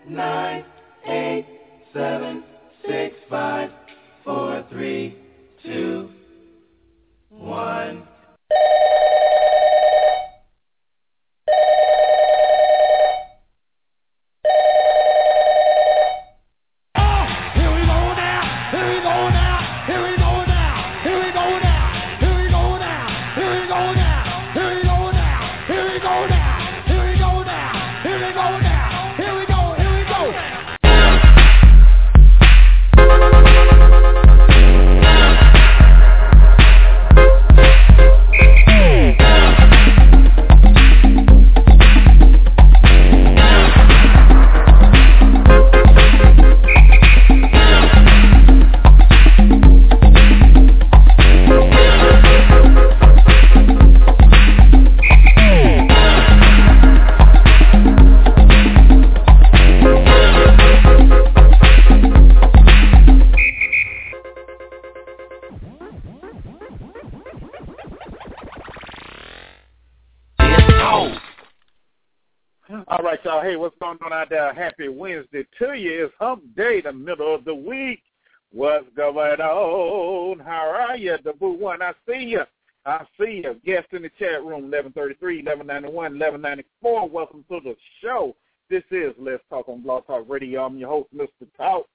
9, 8, 7, 6, 5, 4, 3, 2, 1. All right, y'all. Hey, what's going on out there? Happy Wednesday to you. It's hump day, the middle of the week. What's going on? How are you? The boo one. I see you. Guest in the chat room, 1133, 1191, 1194. Welcome to the show. This is Let's Talk on Blog Talk Radio. I'm your host, Mr. Talk.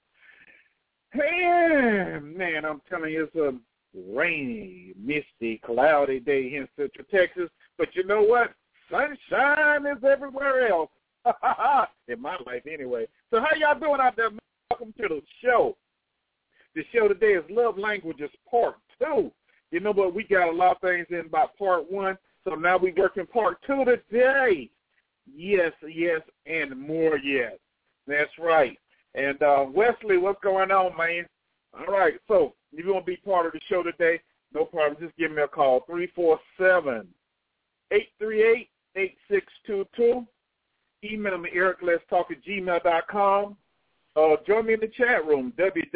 Hey, man, I'm telling you, it's a rainy, misty, cloudy day here in Central Texas. But you know what? Sunshine is everywhere else. In my life, anyway. So how y'all doing out there? Welcome to the show. The show today is Love Languages Part 2. You know what? We got a lot of things in by Part 1, so now we working Part 2 today. Yes, and more yes. That's right. And Wesley, what's going on, man? All right, so if you want to be part of the show today, no problem. Just give me a call, 347-838-8622. Email me, ericletstalk@gmail.com. Join me in the chat room,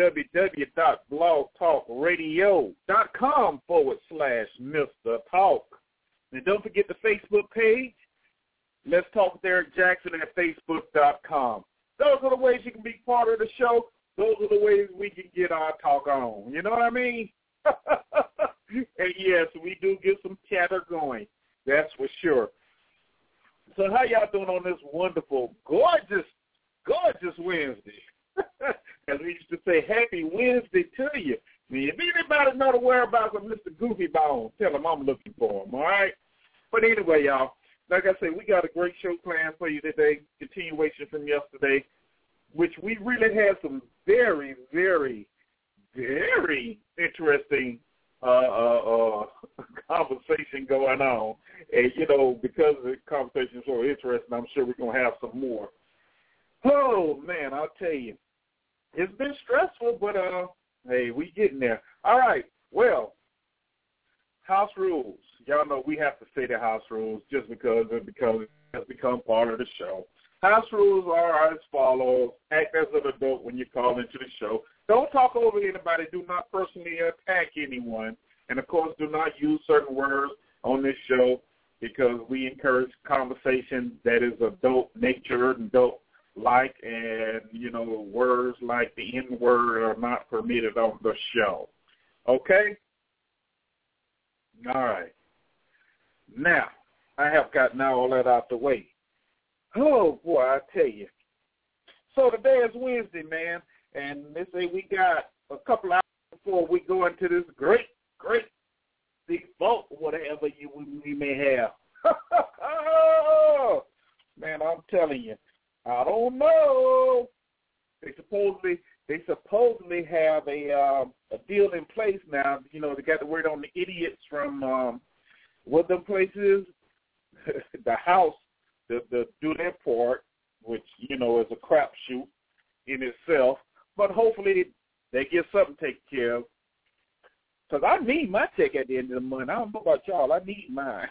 www.blogtalkradio.com/Mr. Talk. And don't forget the Facebook page, Let's Talk with Eric Jackson at Facebook.com. Those are the ways you can be part of the show. Those are the ways we can get our talk on. You know what I mean? And yes, we do get some chatter going. That's for sure. So how y'all doing on this wonderful, gorgeous Wednesday? As we used to say, happy Wednesday to you. If anybody know the whereabouts of Mr. Goofy Bone, tell him I'm looking for him, all right? But anyway, y'all, like I said, we got a great show planned for you today, continuation from yesterday, which we really had some very, very, very interesting conversation going on. And, you know, because the conversation is so interesting, I'm sure we're going to have some more. Oh, man, I'll tell you. It's been stressful, but, hey, we getting there. All right, well, house rules. Y'all know we have to say the house rules just because it has become part of the show. House rules are as follows. Act as an adult when you call into the show. Don't talk over anybody. Do not personally attack anyone. And, of course, do not use certain words on this show because we encourage conversation that is adult-natured, adult-like, and, you know, words like the N-word are not permitted on the show. Okay? All right. Now, I have gotten all that out the way. Oh, boy, I tell you. So today is Wednesday, man, and they say we got a couple hours before we go into this great big vote, whatever we may have. Man, I'm telling you, I don't know. They supposedly have a deal in place now. You know, they got the word on the idiots from what them places, the House, to do their part, which, you know, is a crapshoot in itself. But hopefully they get something taken care of. Because I need my check at the end of the month. I don't know about y'all. I need mine.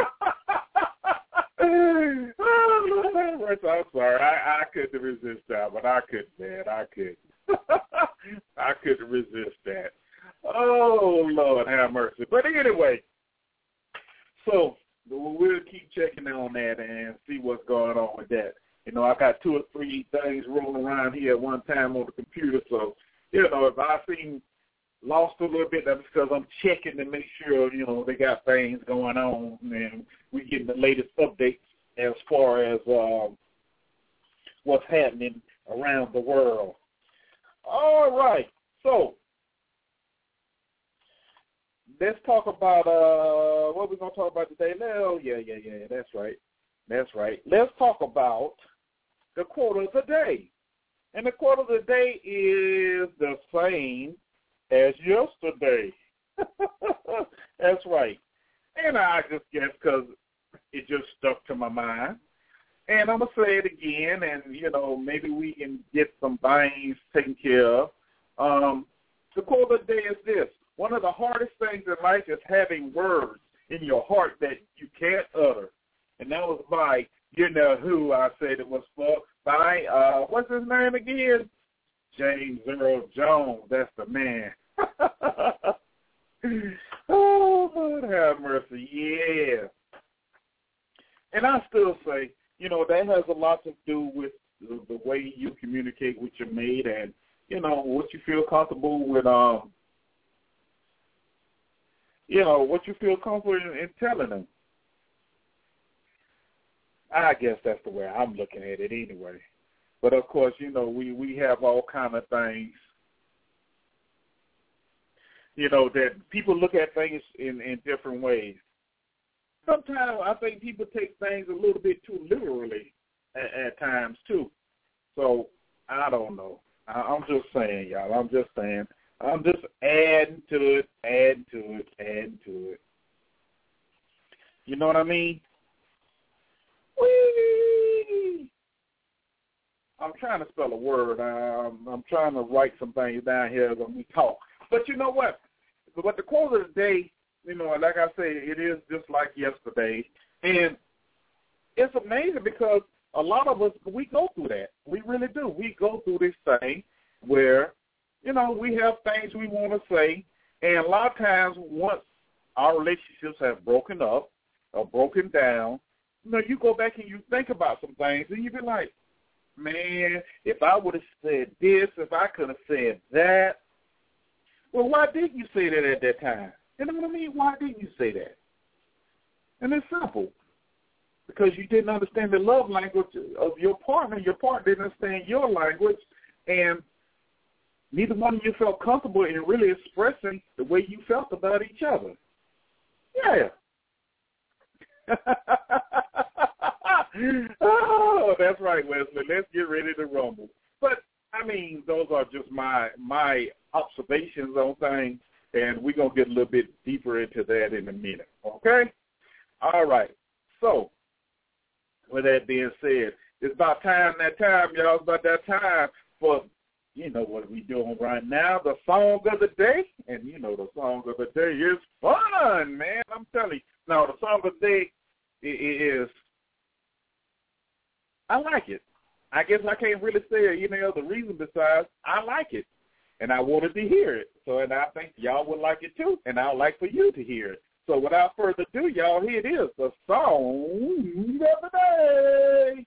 I'm sorry. I couldn't resist that, but I couldn't, man. I couldn't. I couldn't resist that. Oh, Lord, have mercy. But anyway, so we'll keep checking on that and see what's going on with that. You know, I got got 2 or 3 things rolling around here at one time on the computer. So, if I seem lost a little bit, that's because I'm checking to make sure, they got things going on and we getting the latest updates as far as what's happening around the world. All right. So, let's talk about what we're going to talk about today. No, yeah, that's right. Let's talk about the quote of the day. And the quote of the day is the same as yesterday. That's right. And I just guess because it just stuck to my mind. And I'm going to say it again, and, maybe we can get some things taken care of. The quote of the day is this: one of the hardest things in life is having words in your heart that you can't utter. And that was by, who I said it was for, by, what's his name again? James Earl Jones. That's the man. Oh, Lord have mercy. Yeah. And I still say, that has a lot to do with the way you communicate with your mate and, what you feel comfortable with, what you feel comfortable in telling them. I guess that's the way I'm looking at it anyway. But, of course, we have all kind of things, that people look at things in different ways. Sometimes I think people take things a little bit too literally at times, too. So, I don't know. I'm just saying, y'all. I'm just adding to it. You know what I mean? Whee! I'm trying to spell a word. I'm trying to write some things down here when we talk. But you know what? But the quote of the day, like I say, it is just like yesterday. And it's amazing because a lot of us, we go through that. We really do. We go through this thing where, we have things we want to say. And a lot of times once our relationships have broken up or broken down, you go back and you think about some things and you be like, man, if I would have said this, if I could have said that, well, why didn't you say that at that time? You know what I mean? Why didn't you say that? And it's simple. Because you didn't understand the love language of your partner. Your partner didn't understand your language. And neither one of you felt comfortable in really expressing the way you felt about each other. Yeah. Oh, that's right, Wesley. Let's get ready to rumble. But, those are just my observations on things, and we're going to get a little bit deeper into that in a minute, okay? All right. So, with that being said, it's about time, y'all. It's about that time for, what we doing right now, the song of the day. And, the song of the day is fun, man. I'm telling you. Now, the song of the day is, I like it. I guess I can't really say any other reason besides I like it. And I wanted to hear it. So, and I think y'all would like it too. And I would like for you to hear it. So without further ado, y'all, here it is, the song of the day.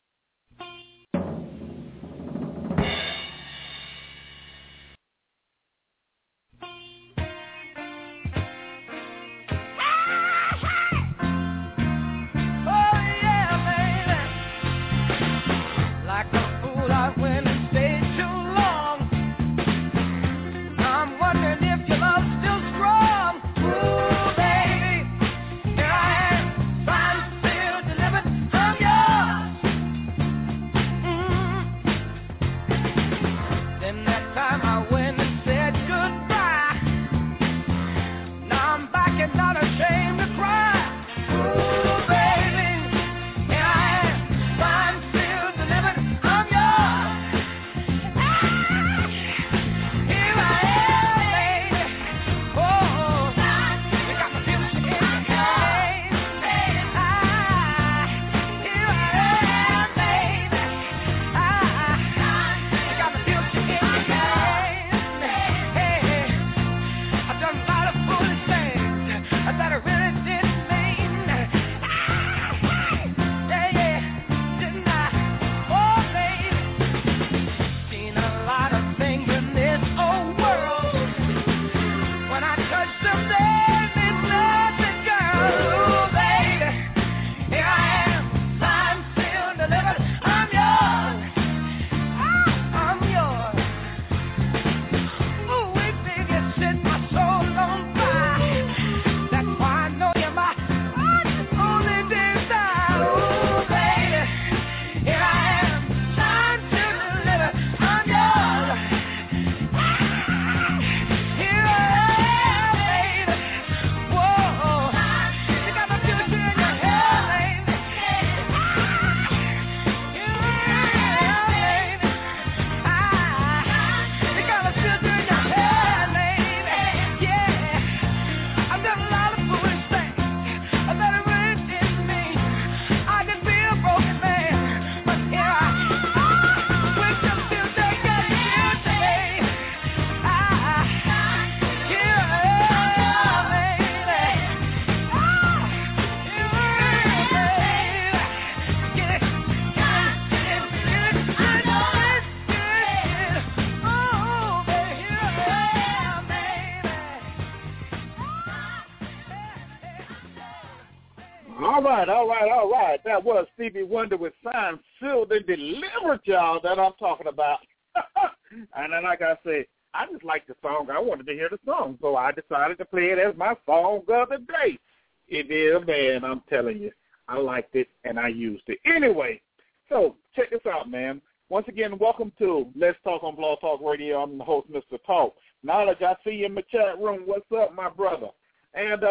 All right. That was Stevie Wonder with Signed, Sealed, and Delivered, y'all, that I'm talking about. And then, like I said, I just like the song. I wanted to hear the song, so I decided to play it as my song of the day. It is, man, I'm telling you. I liked it, and I used it. Anyway, so check this out, man. Once again, welcome to Let's Talk on Blog Talk Radio. I'm the host, Mr. Talk. Knowledge, I see you in the chat room. What's up, my brother? And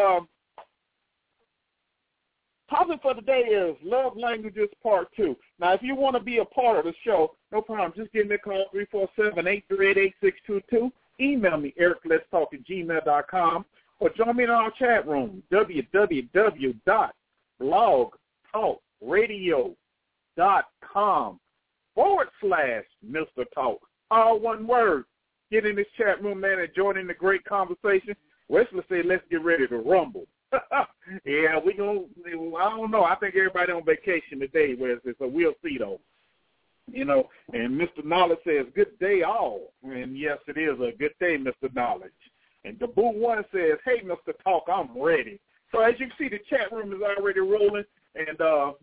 topic for today is Love Languages Part 2. Now, if you want to be a part of the show, no problem. Just give me a call, 347-838-8622. Email me, ericletstalk@gmail.com, or join me in our chat room, www.blogtalkradio.com/Mr. Talk. All one word. Get in this chat room, man, and join in the great conversation. Wesley said, let's get ready to rumble. Yeah, I don't know. I think everybody on vacation today, Wesley, so we'll see, though. You know, and Mr. Knowledge says, good day all. And, yes, it is a good day, Mr. Knowledge. And the Boo One says, hey, Mr. Talk, I'm ready. So as you can see, the chat room is already rolling, and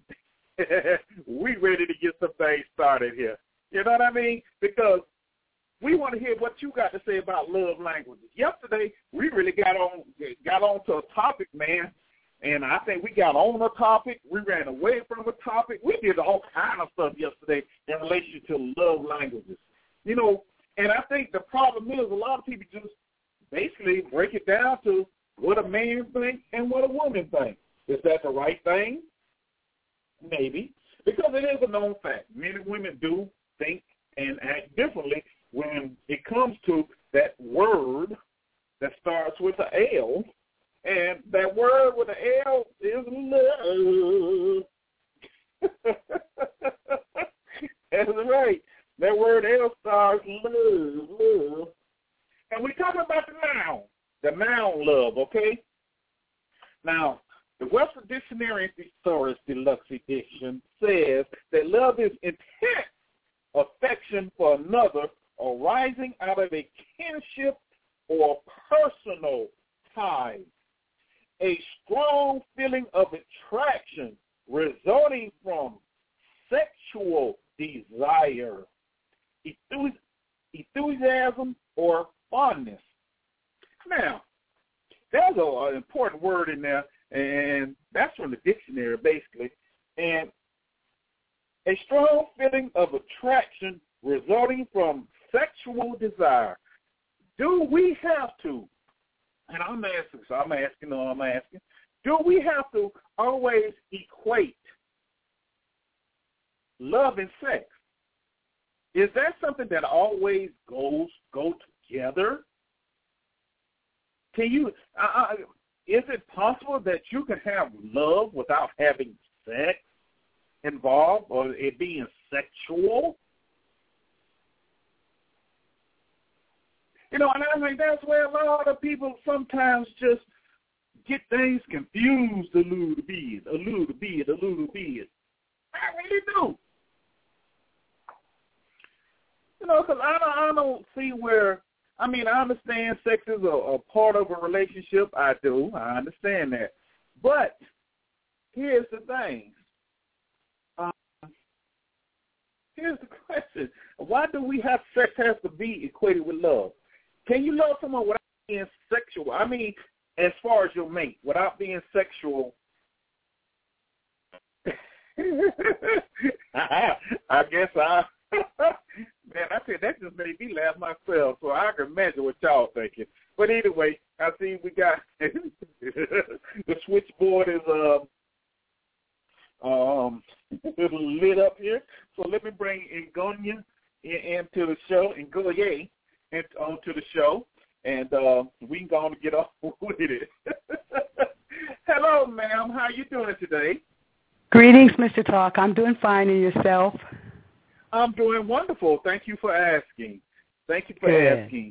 we ready to get some things started here. You know what I mean? Because we want to hear what you got to say about love languages. Yesterday, we really got on to a topic, man, and I think we got on a topic. We ran away from a topic. We did all kind of stuff yesterday in relation to love languages. You know, and I think the problem is a lot of people just basically break it down to what a man thinks and what a woman thinks. Is that the right thing? Maybe, because it is a known fact. Men and women do think and act differently when it comes to that word that starts with an L, and that word with an L is love. That's right. That word L starts love. And we're talking about the noun love, okay? Now, the Webster Dictionary Thesaurus Deluxe Edition says that love is intense affection for another arising out of a kinship or personal tie, a strong feeling of attraction resulting from sexual desire, enthusiasm, or fondness. Now, there's an important word in there, and that's from the dictionary, basically. And a strong feeling of attraction resulting from sexual desire. Do we have to, and I'm asking, do we have to always equate love and sex? Is that something that always go together? Can you? Is it possible that you can have love without having sex involved or it being sexual? You know, and I think that's where a lot of people sometimes just get things confused a little bit. I really do. You know, because I don't see where, I mean, I understand sex is a part of a relationship. I do. I understand that. But here's the thing. Here's the question. Why do we have sex has to be equated with love? Can you love someone without being sexual? I mean, as far as your mate, without being sexual. I guess man, I said that just made me laugh myself, so I can imagine what y'all thinking. But anyway, I see we got the switchboard is lit up here. So let me bring Ngonya into the show, Ngoye onto the show, and we can go on to get off with it. Hello, ma'am. How you doing today? Greetings, Mr. Talk. I'm doing fine, and yourself? I'm doing wonderful. Thank you for asking. Asking.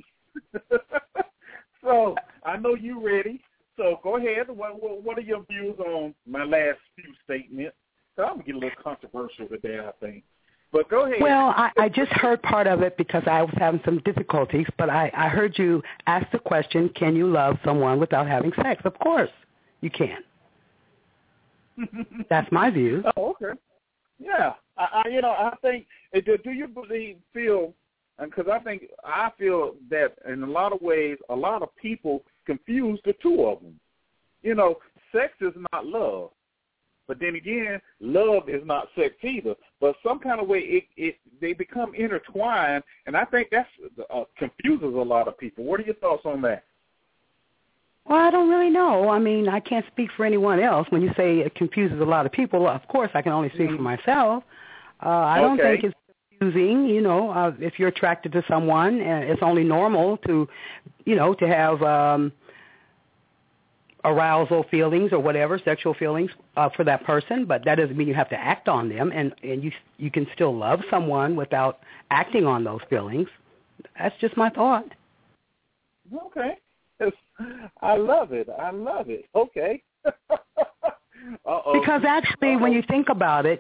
So I know you're ready. So go ahead. What are your views on my last few statements? So I'm going to get a little controversial today, I think. But go ahead. Well, I just heard part of it because I was having some difficulties, but I heard you ask the question, can you love someone without having sex? Of course you can. That's my view. Oh, okay. Yeah. I think, do you feel, because I feel that in a lot of ways, a lot of people confuse the two of them. Sex is not love. But then again, love is not sex either. But some kind of way, they become intertwined, and I think that confuses a lot of people. What are your thoughts on that? Well, I don't really know. I mean, I can't speak for anyone else. When you say it confuses a lot of people, of course, I can only speak for myself. I don't think it's confusing. If you're attracted to someone, it's only normal to have arousal feelings or whatever, sexual feelings for that person, but that doesn't mean you have to act on them, and you can still love someone without acting on those feelings. That's just my thought. Okay. I love it. Okay. Because actually, when you think about it,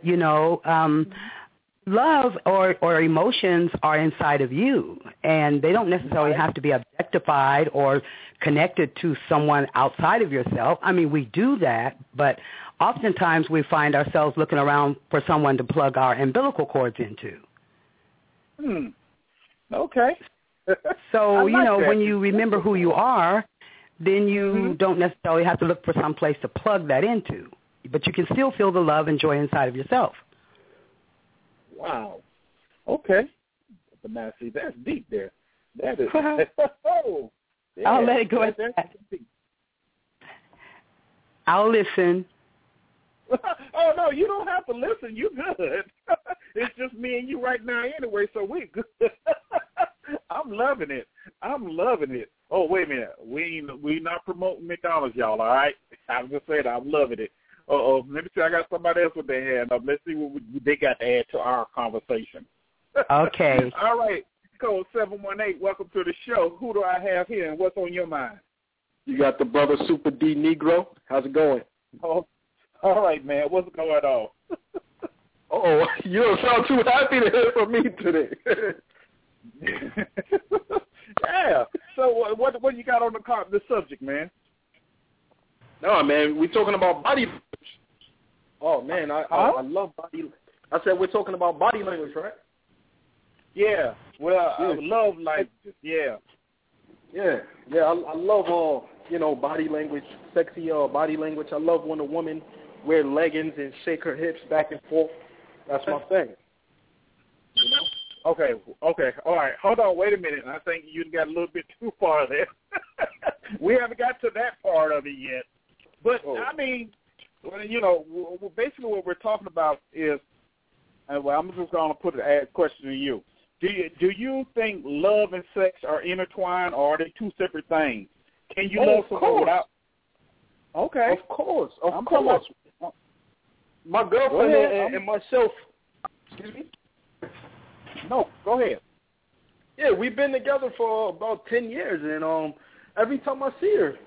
love or emotions are inside of you, and they don't necessarily have to be objectified or connected to someone outside of yourself. I mean, we do that, but oftentimes we find ourselves looking around for someone to plug our umbilical cords into. Okay. So, when you remember who you are, then you don't necessarily have to look for some place to plug that into, but you can still feel the love and joy inside of yourself. Wow. Okay. But now, see, that's deep there. That is. I'll let it go at that. I'll listen. Oh, no, you don't have to listen. You good. It's just me and you right now anyway, so we good. I'm loving it. Oh, wait a minute. We not promoting McDonald's, y'all, all right? I'm just saying I'm loving it. Let me see. I got somebody else with their hand up. Let's see what they got to add to our conversation. Okay. All right. Code 718, welcome to the show. Who do I have here, and what's on your mind? You got the brother Super D Negro. How's it going? Oh, all right, man. What's going on? Oh, you don't sound too happy to hear from me today. Yeah. So what you got on the subject, man? No, man, we're talking about body language. Oh, man, I love body. I said we're talking about body language, right? Yeah. Well, I love language. Yeah. Yeah. I love body language, sexy body language. I love when a woman wear leggings and shake her hips back and forth. That's my thing. Okay. All right. Hold on. Wait a minute. I think you got a little bit too far there. We haven't got to that part of it yet. But, I mean, basically what we're talking about is, I'm just going to put a question to you. Do you think love and sex are intertwined, or are they two separate things? Can you love someone without? Okay. Of course. My girlfriend and myself. Excuse me? No, go ahead. Yeah, we've been together for about 10 years, and every time I see her,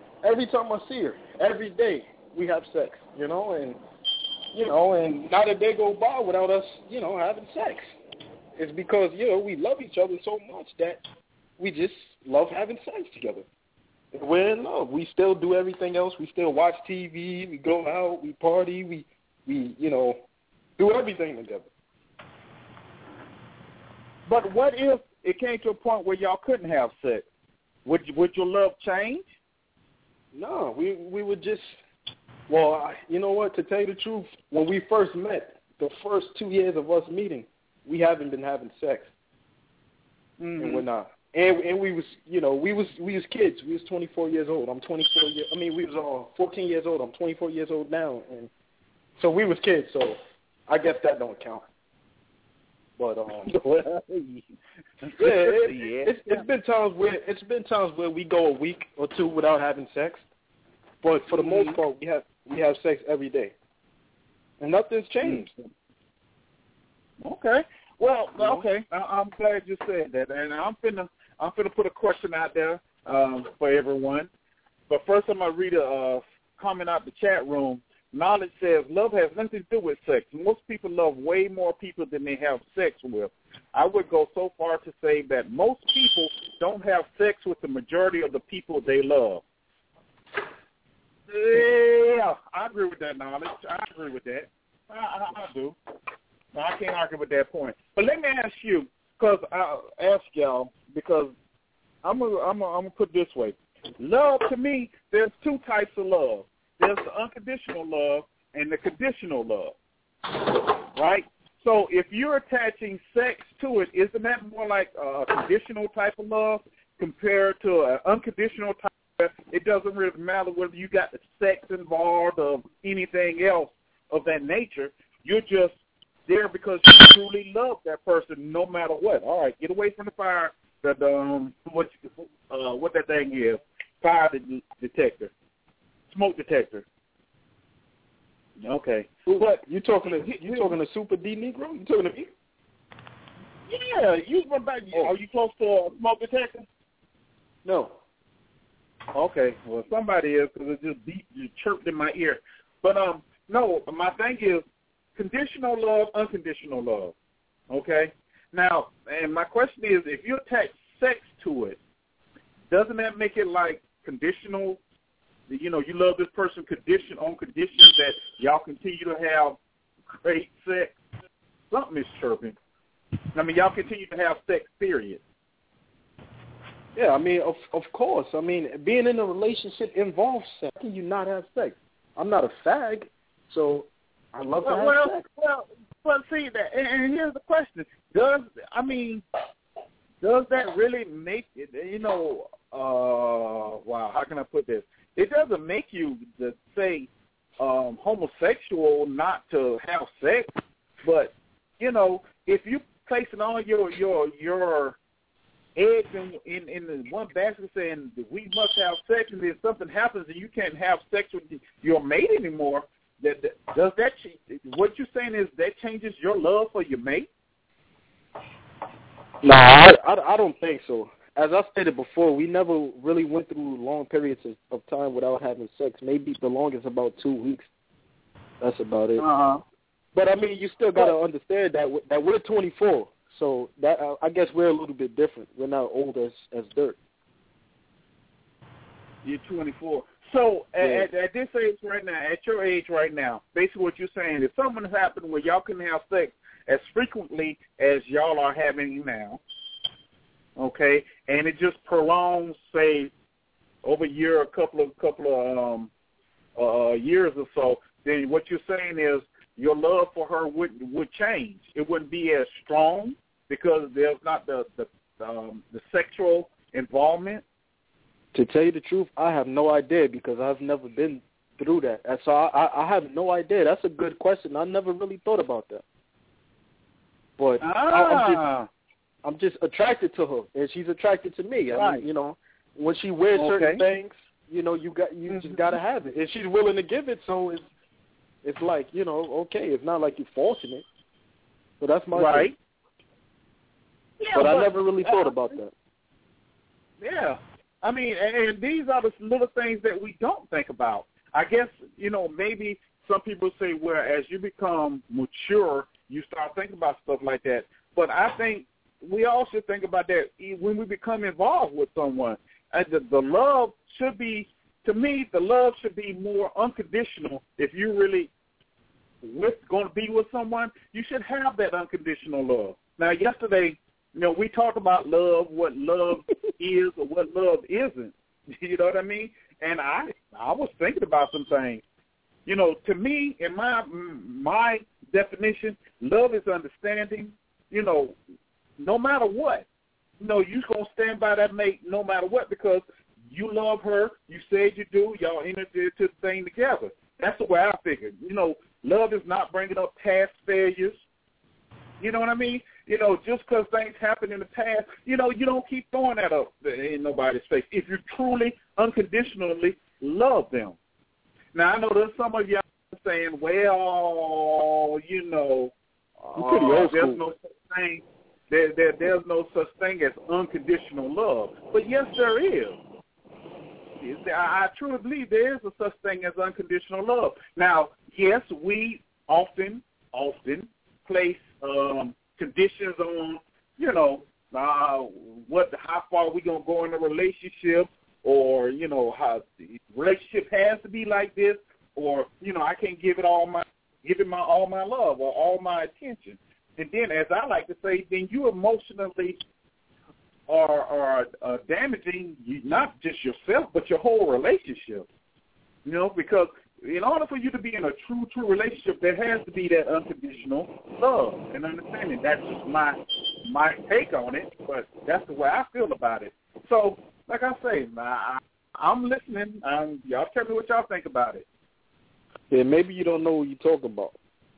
every day we have sex, and not a day go by without us, having sex. It's because, we love each other so much that we just love having sex together. We're in love. We still do everything else. We still watch TV. We go out. We party. We do everything together. But what if it came to a point where y'all couldn't have sex? Would your love change? No, we would just. Well, you know what? To tell you the truth, when we first met, the first 2 years of us meeting, we haven't been having sex, and we're not. And we was kids. We was 24 years old. I'm 24 years. I mean, we was 14 years old. I'm 24 years old now, and so we was kids. So I guess that don't count. But it's been times where we go a week or two without having sex, but for the most part we have sex every day, and nothing's changed. Okay. Well, okay. I'm glad you said that, and I'm finna put a question out there for everyone. But first, I'm gonna read a comment out the chat room. Knowledge says love has nothing to do with sex. Most people love way more people than they have sex with. I would go so far to say that most people don't have sex with the majority of the people they love. Yeah, I agree with that knowledge. I agree with that. I do. No, I can't argue with that point. But let me ask you, because I'll ask y'all, because I'm gonna put it this way. Love, to me, there's two types of love. There's the unconditional love and the conditional love, right? So if you're attaching sex to it, isn't that more like a conditional type of love compared to an unconditional type? It doesn't really matter whether you got the sex involved or anything else of that nature. You're just there because you truly love that person no matter what. All right, get away from the fire. What that thing is, fire detector, smoke detector. Okay, but you talking to Super D Negro? You talking to me? Yeah, you run back. Are you close to a smoke detector? No. Okay, well somebody is, because it just beat, you chirped in my ear. But no, my thing is conditional love, unconditional love. Okay. Now, and my question is, if you attach sex to it, doesn't that make it like conditional? You know, you love this person on conditions that y'all continue to have great sex. Something is chirping. I mean, y'all continue to have sex, period. Yeah, I mean, of course. I mean, being in a relationship involves sex. How can you not have sex? I'm not a fag, so I love to have sex. Well, see, and here's the question. Does that really make it, wow, how can I put this? It doesn't make you, homosexual not to have sex, but, if you placing all your eggs in the one basket saying we must have sex, and then something happens and you can't have sex with your mate anymore, does that what you're saying is that changes your love for your mate? No, I don't think so. As I stated before, we never really went through long periods of time without having sex. Maybe the longest about 2 weeks. That's about it. Uh-huh. But I mean, you still got to understand that we're 24, so that I guess we're a little bit different. We're not old as dirt. You're 24. So at this age right now, at your age right now, basically what you're saying is something happened where y'all couldn't have sex as frequently as y'all are having now, okay? And it just prolongs, say, over a year, a couple of years or so. Then what you're saying is your love for her would change. It wouldn't be as strong because there's not the sexual involvement. To tell you the truth, I have no idea because I've never been through that. And so I have no idea. That's a good question. I never really thought about that. But I'm just attracted to her, and she's attracted to me. I mean, when she wears certain things, you just got to have it. And she's willing to give it, so it's like, okay. It's not like you're forcing it. So that's my thing. Yeah, but I never really thought about that. Yeah. I mean, and these are the little things that we don't think about. I guess, maybe some people say, well, as you become mature, you start thinking about stuff like that. But I think we all should think about that when we become involved with someone. The love should be, to me, the love should be more unconditional. If you really going to be with someone, you should have that unconditional love. Now, yesterday, we talked about love, what love is or what love isn't. You know what I mean? And I was thinking about some things. To me, in my definition, love is understanding, no matter what. You're going to stand by that mate no matter what because you love her. You said you do. Y'all entered into the thing together. That's the way I figured. Love is not bringing up past failures. You know what I mean? Just because things happen in the past, you don't keep throwing that up in nobody's face if you truly, unconditionally love them. Now, I know there's some of y'all saying, well, there's no such thing. There's no such thing as unconditional love. But yes, there is. I truly believe there is a such thing as unconditional love. Now, yes, we often place conditions on, how far we gonna go in a relationship, or, how the relationship has to be like this, or, I can't give it all my love or all my attention. And then, as I like to say, then you emotionally are damaging not just yourself, but your whole relationship. Because in order for you to be in a true relationship, there has to be that unconditional love and understanding. That's just my take on it, but that's the way I feel about it. So, like I say, I'm listening. Y'all tell me what y'all think about it. Yeah, maybe you don't know what you're talking about.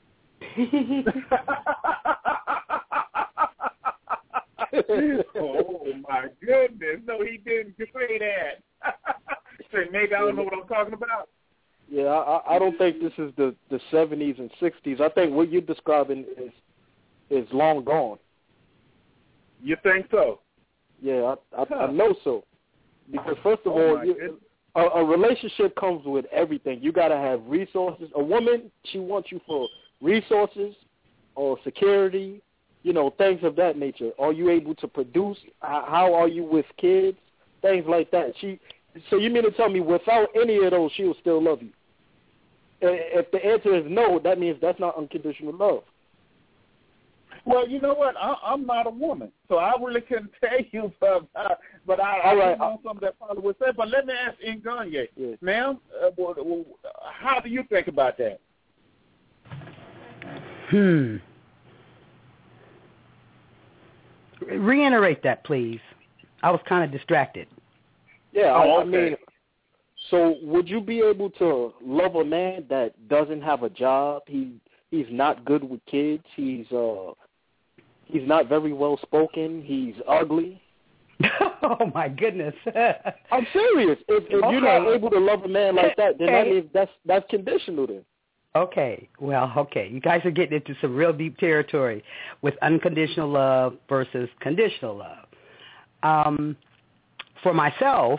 Oh, my goodness. No, he didn't say that. Say, maybe I don't know what I'm talking about. Yeah, I don't think this is the 70s and 60s. I think what you're describing is long gone. You think so? Yeah, I know so. Because first of all, a relationship comes with everything. You got to have resources. A woman, she wants you for resources or security, things of that nature. Are you able to produce? How are you with kids? Things like that. So you mean to tell me without any of those, she'll still love you? If the answer is no, that means that's not unconditional love. Well, you know what? I'm not a woman, so I really couldn't tell you. But I know something that probably would say. But let me ask Nganye, yes. Ma'am, how do you think about that? Reiterate that, please. I was kind of distracted. Yeah, okay. I mean, so would you be able to love a man that doesn't have a job? He's not good with kids. He's not very well spoken. He's ugly. Oh my goodness! I'm serious. If you're not able to love a man like that, then that means that's conditional then. Okay. Well, okay. You guys are getting into some real deep territory with unconditional love versus conditional love. For myself,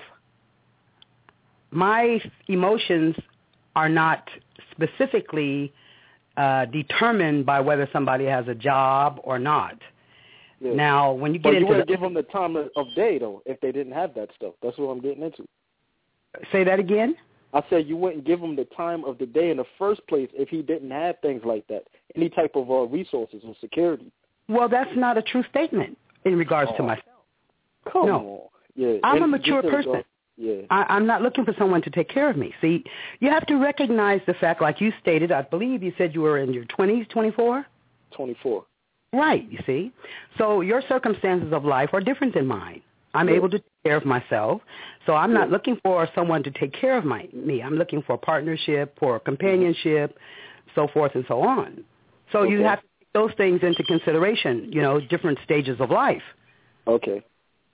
my emotions are not specifically determined by whether somebody has a job or not. Yeah. Now, when you get you wouldn't give them the time of day, though, if they didn't have that stuff. That's what I'm getting into. Say that again? I said you wouldn't give him the time of the day in the first place if he didn't have things like that, any type of resources or security. Well, that's not a true statement in regards to myself. Come on. Yeah. I'm a mature person. Yeah. I'm not looking for someone to take care of me. See, you have to recognize the fact, like you stated, I believe you said you were in your 20s, 24? 24. Right, you see. So your circumstances of life are different than mine. I'm able to take care of myself, so I'm not looking for someone to take care of me. I'm looking for a partnership, for companionship, so forth and so on. So you have to take those things into consideration, different stages of life. Okay.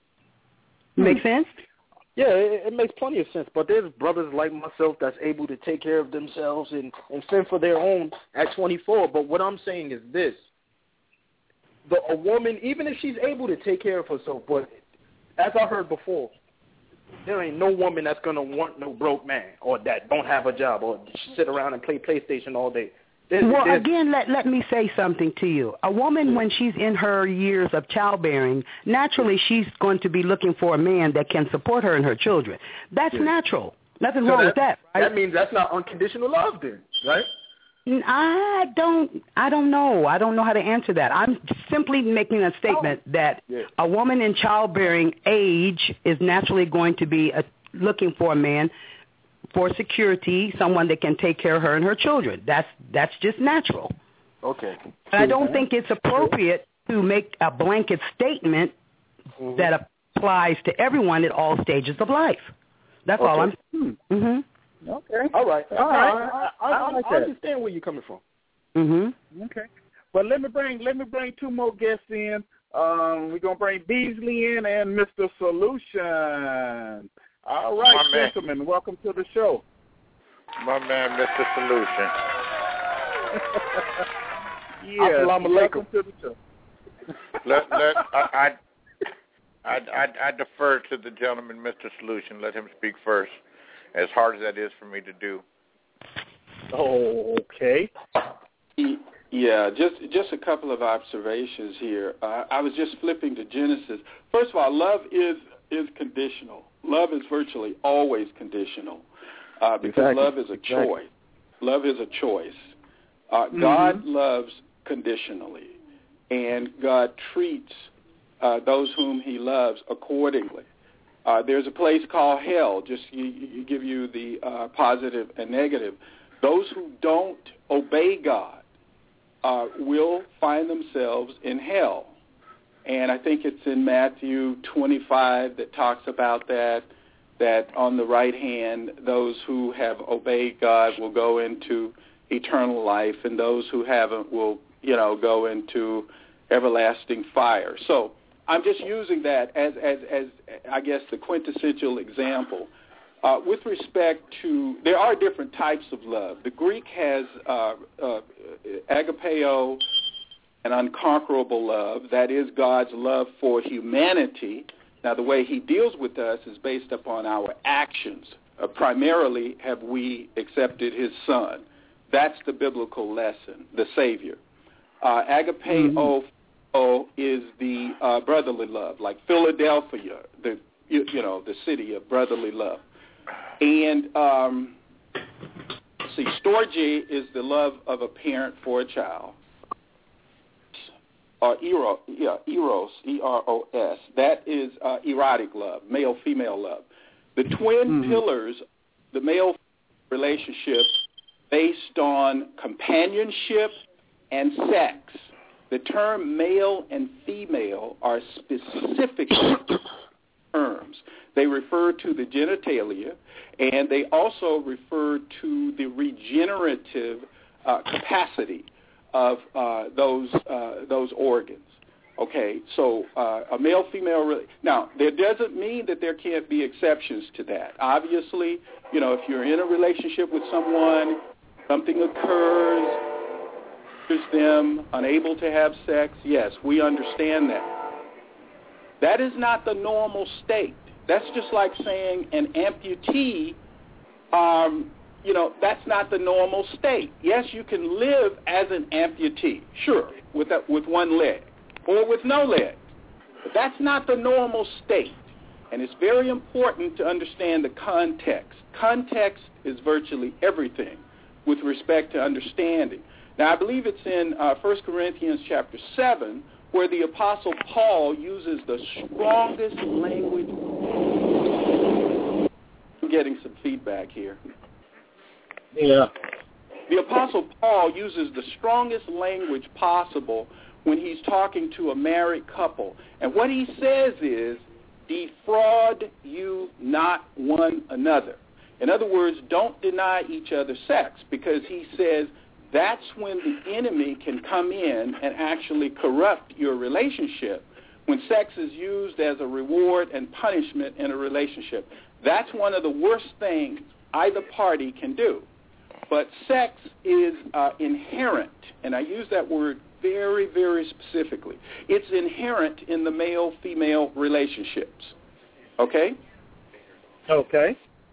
Make sense? Yeah, it makes plenty of sense. But there's brothers like myself that's able to take care of themselves and fend for their own at 24. But what I'm saying is this. A woman, even if she's able to take care of herself, but as I heard before, there ain't no woman that's going to want no broke man or that don't have a job or sit around and play PlayStation all day. Again, let me say something to you. A woman, when she's in her years of childbearing, naturally she's going to be looking for a man that can support her and her children. That's natural. Nothing wrong with that, right? That means that's not unconditional love then, right? I don't know. I don't know how to answer that. I'm simply making a statement that a woman in childbearing age is naturally going to be looking for a man for security, someone that can take care of her and her children. That's just natural. Okay. And I don't think it's appropriate to make a blanket statement that applies to everyone at all stages of life. That's all I'm saying. Mm-hmm. Okay. All right. I understand where you're coming from. Mm-hmm. Okay. But let me bring two more guests in. We're gonna bring Beasley in and Mr. Solution. All right, gentlemen, welcome to the show. My man, Mr. Solution. Welcome to the show. I defer to the gentleman, Mr. Solution. Let him speak first, as hard as that is for me to do. Oh, okay. Yeah, just a couple of observations here. I was just flipping to Genesis. First of all, love is conditional. Love is virtually always conditional because love is a choice. Love is a choice. God loves conditionally, and God treats those whom he loves accordingly. There's a place called hell, just you give you the positive and negative. Those who don't obey God will find themselves in hell. And I think it's in Matthew 25 that talks about that on the right hand, those who have obeyed God will go into eternal life, and those who haven't will, go into everlasting fire. So I'm just using that as I guess, the quintessential example. With respect to, there are different types of love. The Greek has agapeo, an unconquerable love. That is God's love for humanity. Now, the way he deals with us is based upon our actions. Primarily, have we accepted his son? That's the biblical lesson, the Savior. Agapeo is the brotherly love, like Philadelphia, the city of brotherly love. And storge is the love of a parent for a child. Eros, E-R-O-S. That is erotic love, male-female love. The twin pillars, the male relationship, based on companionship and sex. The term male and female are specific terms. They refer to the genitalia, and they also refer to the regenerative capacity of those organs. Okay, so a male-female. Now, there doesn't mean that there can't be exceptions to that. Obviously, if you're in a relationship with someone, something occurs, there's them unable to have sex. Yes, we understand that. That is not the normal state. That's just like saying an amputee, that's not the normal state. Yes, you can live as an amputee, sure, with one leg or with no leg. But that's not the normal state. And it's very important to understand the context. Context is virtually everything with respect to understanding. Now, I believe it's in 1 Corinthians chapter 7 where the Apostle Paul uses the strongest language. I'm getting some feedback here. Yeah. The Apostle Paul uses the strongest language possible when he's talking to a married couple. And what he says is, defraud you not one another. In other words, don't deny each other sex, because he says that's when the enemy can come in and actually corrupt your relationship, when sex is used as a reward and punishment in a relationship. That's one of the worst things either party can do. But sex is inherent, and I use that word very, very specifically. It's inherent in the male-female relationships. Okay? Okay.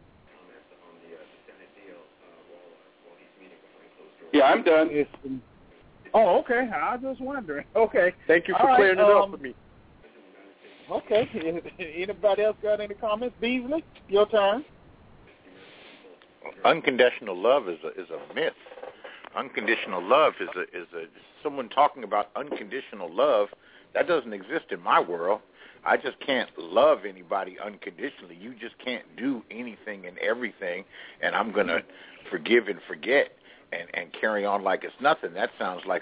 Yeah, I'm done. Oh, okay. I was just wondering. Okay. Thank you for clearing it up for me. Okay. Anybody else got any comments? Beasley, your turn. Unconditional love is a myth. Unconditional love is someone talking about unconditional love. That doesn't exist in my world. I just can't love anybody unconditionally. You just can't do anything and everything, and I'm going to forgive and forget and carry on like it's nothing. That sounds like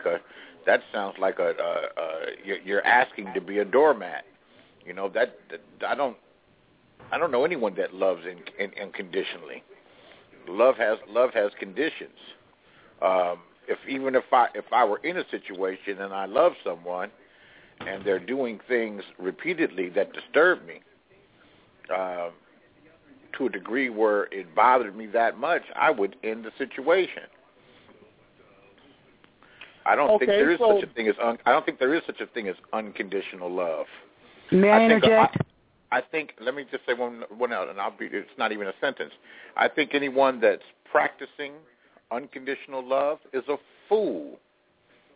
you're asking to be a doormat. That I don't know anyone that loves unconditionally. Love has conditions. If I were in a situation and I love someone and they're doing things repeatedly that disturb me to a degree where it bothered me that much, I would end the situation. I don't think there is such a thing as unconditional love. May I interject? I think, let me just say one out, and it's not even a sentence. I think anyone that's practicing unconditional love is a fool.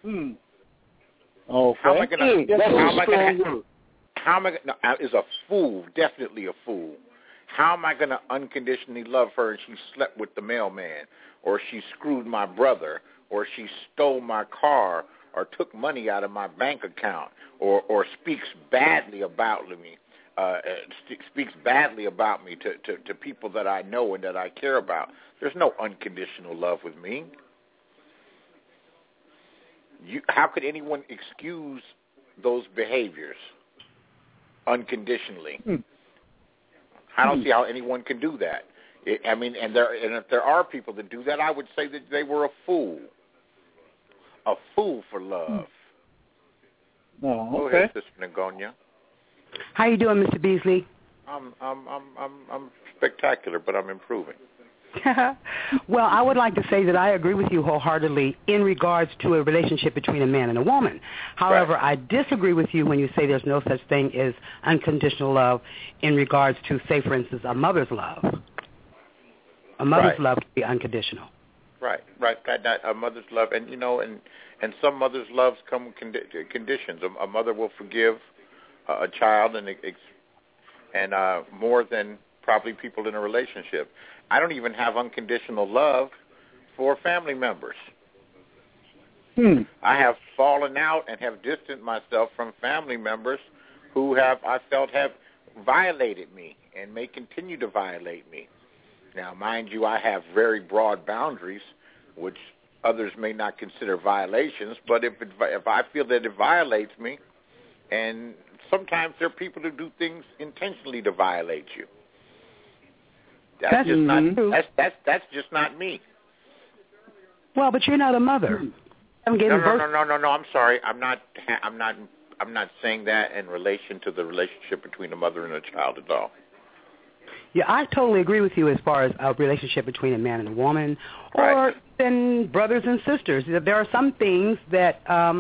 Okay. How am I going to? Is a fool, definitely a fool. How am I going to unconditionally love her and she slept with the mailman, or she screwed my brother, or she stole my car, or took money out of my bank account, or speaks badly about me, to people that I know and that I care about? There's no unconditional love with me. How could anyone excuse those behaviors unconditionally? I don't see how anyone can do that. And if there are people that do that, I would say that they were a fool for love. Oh, Go okay. ahead, Sister Nagonia. How you doing, Mr. Beasley? I'm spectacular, but I'm improving. Well, I would like to say that I agree with you wholeheartedly in regards to a relationship between a man and a woman. However, Right. I disagree with you when you say there's no such thing as unconditional love in regards to, say, for instance, a mother's love. A mother's love can be unconditional. Right. That a mother's love, and and some mothers' loves come with conditions. A mother will forgive a child and more than probably people in a relationship. I don't even have unconditional love for family members. I have fallen out and have distanced myself from family members who I felt have violated me and may continue to violate me. Now, mind you, I have very broad boundaries, which others may not consider violations, but if I feel that it violates me, and sometimes there are people who do things intentionally to violate you. That's just not me. Well, but you're not a mother. I'm getting No. I'm sorry. I'm not saying that in relation to the relationship between a mother and a child at all. Yeah, I totally agree with you as far as a relationship between a man and a woman, or then brothers and sisters. There are some things that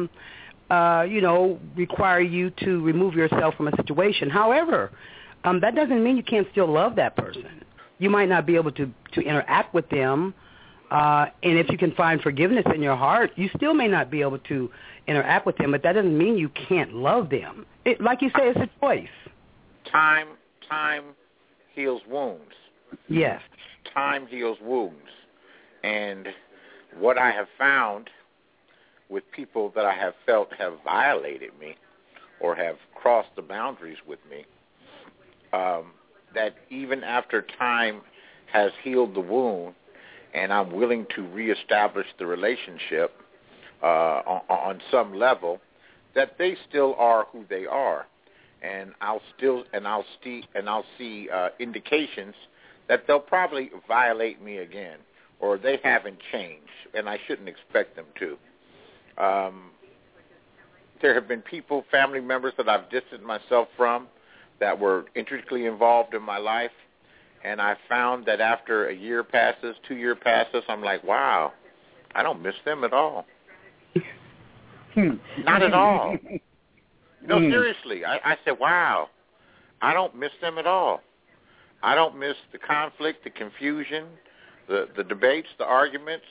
require you to remove yourself from a situation. However, that doesn't mean you can't still love that person. You might not be able to interact with them, and if you can find forgiveness in your heart, you still may not be able to interact with them, but that doesn't mean you can't love them. Like you say, it's a choice. Time heals wounds. Yes. Time heals wounds. And what I have found with people that I have felt have violated me or have crossed the boundaries with me, that even after time has healed the wound and I'm willing to reestablish the relationship on some level, that they still are who they are, and I'll see indications that they'll probably violate me again, or they haven't changed, and I shouldn't expect them to. There have been people, family members that I've distanced myself from, that were intricately involved in my life, and I found that after a year passes, 2 years passes, I'm like, wow, I don't miss them at all. Not at all. No, seriously. I said, wow, I don't miss them at all. I don't miss the conflict, the confusion, the debates, the arguments,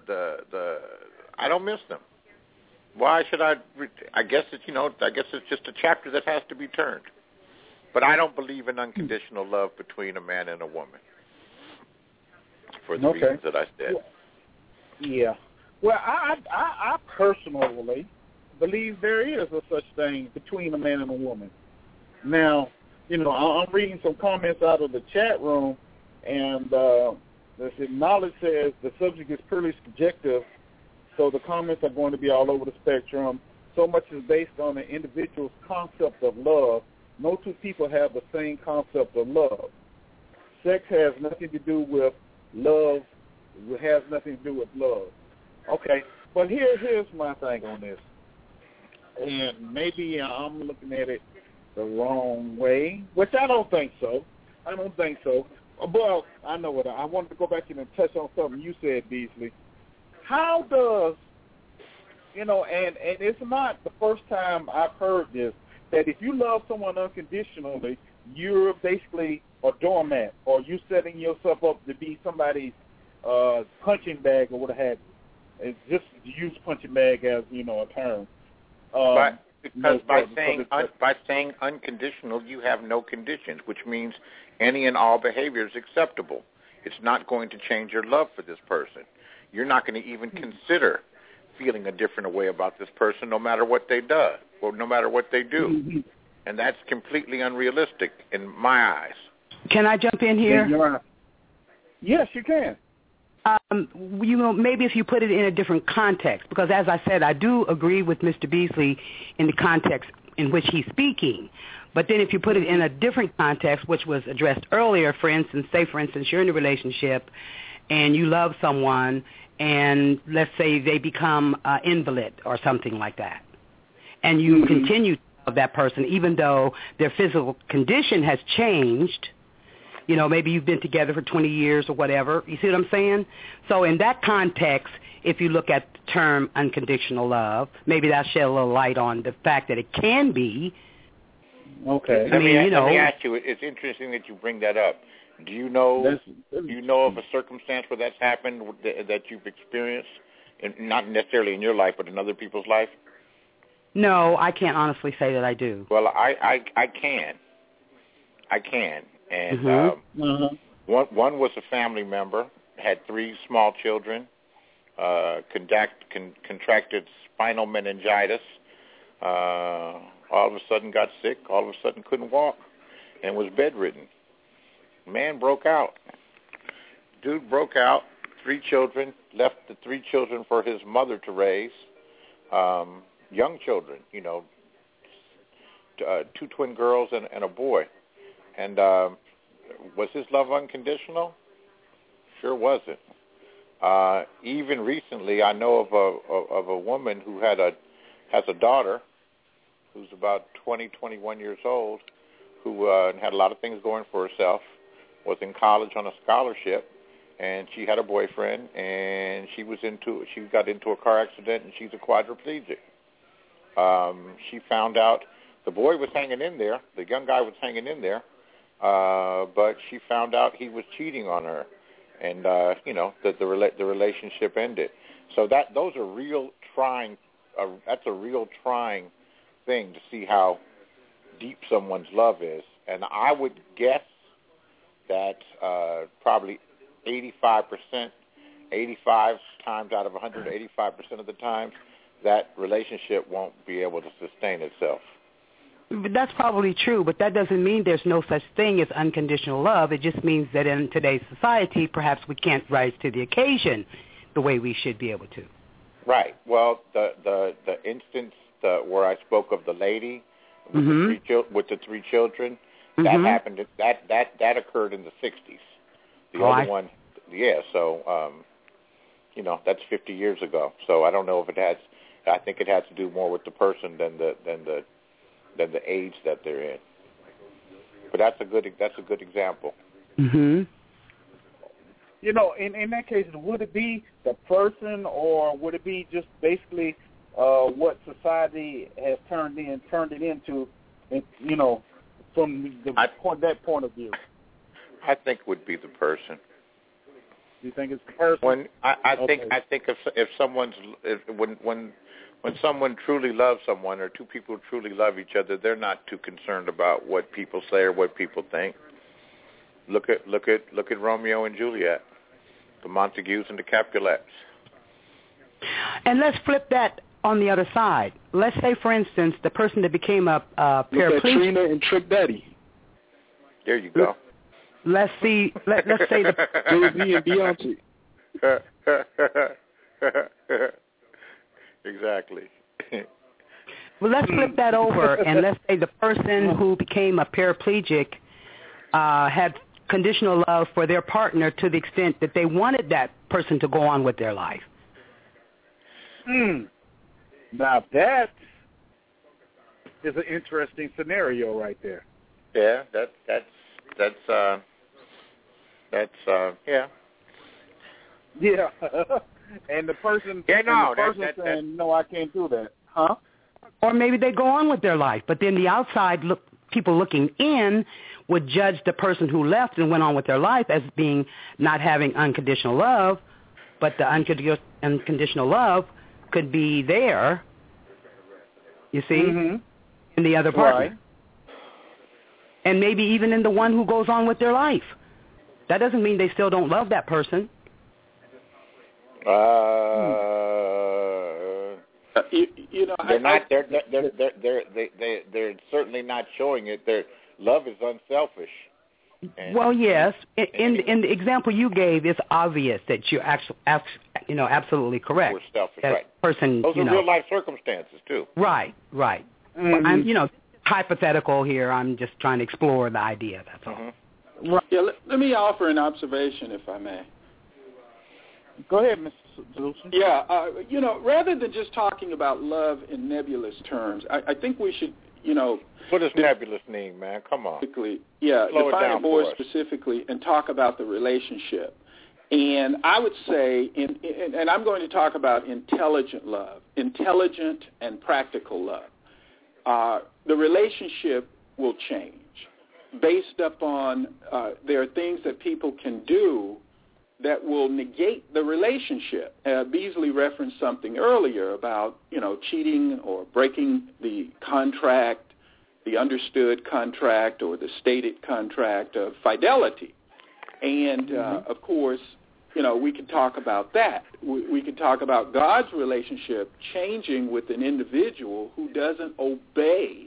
I don't miss them. Why should I? I guess it's just a chapter that has to be turned. But I don't believe in unconditional love between a man and a woman for the reasons that I said. Yeah. Well, I personally believe there is a such thing between a man and a woman. Now, I'm reading some comments out of the chat room, and knowledge says the subject is purely subjective, so the comments are going to be all over the spectrum. So much is based on the individual's concept of love. No two people have the same concept of love. Sex has nothing to do with love. It has nothing to do with love. Okay, but here's my thing on this. And maybe I'm looking at it the wrong way, which I don't think so. Well, I know what I wanted to go back in and touch on something you said, Beasley. How does, and it's not the first time I've heard this, that if you love someone unconditionally, you're basically a doormat, or you're setting yourself up to be somebody's punching bag or what have you. It's just use punching bag as a term. Because by saying unconditional, you have no conditions, which means any and all behavior is acceptable. It's not going to change your love for this person. You're not going to even consider feeling a different way about this person, no matter what they do, or no matter what they do. Mm-hmm. And that's completely unrealistic in my eyes. Can I jump in here? Yes, you can. Maybe if you put it in a different context, because as I said, I do agree with Mr. Beasley in the context in which he's speaking. But then if you put it in a different context, which was addressed earlier, for instance, you're in a relationship and you love someone, and let's say they become invalid or something like that, and you continue to love that person even though their physical condition has changed. Maybe you've been together for 20 years or whatever. You see what I'm saying? So in that context, if you look at the term unconditional love, maybe that'll shed a little light on the fact that it can be. Okay. Let me ask you, it's interesting that you bring that up. Do you know of a circumstance where that's happened that you've experienced, not necessarily in your life, but in other people's life? No, I can't honestly say that I do. Well, I can. And one was a family member, had 3 small children, contracted spinal meningitis, all of a sudden got sick, all of a sudden couldn't walk, and was bedridden. Man broke out. Dude broke out, 3 children, left the 3 children for his mother to raise, young children, 2 twin girls and a boy. And was his love unconditional? Sure wasn't. Even recently, I know of a woman who has a daughter who's about 20, 21 years old, who had a lot of things going for herself, was in college on a scholarship, and she had a boyfriend, and she got into a car accident, and she's a quadriplegic. She found out the boy was hanging in there, the young guy was hanging in there, but she found out he was cheating on her, and the relationship ended. So those are real trying. That's a real trying thing to see how deep someone's love is, and I would guess that probably 85 times out of 185% of the times, that relationship won't be able to sustain itself. That's probably true, but that doesn't mean there's no such thing as unconditional love. It just means that in today's society, perhaps we can't rise to the occasion the way we should be able to. Right. Well, the instance where I spoke of the lady with the 3 children, that happened. That occurred in the 60s. The other one, yeah. So, that's 50 years ago. So I don't know if it has. I think it has to do more with the person than the age that they're in. But that's a good example. In that case, would it be the person, or would it be just basically what society has turned it into, from that point of view? I think would be the person. You think it's the person? I think if when someone truly loves someone, or 2 people truly love each other, they're not too concerned about what people say or what people think. Look at Romeo and Juliet, the Montagues and the Capulets. And let's flip that on the other side. Let's say, for instance, the person that became a paraplegic. Look at Trina and Trick Daddy. There you go. Let's say the Jay-Z and Beyonce. Exactly. Well, let's flip that over, and let's say the person who became a paraplegic had conditional love for their partner to the extent that they wanted that person to go on with their life. Now that is an interesting scenario right there. Yeah, that's yeah. Yeah. And the person, saying, no, I can't do that, huh? Or maybe they go on with their life, but then the outside people looking in would judge the person who left and went on with their life as being not having unconditional love, but the unconditional love could be there, you see, in the other partner. Right. And maybe even in the one who goes on with their life. That doesn't mean they still don't love that person. You know, they're not. They're certainly not showing it. Their love is unselfish. Well, yes. In the example you gave, it's obvious that you're absolutely correct. We're selfish, that right? Person, those are real life circumstances too. Right. Mm-hmm. I'm, hypothetical here. I'm just trying to explore the idea. That's all. Mm-hmm. Right. Yeah. Let me offer an observation, if I may. Go ahead, Mr. Solution. Yeah. Rather than just talking about love in nebulous terms, I think we should, What does nebulous mean, man? Come on. Yeah, Slow define it more for us. specifically and talk about the relationship. And I would say, and I'm going to talk about intelligent love, intelligent and practical love. The relationship will change based upon there are things that people can do that will negate the relationship. Beasley referenced something earlier about, cheating or breaking the contract, the understood contract or the stated contract of fidelity. And, of course, we can talk about that. We can talk about God's relationship changing with an individual who doesn't obey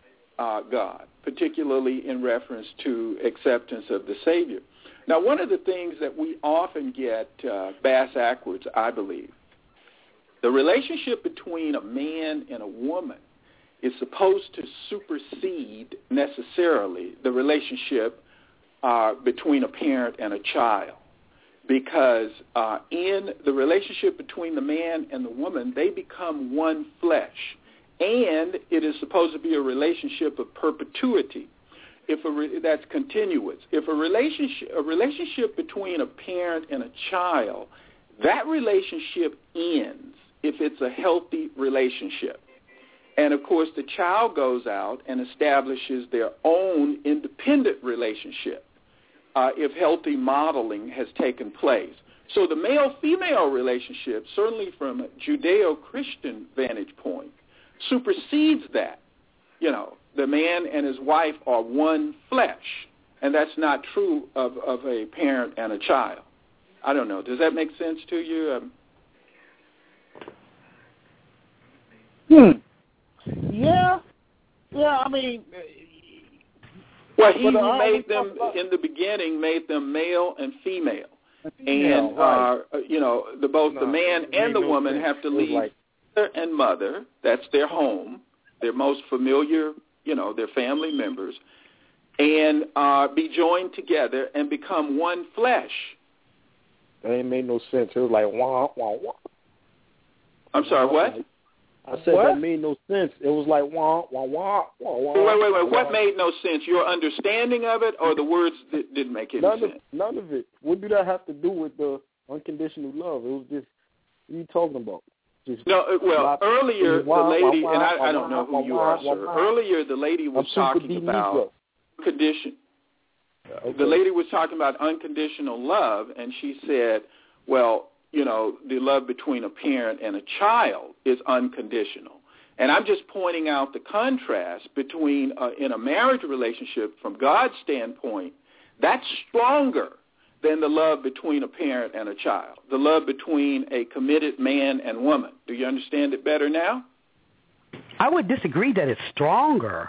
God, particularly in reference to acceptance of the Savior. Now, one of the things that we often get bass-ackwards, I believe, the relationship between a man and a woman is supposed to supersede necessarily the relationship between a parent and a child. Because in the relationship between the man and the woman, they become one flesh. And it is supposed to be a relationship of perpetuity. That's continuous. If a relationship between a parent and a child, that relationship ends if it's a healthy relationship. And, of course, the child goes out and establishes their own independent relationship if healthy modeling has taken place. So the male-female relationship, certainly from a Judeo-Christian vantage point, supersedes that. The man and his wife are one flesh, and that's not true of a parent and a child. I don't know. Does that make sense to you? Yeah. I mean, well, he who made them in the beginning made them male and female, and right. The man and the woman have to leave father and mother. That's their home, their most familiar, their family members, and be joined together and become one flesh. That ain't made no sense. It was like wah wah wah. I'm sorry, what? I said that made no sense. It was like wah wah wah wah wah. Wait. What made no sense? Your understanding of it, or the words that didn't make any sense? None of it. What do that have to do with the unconditional love? It was just, what are you talking about? Earlier the lady, and I don't know who you are, sir. Earlier the lady was talking about condition. Okay. The lady was talking about unconditional love, and she said, the love between a parent and a child is unconditional. And I'm just pointing out the contrast between, in a marriage relationship, from God's standpoint, that's stronger than the love between a parent and a child, the love between a committed man and woman. Do you understand it better now? I would disagree that it's stronger.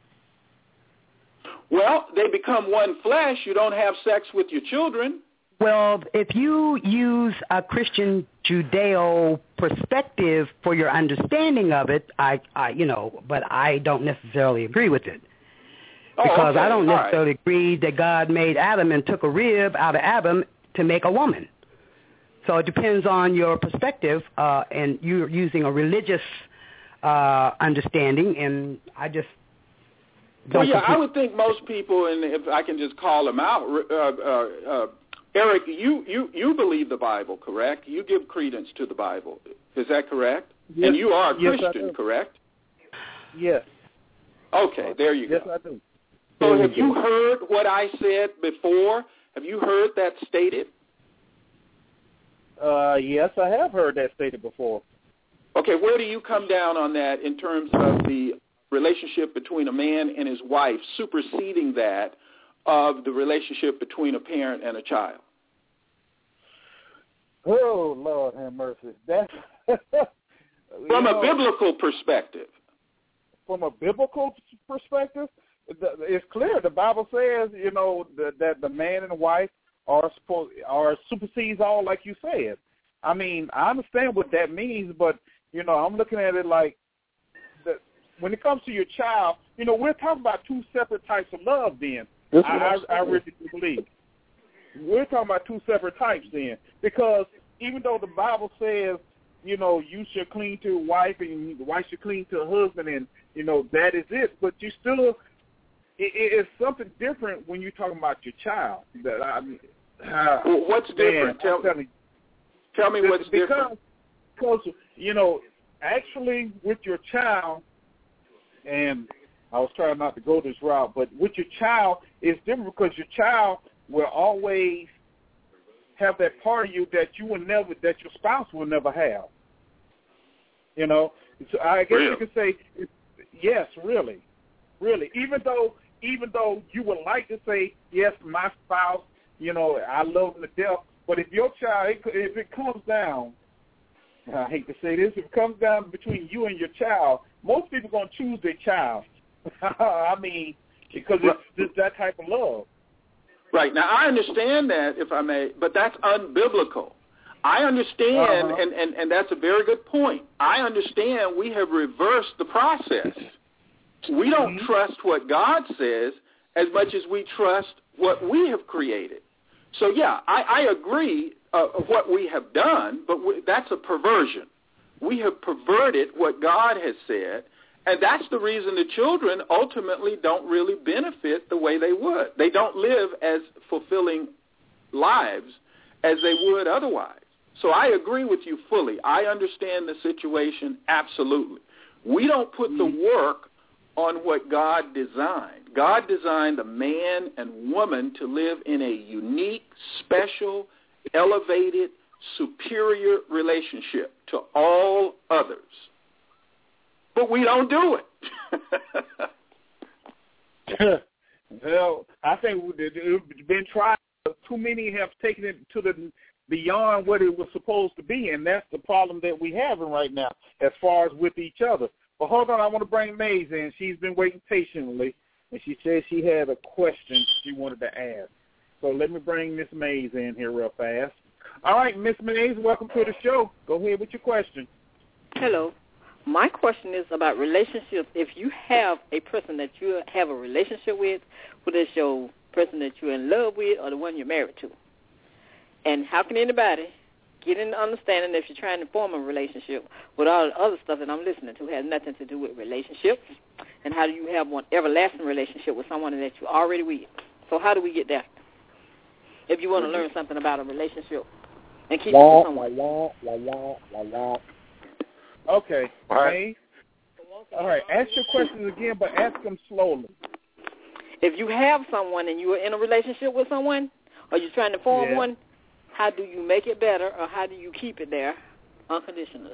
Well, they become one flesh. You don't have sex with your children. Well, if you use a Christian Judeo perspective for your understanding of it, but I don't necessarily agree with it. Because I don't necessarily agree that God made Adam and took a rib out of Adam to make a woman. So it depends on your perspective, and you're using a religious understanding, and I just don't. Well, I would think most people, and if I can just call them out, Eric, you believe the Bible, correct? You give credence to the Bible. Is that correct? Yes. And you are a Christian, correct? Yes. Okay, there you go. Yes, I do. So have you heard what I said before? Have you heard that stated? Yes, I have heard that stated before. Okay, where do you come down on that in terms of the relationship between a man and his wife superseding that of the relationship between a parent and a child? Oh, Lord have mercy. That's from a biblical perspective. From a biblical perspective, it's clear. The Bible says, that the man and the wife are supersedes all, like you said. I mean, I understand what that means, but I'm looking at it like when it comes to your child, we're talking about two separate types of love. Then I really believe we're talking about two separate types. Then, because even though the Bible says, you should cling to your wife and the wife should cling to her husband, and that is it. But you still, it's something different when you're talking about your child. What's different? Tell me what's different. Because, actually with your child, and I was trying not to go this route, but with your child, it's different because your child will always have that part of you that your spouse will never have. So I guess you could say, yes, really. Even though you would like to say, yes, my spouse, I love them to death, but if your child, if it comes down, I hate to say this, if it comes down between you and your child, most people are going to choose their child. I mean, because it's that type of love. Right. Now, I understand that, if I may, but that's unbiblical. I understand, and that's a very good point. I understand we have reversed the process. We don't trust what God says as much as we trust what we have created. So, yeah, I agree of what we have done, but that's a perversion. We have perverted what God has said, and that's the reason the children ultimately don't really benefit the way they would. They don't live as fulfilling lives as they would otherwise. So I agree with you fully. I understand the situation absolutely. We don't put the work on what God designed. God designed a man and woman to live in a unique, special, elevated, superior relationship to all others. But we don't do it. Well, I think it's been tried. Too many have taken it to the beyond what it was supposed to be, and that's the problem that we have right now as far as with each other. But hold on, I want to bring Maze in. She's been waiting patiently, and she said she had a question she wanted to ask. So let me bring Miss Maze in here real fast. All right, Miss Maze, welcome to the show. Go ahead with your question. Hello. My question is about relationships. If you have a person that you have a relationship with, whether it's your person that you're in love with or the one you're married to, and how can anybody get an understanding if you're trying to form a relationship with all the other stuff that I'm listening to has nothing to do with relationships, and how do you have one everlasting relationship with someone that you're already with? So how do we get there? If you want to learn something about a relationship and keep it with someone. Okay. Hey. All right. Ask your questions again, but ask them slowly. If you have someone and you are in a relationship with someone, or you're trying to form one, how do you make it better, or how do you keep it there unconditionally?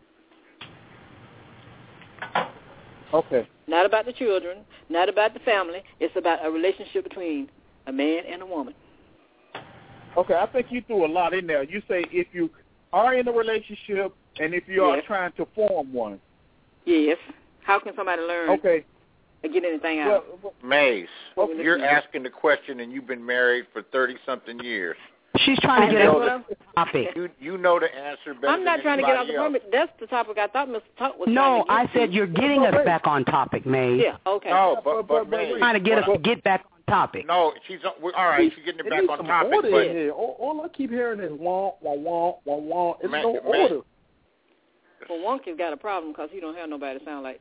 Okay. Not about the children, not about the family. It's about a relationship between a man and a woman. Okay, I think you threw a lot in there. You say if you are in a relationship and if you are trying to form one. Yes. How can somebody learn and get anything out? Maze, you're asking the question and you've been married for 30-something years. She's trying to get off the topic. You know the answer better I'm not than trying to get off the topic. That's the topic I thought Mr. Tuck was trying to get I said you're getting us back on topic, Maze. Yeah, okay. No, but Maze. Trying to get us to get back on topic. No, all right, she's getting it back on topic. But here. All I keep hearing is wah, wah, wah, wah, wah. It's no order. Well, Wonky's got a problem because he don't have nobody to sound like.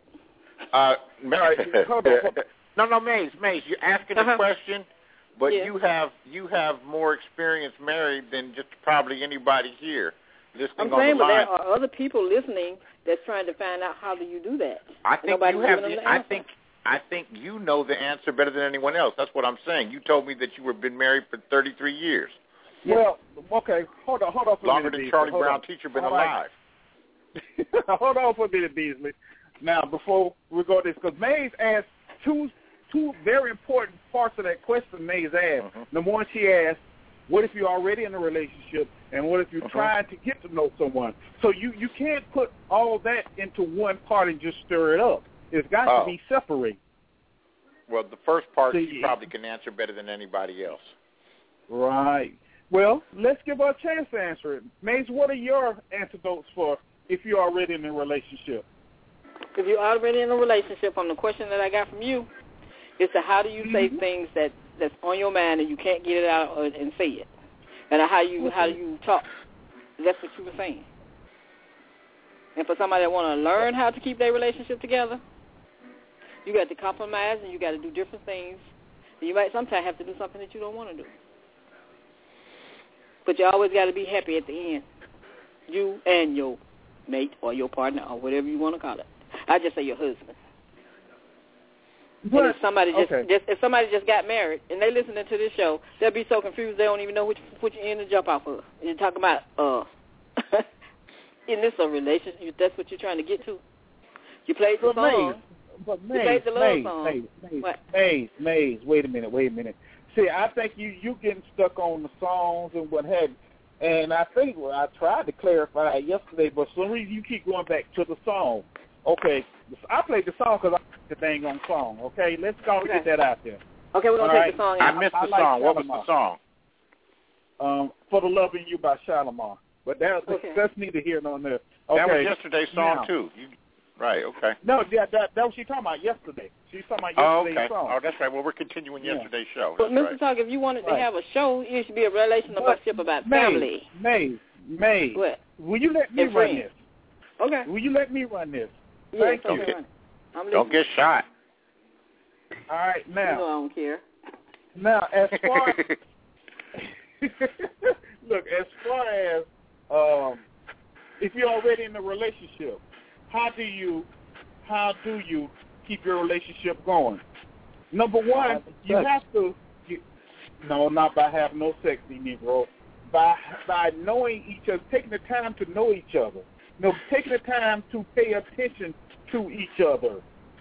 No, Maze, you're asking a question, but you have more experience married than just probably anybody here listening on the line. I'm saying, but there are other people listening that's trying to find out how do you do that. I think you know the answer better than anyone else. That's what I'm saying. You told me that you have been married for 33 years. Well, okay, hold on for a minute. Longer than Charlie Brown teacher been alive. Hold on for a minute, Beasley. Now, before we go to this, because Mays asked two very important parts of that question Mays asked. Mm-hmm. Number one, she asked, what if you're already in a relationship, and what if you're trying to get to know someone? So you can't put all that into one part and just stir it up. It's got to be separated. Well, the first part she probably can answer better than anybody else. Right. Well, let's give her a chance to answer it. Maze, what are your antidotes for if you're already in a relationship? If you're already in a relationship, from the question that I got from you, is to how do you say things that's on your mind and you can't get it out and say it, and how do you talk? That's what you were saying. And for somebody that want to learn how to keep their relationship together, you got to compromise and you got to do different things. And you might sometimes have to do something that you don't want to do. But you always got to be happy at the end. You and your mate or your partner or whatever you want to call it. I just say your husband. And if somebody just got married and they listening to this show, they'll be so confused they don't even know which end to jump off of. And you're talking about isn't this a relationship? That's what you're trying to get to. You played the song. But you played the love song. Maze, wait a minute. See, I think you getting stuck on the songs and what have you. And I think I tried to clarify it yesterday, but for some reason you keep going back to the song. Okay, I played the song because I like the dang on song. Okay, let's go and get that out there. Okay, we're going to take the song out. I missed the song. What was the song? For the Loving You by Shalimar. But that's neither here nor there. Okay. That was yesterday's song, too. Right, okay. No, that was she talking about yesterday. She's talking about yesterday's song. Oh, that's right. Well, we're continuing yesterday's show. But Mr. Talk, if you wanted to have a show, it should be a relationship about family. May. What? Will you let me run this? Okay. Will you let me run this? Yes, Thank you. Don't get shot. All right, now. You know I don't care. Now, as far as if you're already in a relationship, how do you keep your relationship going? Number one, you have to. Not by having no sex, Negro. By knowing each other, taking the time to know each other. Taking the time to pay attention to each other.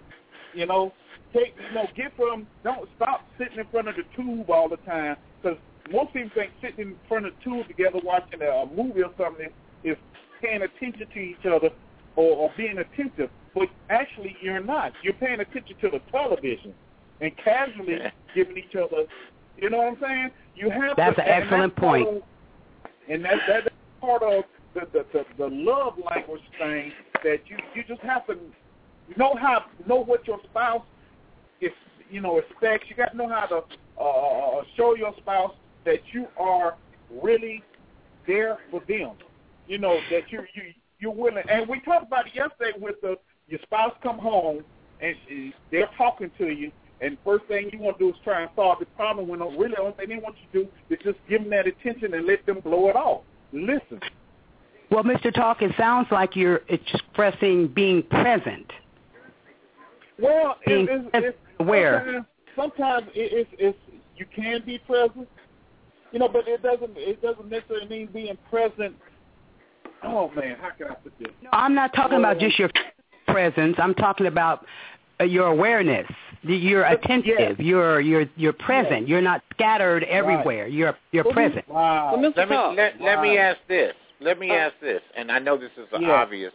Don't stop sitting in front of the tube all the time, because most people think sitting in front of the tube together watching a movie or something is paying attention to each other or being attentive, but actually you're not. You're paying attention to the television and casually giving each other, you know what I'm saying? That's an excellent point. And that's part of the love language thing, that you just have to know what your spouse expects. You got to know how to show your spouse that you are really there for them. That you're willing. And we talked about it yesterday with your spouse come home and they're talking to you, and first thing you want to do is try and solve the problem, when really the only thing they want you to do is just give them that attention and let them blow it off. Listen. Well, Mr. Talk, it sounds like you're expressing being present. Well, it's aware. Sometimes it's you can be present, but it doesn't necessarily mean being present. Oh man, how can I put this? No, I'm not talking about just your presence. I'm talking about your awareness. You're attentive. You're present. You're not scattered everywhere. Right. You're present. Wow. Well, let me ask this. And I know this is an obvious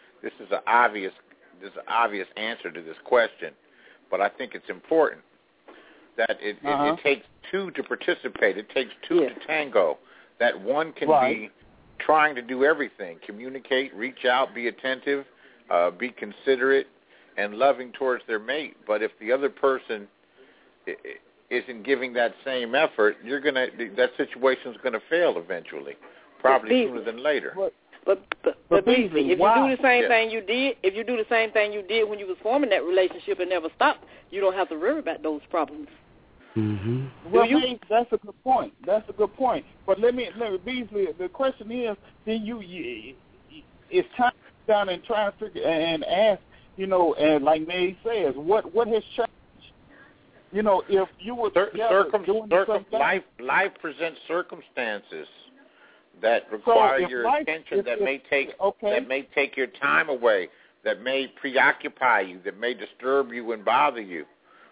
answer to this question, but I think it's important that it takes two to participate. It takes two to tango. That one can be trying to do everything: communicate, reach out, be attentive, be considerate, and loving towards their mate. But if the other person isn't giving that same effort, that situation's gonna fail eventually, probably sooner than later. But Beasley, if you do the same thing you did, when you was forming that relationship and never stopped, you don't have to worry about those problems. Mm-hmm. Well, that's a good point. But let me Beasley, the question is, then it's time to sit down and try to figure and ask, and like May says, what has changed? if you were together doing something, life presents circumstances that require your attention, that may take your time away, that may preoccupy you, that may disturb you and bother you.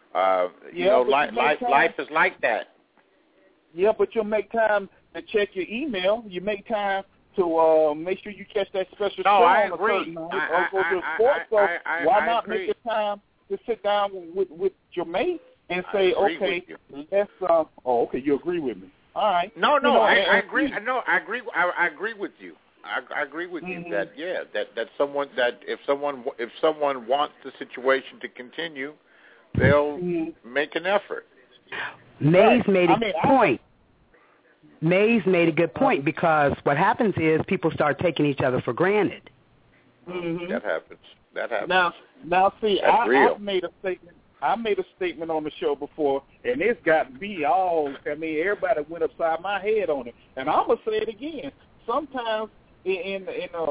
Life is like that. Yeah, but you'll make time to check your email. You make time to make sure you catch that special show on a certain night, or go to sports. So why not make the time to sit down with your mate and say, okay, let's. Okay, you agree with me? All right. No, I agree. No, I agree. I agree with you. I agree with you that if someone wants the situation to continue, they'll make an effort. Mays made a good point. Mays made a good point, because what happens is people start taking each other for granted. Mm-hmm. That happens. Now, see, I made a statement. I made a statement on the show before, and it's got me all. I mean, everybody went upside my head on it, and I'm gonna say it again. Sometimes in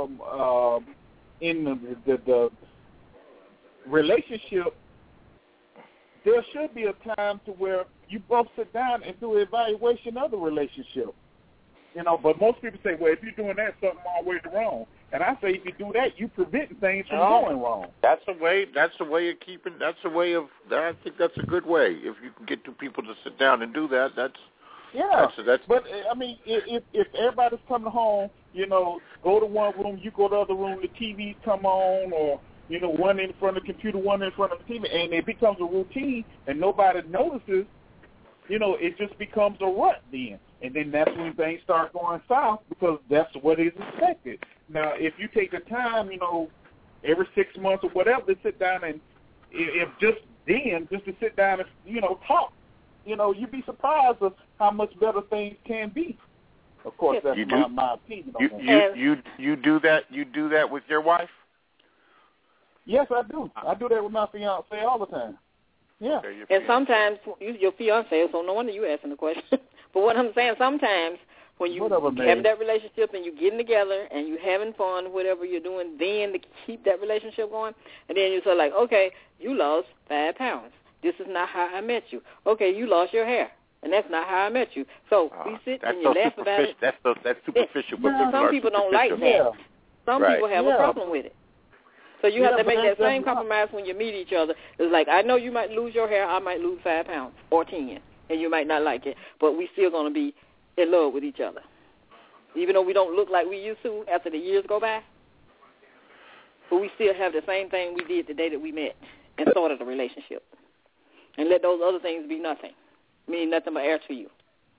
the relationship, there should be a time to where you both sit down and do an evaluation of the relationship. But most people say, well, if you're doing that, something always wrong. And I say, if you do that, you're preventing things from going wrong. That's a way of keeping. I think that's a good way. If you can get two people to sit down and do that, that's. But I mean, if everybody's coming home, go to one room, you go to the other room, the TVs come on, or one in front of the computer, one in front of the TV, and it becomes a routine, and nobody notices. It just becomes a rut then. And then that's when things start going south, because that's what is expected. Now, if you take the time, every 6 months or whatever, to sit down and just to sit down and, talk, you'd be surprised of how much better things can be. Of course, that's my opinion on that. You do that with your wife? Yes, I do. I do that with my fiancé all the time. Yeah. And sometimes your fiancé, so no wonder you asking the question. But what I'm saying, sometimes when you have that relationship and you're getting together and you're having fun, whatever you're doing, then to keep that relationship going, and then you're like, okay, you lost 5 pounds. This is not how I met you. Okay, you lost your hair, and that's not how I met you. So we sit and you laugh about it. That's superficial. Some people don't like that. Some people have a problem with it. So you have to make that same compromise when you meet each other. It's like, I know you might lose your hair, I might lose 5 pounds or 10, and you might not like it, but we still going to be in love with each other, even though we don't look like we used to after the years go by. But we still have the same thing we did the day that we met and started a relationship, and let those other things be nothing, meaning nothing but air to you.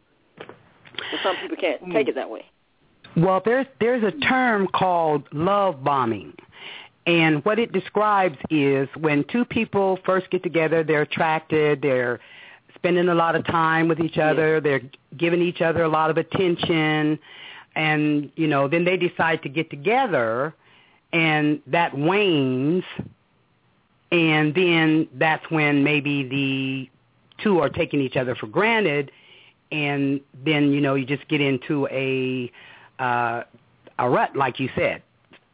But some people can't take it that way. Well, there's a term called love bombing. And what it describes is when two people first get together, they're attracted, they're spending a lot of time with each other, they're giving each other a lot of attention, and, then they decide to get together, and that wanes, and then that's when maybe the two are taking each other for granted, and then, you just get into a rut, like you said.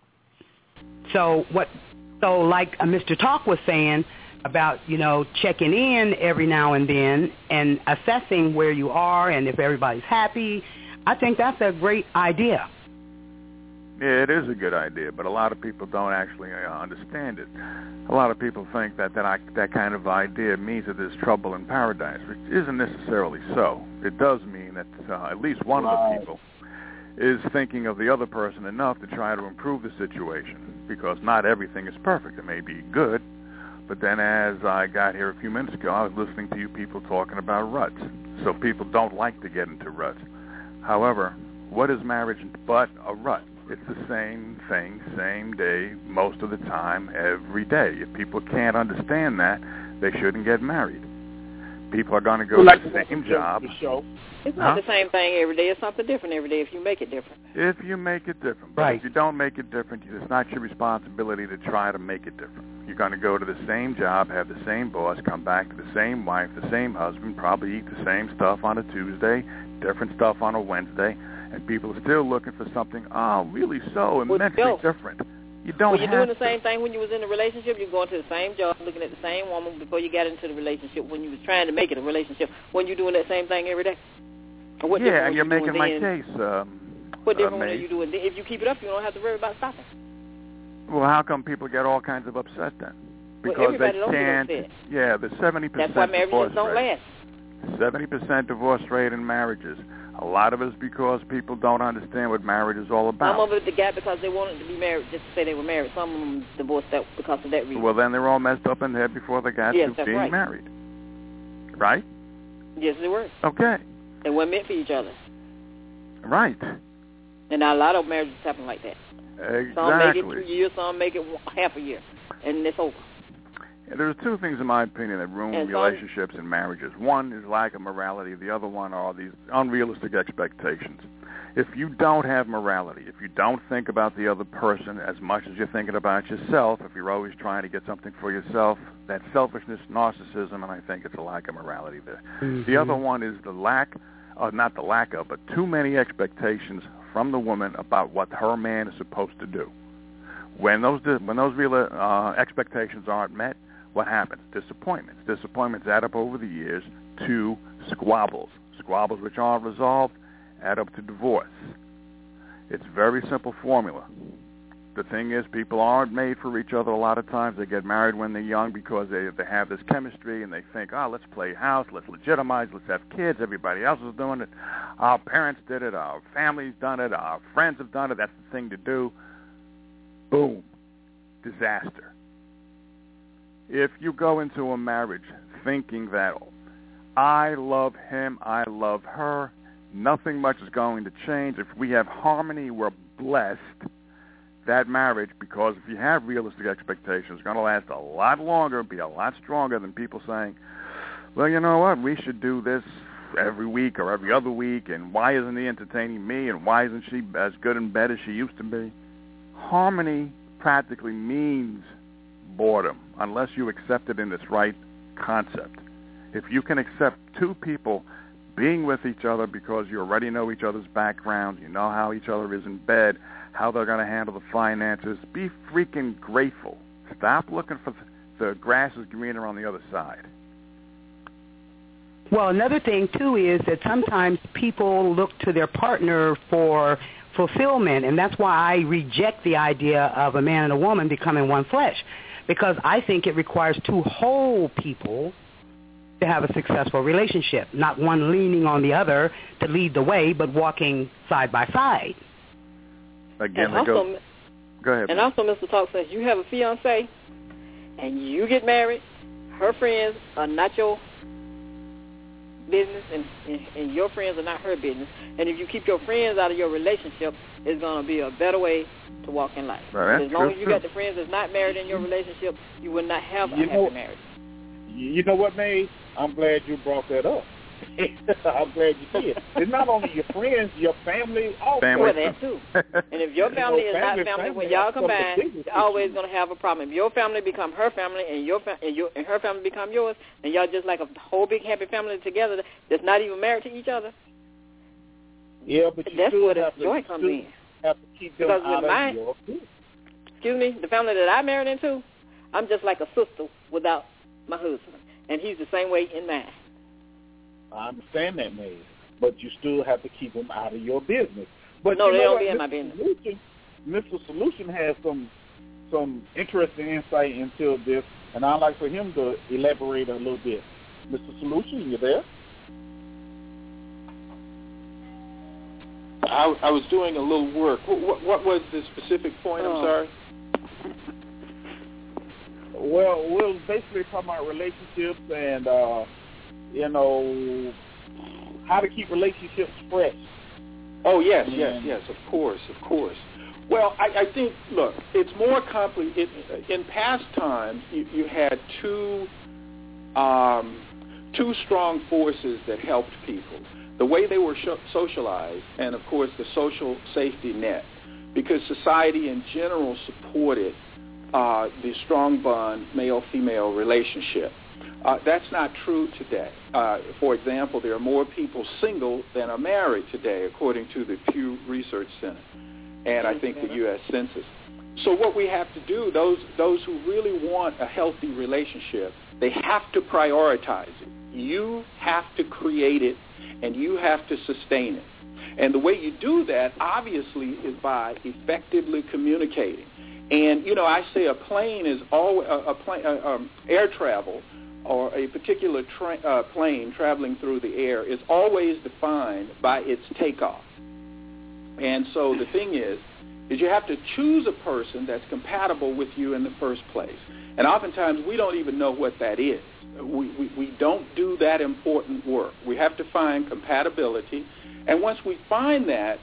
So like Mr. Talk was saying about, checking in every now and then and assessing where you are and if everybody's happy, I think that's a great idea. Yeah, it is a good idea, but a lot of people don't actually understand it. A lot of people think that kind of idea means that there's trouble in paradise, which isn't necessarily so. It does mean that at least one of the people is thinking of the other person enough to try to improve the situation, because not everything is perfect. It may be good, but then as I got here a few minutes ago, I was listening to you people talking about ruts. So people don't like to get into ruts. However, what is marriage but a rut? It's the same thing, same day, most of the time, every day. If people can't understand that, they shouldn't get married. People are going to go to the same job. It's not the same thing every day. It's something different every day if you make it different. If you make it different. But if you don't make it different, it's not your responsibility to try to make it different. You're going to go to the same job, have the same boss, come back to the same wife, the same husband, probably eat the same stuff on a Tuesday, different stuff on a Wednesday, and people are still looking for something, really so immensely different. You don't Were you doing the to. same thing when you was in a relationship? You're going to the same job, looking at the same woman before you got into the relationship when you was trying to make it a relationship. When you doing that same thing every day? Or what yeah, and you're making my then? case. What different are you doing? If you keep it up, you don't have to worry about stopping. Well, how come people get all kinds of upset then? Because they can't. Yeah, the 70% That's why marriages don't last. 70% divorce rate in marriages. A lot of it is because people don't understand what marriage is all about. Some of it they got because they wanted to be married just to say they were married. Some of them divorced that because of that reason. Well, then they're all messed up in the head before they got to being right. married. Right? Yes, they were. Okay. They weren't meant for each other. Right. And now a lot of marriages happen like that. Exactly. Some make it 2 years, some make it half a year, and it's over. There's two things, in my opinion, that ruin relationships and marriages. One is lack of morality. The other one are these unrealistic expectations. If you don't have morality, if you don't think about the other person as much as you're thinking about yourself, if you're always trying to get something for yourself, that's selfishness, narcissism, and I think it's a lack of morality there. Mm-hmm. The other one is but too many expectations from the woman about what her man is supposed to do. When those real expectations aren't met, what happens? Disappointments. Disappointments add up over the years to squabbles. Squabbles which aren't resolved add up to divorce. It's a very simple formula. The thing is, people aren't made for each other a lot of times. They get married when they're young because they have this chemistry and they think, let's play house, let's legitimize, let's have kids. Everybody else is doing it. Our parents did it. Our family's done it. Our friends have done it. That's the thing to do. Boom. Disaster. If you go into a marriage thinking that I love him, I love her, nothing much is going to change. If we have harmony, we're blessed. That marriage, because if you have realistic expectations, is going to last a lot longer, be a lot stronger than people saying, well, you know what, we should do this every week or every other week, and why isn't he entertaining me, and why isn't she as good in bed as she used to be? Harmony practically means boredom, unless you accept it in its right concept. If you can accept two people being with each other because you already know each other's background, you know how each other is in bed, how they're going to handle the finances, be freaking grateful. Stop looking for the grass is greener on the other side. Well, another thing, too, is that sometimes people look to their partner for fulfillment, and that's why I reject the idea of a man and a woman becoming one flesh, because I think it requires two whole people to have a successful relationship, not one leaning on the other to lead the way, but walking side by side. Again, go ahead. And man. also, Mr. Talk says, you have a fiancé, and you get married, her friends are not your business, and your friends are not her business. And if you keep your friends out of your relationship, it's going to be a better way to walk in life. Right, as long as you got the friends that's not married in your relationship, you will not have a happy marriage. You know what, May? I'm glad you brought that up. I'm glad you did. It's not only your friends, your family also. Well, that too. And if your family is not family, when y'all combine, you're always going to have a problem. If your family become her family and her family become yours, and y'all just like a whole big happy family together that's not even married to each other. Yeah, but you that's still where the have joy comes in. Have to keep them because out with of your business. Excuse me, the family that I married into, I'm just like a sister without my husband, and he's the same way in mine. I understand that, May, but you still have to keep them out of your business. But no, you they know don't what? be in my business. Mr. Solution has some interesting insight into this, and I'd like for him to elaborate a little bit. Mr. Solution, you there? I was doing a little work. What was the specific point? I'm sorry. Well, we're basically talking about relationships and, how to keep relationships fresh. Oh, yes, of course. Well, I think, look, it's more complicated. In past times, you had two strong forces that helped people. The way they were socialized, and, of course, the social safety net, because society in general supported the strong bond male-female relationship. That's not true today. For example, there are more people single than are married today, according to the Pew Research Center, and I think the U.S. Census. So what we have to do, those who really want a healthy relationship, they have to prioritize it. You have to create it, and you have to sustain it. And the way you do that, obviously, is by effectively communicating. And, you know, I say a plane is always air travel, or a particular plane traveling through the air is always defined by its takeoff. And so the thing is you have to choose a person that's compatible with you in the first place. And oftentimes we don't even know what that is. We don't do that important work. We have to find compatibility. And once we find that,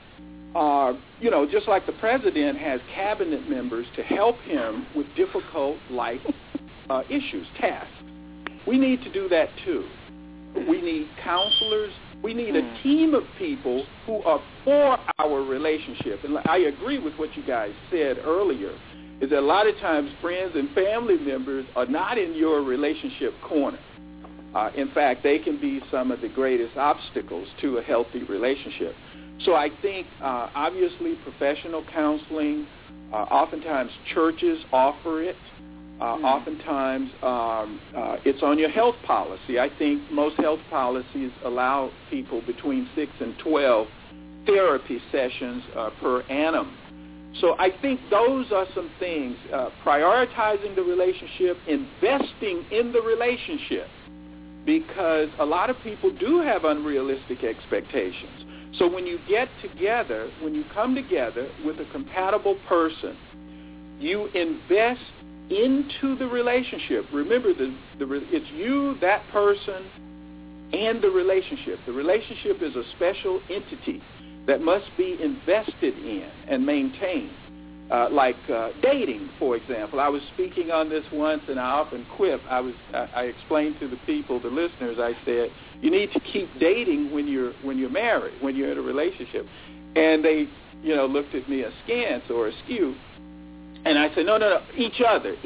you know, just like the president has cabinet members to help him with difficult life issues, tasks, we need to do that too. We need counselors. We need a team of people who are for our relationship. And I agree with what you guys said earlier, is that a lot of times friends and family members are not in your relationship corner. In fact, they can be some of the greatest obstacles to a healthy relationship. So I think, obviously, professional counseling, oftentimes churches offer it. Oftentimes, it's on your health policy. I think most health policies allow people between 6 and 12 therapy sessions per annum. So I think those are some things, prioritizing the relationship, investing in the relationship, because a lot of people do have unrealistic expectations. So when you get together, when you come together with a compatible person, you invest into the relationship. Remember, it's you, that person, and the relationship. The relationship is a special entity that must be invested in and maintained. Like dating, for example. I was speaking on this once, and I often quip. I explained to the people, the listeners, I said, you need to keep dating when you're married, when you're in a relationship. And they, you know, looked at me askance or askew. And I said, no, each other.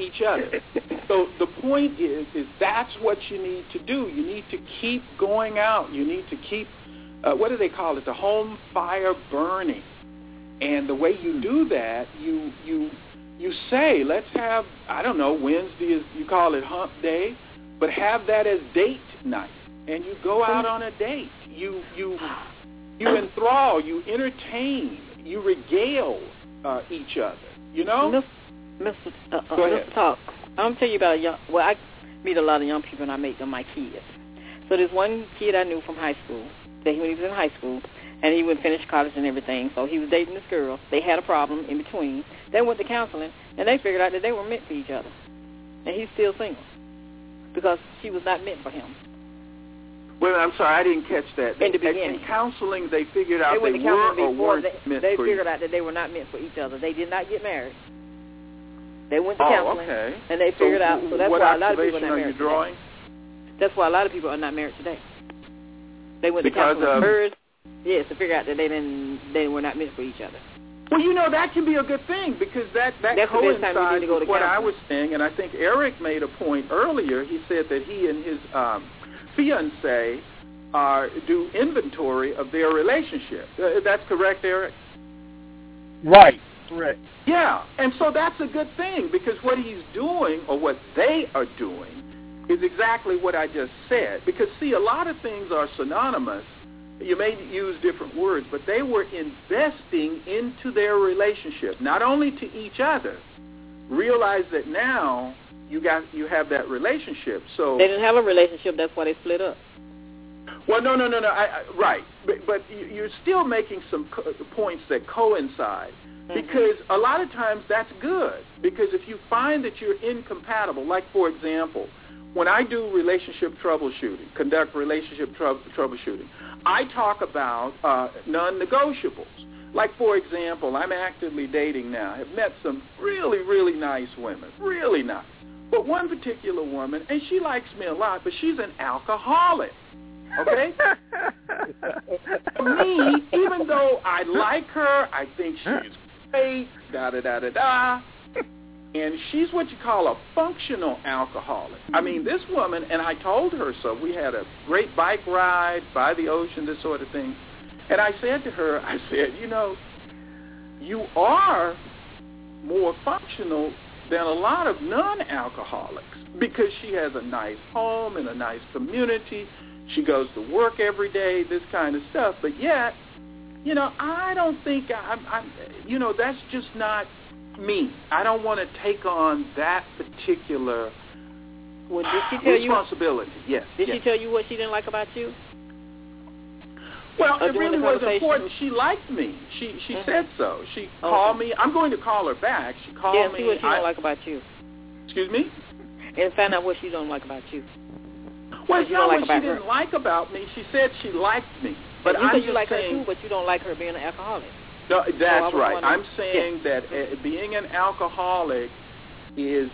So the point is that's what you need to do. You need to keep going out. You need to keep, what do they call it, the home fire burning. And the way you do that, you say, let's have, I don't know, Wednesday is, you call it hump day, but have that as date night. And you go out on a date. You enthrall, you entertain, you regale each other. You know? Mr. Talk, I'm tell you about I meet a lot of young people and I make them my kids. So there's one kid I knew from high school, that when he was in high school, and he went finish college and everything, so he was dating this girl. They had a problem in between. They went to counseling, and they figured out that they were meant for each other. And he's still single because she was not meant for him. Well, I'm sorry, I didn't catch that. In the beginning. In counseling, they figured out they were or weren't meant for each other. They figured out that they were not meant for each other. They did not get married. They went to counseling, and they figured out. So that's why a lot of people are not married today. That's why a lot of people are not married today. They went to counseling first. Yes, to figure out that they were not meant for each other. Well, you know, that can be a good thing because that coincides with what I was saying, and I think Eric made a point earlier. He said that he and his fiancée do inventory of their relationship. That's correct, Eric? Right, correct. Yeah, and so that's a good thing because what he's doing, or what they are doing, is exactly what I just said. Because, see, a lot of things are synonymous. You may use different words, but they were investing into their relationship, not only to each other. Realize that now you have that relationship. So they didn't have a relationship. That's why they split up. Well, no. Right, but you're still making some points that coincide. Because a lot of times that's good. Because if you find that you're incompatible, like, for example, when I do conduct relationship troubleshooting, I talk about non-negotiables. Like, for example, I'm actively dating now. I've met some really, really nice women, really nice. But one particular woman, and she likes me a lot, but she's an alcoholic. Okay? Me, even though I like her, I think she's great, da-da-da-da-da, and she's what you call a functional alcoholic. I mean, this woman, and I told her so. We had a great bike ride by the ocean, this sort of thing. And I said to her, you know, you are more functional than a lot of non-alcoholics because she has a nice home and a nice community. She goes to work every day, this kind of stuff. But yet, I don't think I'm that's just not me. I don't want to take on that particular responsibility. Yes. Did she tell you what she didn't like about you? Well, it really was important. She liked me. She said so. She called me. I'm going to call her back. She called me. See what she don't like about you. Excuse me? And find out what she don't like about you. Well, it's not what she didn't like about me. She said she liked me. But you said you like her too, but you don't like her being an alcoholic. No, that's right. I'm saying that being an alcoholic is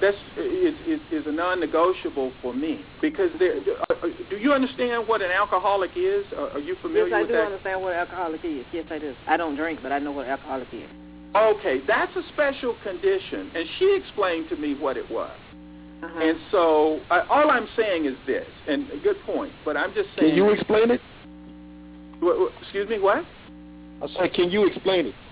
a non-negotiable for me because do you understand what an alcoholic is? Are you familiar with that? Yes, I do understand what an alcoholic is. Yes, I do. I don't drink, but I know what an alcoholic is. Okay, that's a special condition, and she explained to me what it was. And so all I'm saying is this, and a good point, but I'm just saying... Can you explain it? Excuse me, what? I said, can you explain it?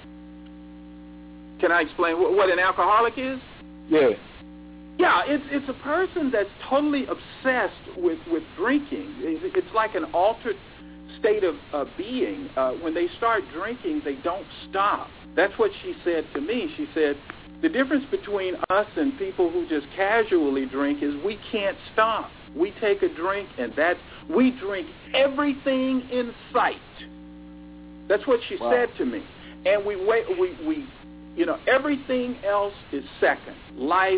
Can I explain what an alcoholic is? Yeah. Yeah, it's a person that's totally obsessed with drinking. It's like an altered state of being. When they start drinking, they don't stop. That's what she said to me. She said, the difference between us and people who just casually drink is we can't stop. We take a drink, and we drink everything in sight. That's what she said to me. And we everything else is second. Life,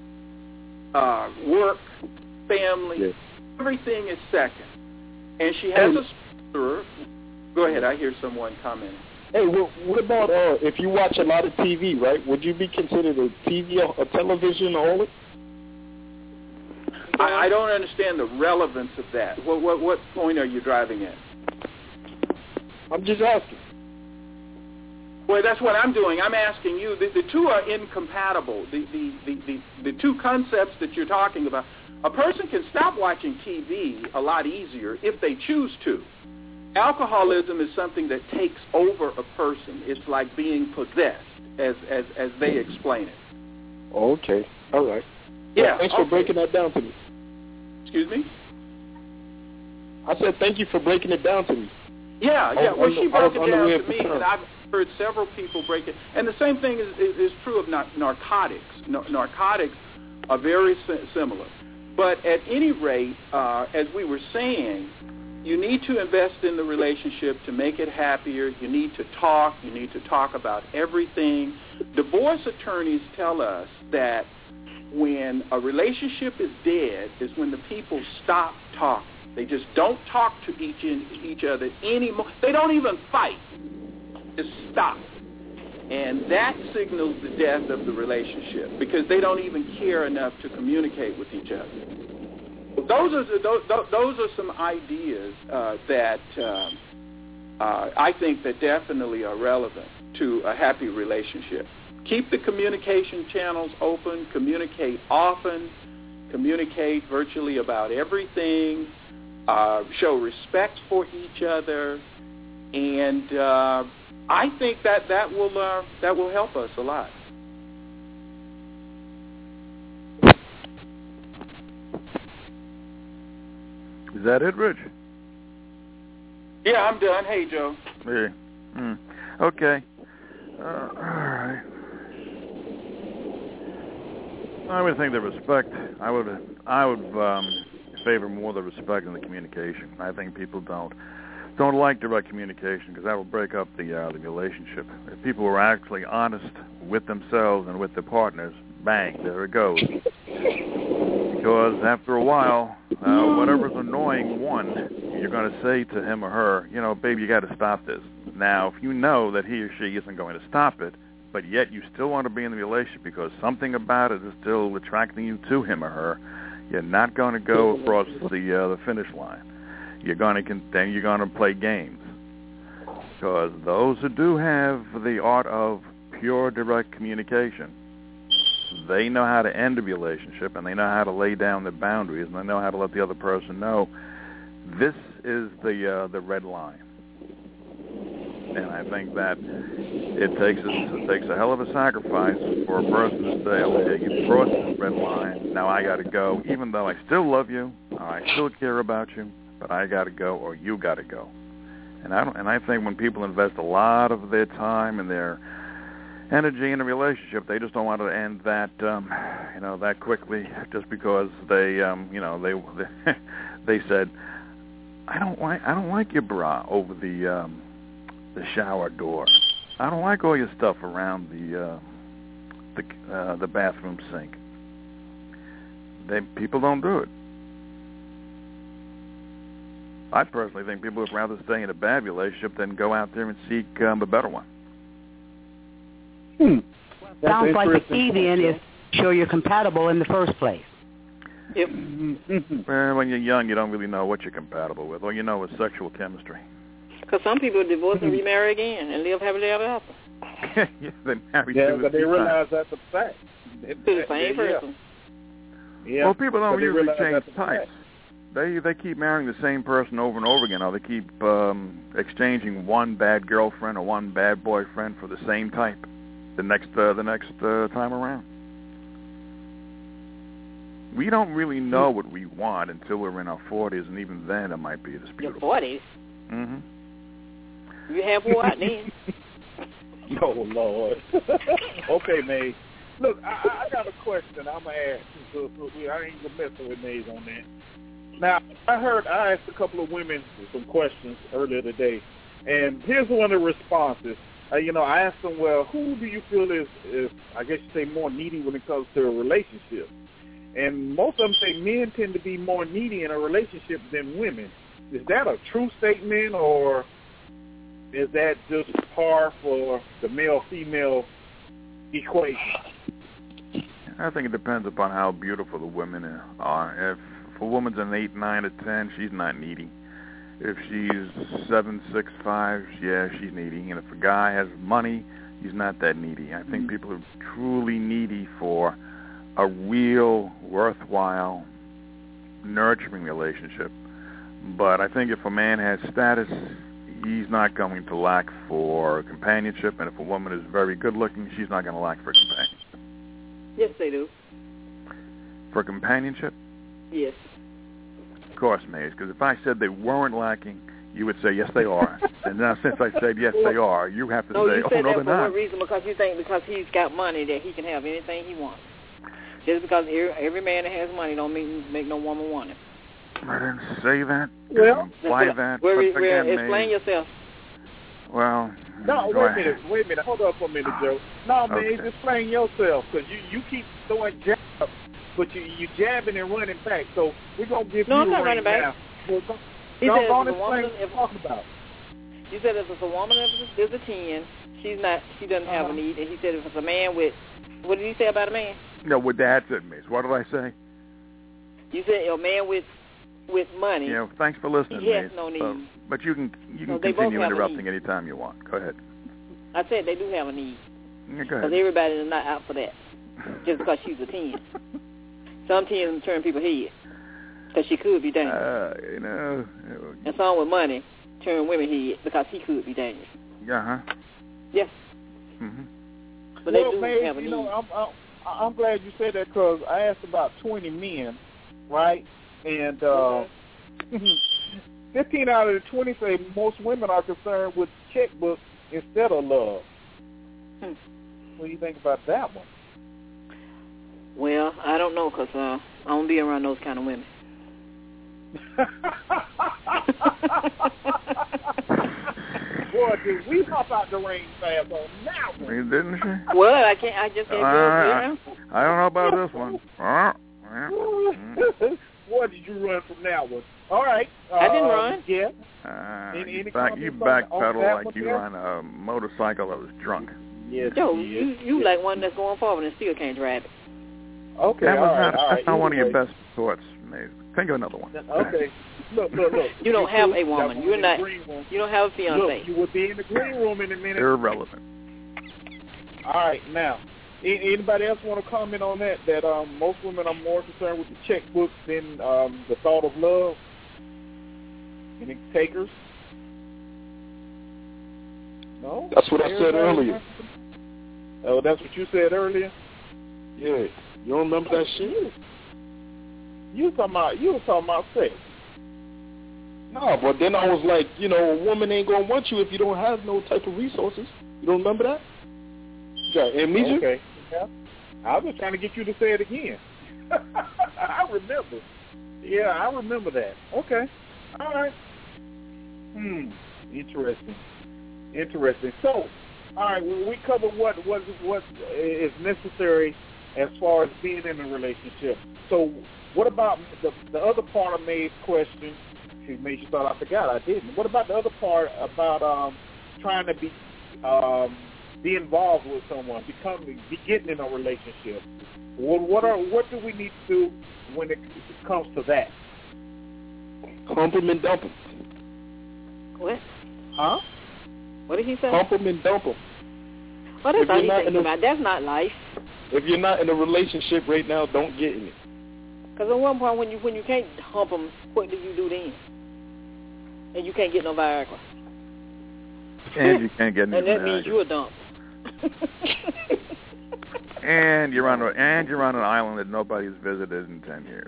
work, family, everything is second. And she has a sponsor. Go ahead, I hear someone commenting. Hey, what about if you watch a lot of TV, right? Would you be considered a television-aholic? I don't understand the relevance of that. What point are you driving at? I'm just asking. Well, that's what I'm doing. I'm asking you. The two are incompatible. The two concepts that you're talking about. A person can stop watching TV a lot easier if they choose to. Alcoholism is something that takes over a person. It's like being possessed, as they explain it. Okay. All right. Yeah. Thanks for breaking that down to me. Excuse me? I said thank you for breaking it down to me. Yeah. Well, she broke it down to me, and I've heard several people break it. And the same thing is true of narcotics. Narcotics are very similar. But at any rate, as we were saying, you need to invest in the relationship to make it happier. You need to talk. You need to talk about everything. Divorce attorneys tell us that when a relationship is dead is when the people stop talking. They just don't talk to each other anymore. They don't even fight. Just stop. And that signals the death of the relationship because they don't even care enough to communicate with each other. Those are some ideas that I think that definitely are relevant to a happy relationship. Keep the communication channels open. Communicate often. Communicate virtually about everything. Show respect for each other, and I think that will help us a lot. Is that it, Rich? Yeah, I'm done. Hey, Joe. Yeah. Okay. All right. I would think the respect. I would favor more the respect than the communication. I think people don't like direct communication because that will break up the relationship. If people were actually honest with themselves and with their partners, bang, there it goes. Because after a while, whatever's annoying one, you're going to say to him or her, babe, you got to stop this. Now, if you know that he or she isn't going to stop it, but yet you still want to be in the relationship because something about it is still attracting you to him or her, you're not going to go across the finish line. You're going to play games. Because those who do have the art of pure direct communication, they know how to end a relationship, and they know how to lay down the boundaries, and they know how to let the other person know this is the red line. And I think that it takes a hell of a sacrifice for a person to say, okay, you've crossed this red line, now I got to go, even though I still love you, or I still care about you, but I got to go, or you got to go. And I think when people invest a lot of their time and their energy in a relationship, they just don't want to end that, that quickly, just because they said, I don't like your bra over the shower door. I don't like all your stuff around the bathroom sink. People don't do it. I personally think people would rather stay in a bad relationship than go out there and seek a better one. Sounds like the key then is sure you're compatible in the first place. Yep. Well, when you're young, you don't really know what you're compatible with. All you know is sexual chemistry. Because some people divorce and remarry again and live happily ever after. Yeah, they marry but they realize that's a fact. To the same person. Yeah. Well, people don't usually change types. They keep marrying the same person over and over again, or they keep exchanging one bad girlfriend or one bad boyfriend for the same type the next time around. We don't really know what we want until we're in our 40s, and even then it might be this beautiful. Your 40s? Mm-hmm. You have what then? Oh, Lord. Okay, Maze. Look, I got a question I'm going to ask. I ain't going to mess with Maze on that. Now, I asked a couple of women some questions earlier today, and here's one of the responses. I asked them, well, who do you feel is I guess you say, more needy when it comes to a relationship? And most of them say men tend to be more needy in a relationship than women. Is that a true statement, or is that just par for the male-female equation? I think it depends upon how beautiful the women are. If a woman's an 8, 9, or 10, she's not needy. If she's 7, 6, 5, yeah, she's needy. And if a guy has money, he's not that needy. I think people are truly needy for a real, worthwhile, nurturing relationship. But I think if a man has status, he's not going to lack for companionship. And if a woman is very good-looking, she's not going to lack for companionship. Yes, they do. For companionship? Yes. Of course, Maze, because if I said they weren't lacking, you would say, yes, they are. And now since I said, yes, they are, you have to say, oh, no, they're not. No, you said that for what reason? Because you think because he's got money that he can have anything he wants. Just because every man that has money don't make no woman want it. I didn't say that. Well, why that? Explain yourself. Well, no, wait a minute. Hold up for a minute, Joe. No, man, okay. Explain yourself, because you keep throwing jabs, but you jabbing and running back. So we're gonna give you I'm not running back. Well, he said explain what you're talking about. You said if it's a woman is a 10, she doesn't have a need, and he said if it's a man with, what did he say about a man? No, what Dad said, Miss. What did I say? You said a man with money. Yeah, thanks for listening, he has no need. But you can continue interrupting anytime you want. Go ahead. I said they do have a need. Yeah, go ahead. Because everybody is not out for that, just because she's a 10. Some 10s turn people head, because she could be dangerous. And some with money turn women head because he could be dangerous. Uh-huh. Yes. Mm-hmm. But they do have a need. I'm glad you said that, because I asked about 20 men, right? And 15 out of the 20 say most women are concerned with checkbooks instead of love. What do you think about that one? Well, I don't know, because I don't be around those kind of women. Boy, did we hop out the rain fast on that one. Didn't she? Well, I just can't I don't know about this one. Boy, did you run from that one. All right. I didn't run. Yeah. You backpedal like you run a motorcycle that was drunk. Yes. Joe, you like one that's going forward and still can't drive it. Okay, that's not one of your best thoughts, Maze. Think of another one. Okay. Look. You don't have a woman. You don't have a fiancé. Look, you will be in the green room in a minute. Irrelevant. All right, now, anybody else want to comment on that? That most women are more concerned with the checkbook than the thought of love? Any takers? No? That's what I said earlier. Oh, that's what you said earlier? Yeah. You don't remember that shit? You were talking about sex. No, but then I was like, you know, a woman ain't gonna want you if you don't have no type of resources. You don't remember that? Yeah, amnesia? Okay. Yeah. I was just trying to get you to say it again. I remember. Yeah, I remember that. Okay. All right. Interesting. So, all right, we covered what is necessary as far as being in a relationship. So, what about the other part of May's question? She made you thought I forgot. I didn't. What about the other part about trying to be involved with someone, be getting in a relationship? What do we need to do when it comes to that? Hump them and dump them. What? Huh? What did he say? Hump them and dump them. What is he thinking about? That's not life. If you're not in a relationship right now, don't get in it. Because at one point, when you can't hump them, what do you do then? And you can't get no Viagra. And you can't get no and that Viagra. means you're a dump. And you're on an island that nobody's visited in 10 years.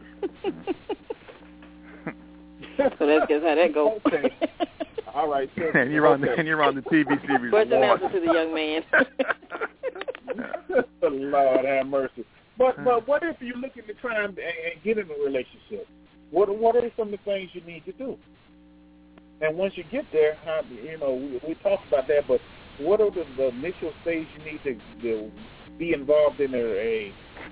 So that's just how that goes. Okay. All right. So, and you're on the TV series. Question answer to the young man. Lord have mercy. But what if you're looking to try and get in a relationship? What are some of the things you need to do? And once you get there, we talked about that. But what are the initial stage you need to be involved in a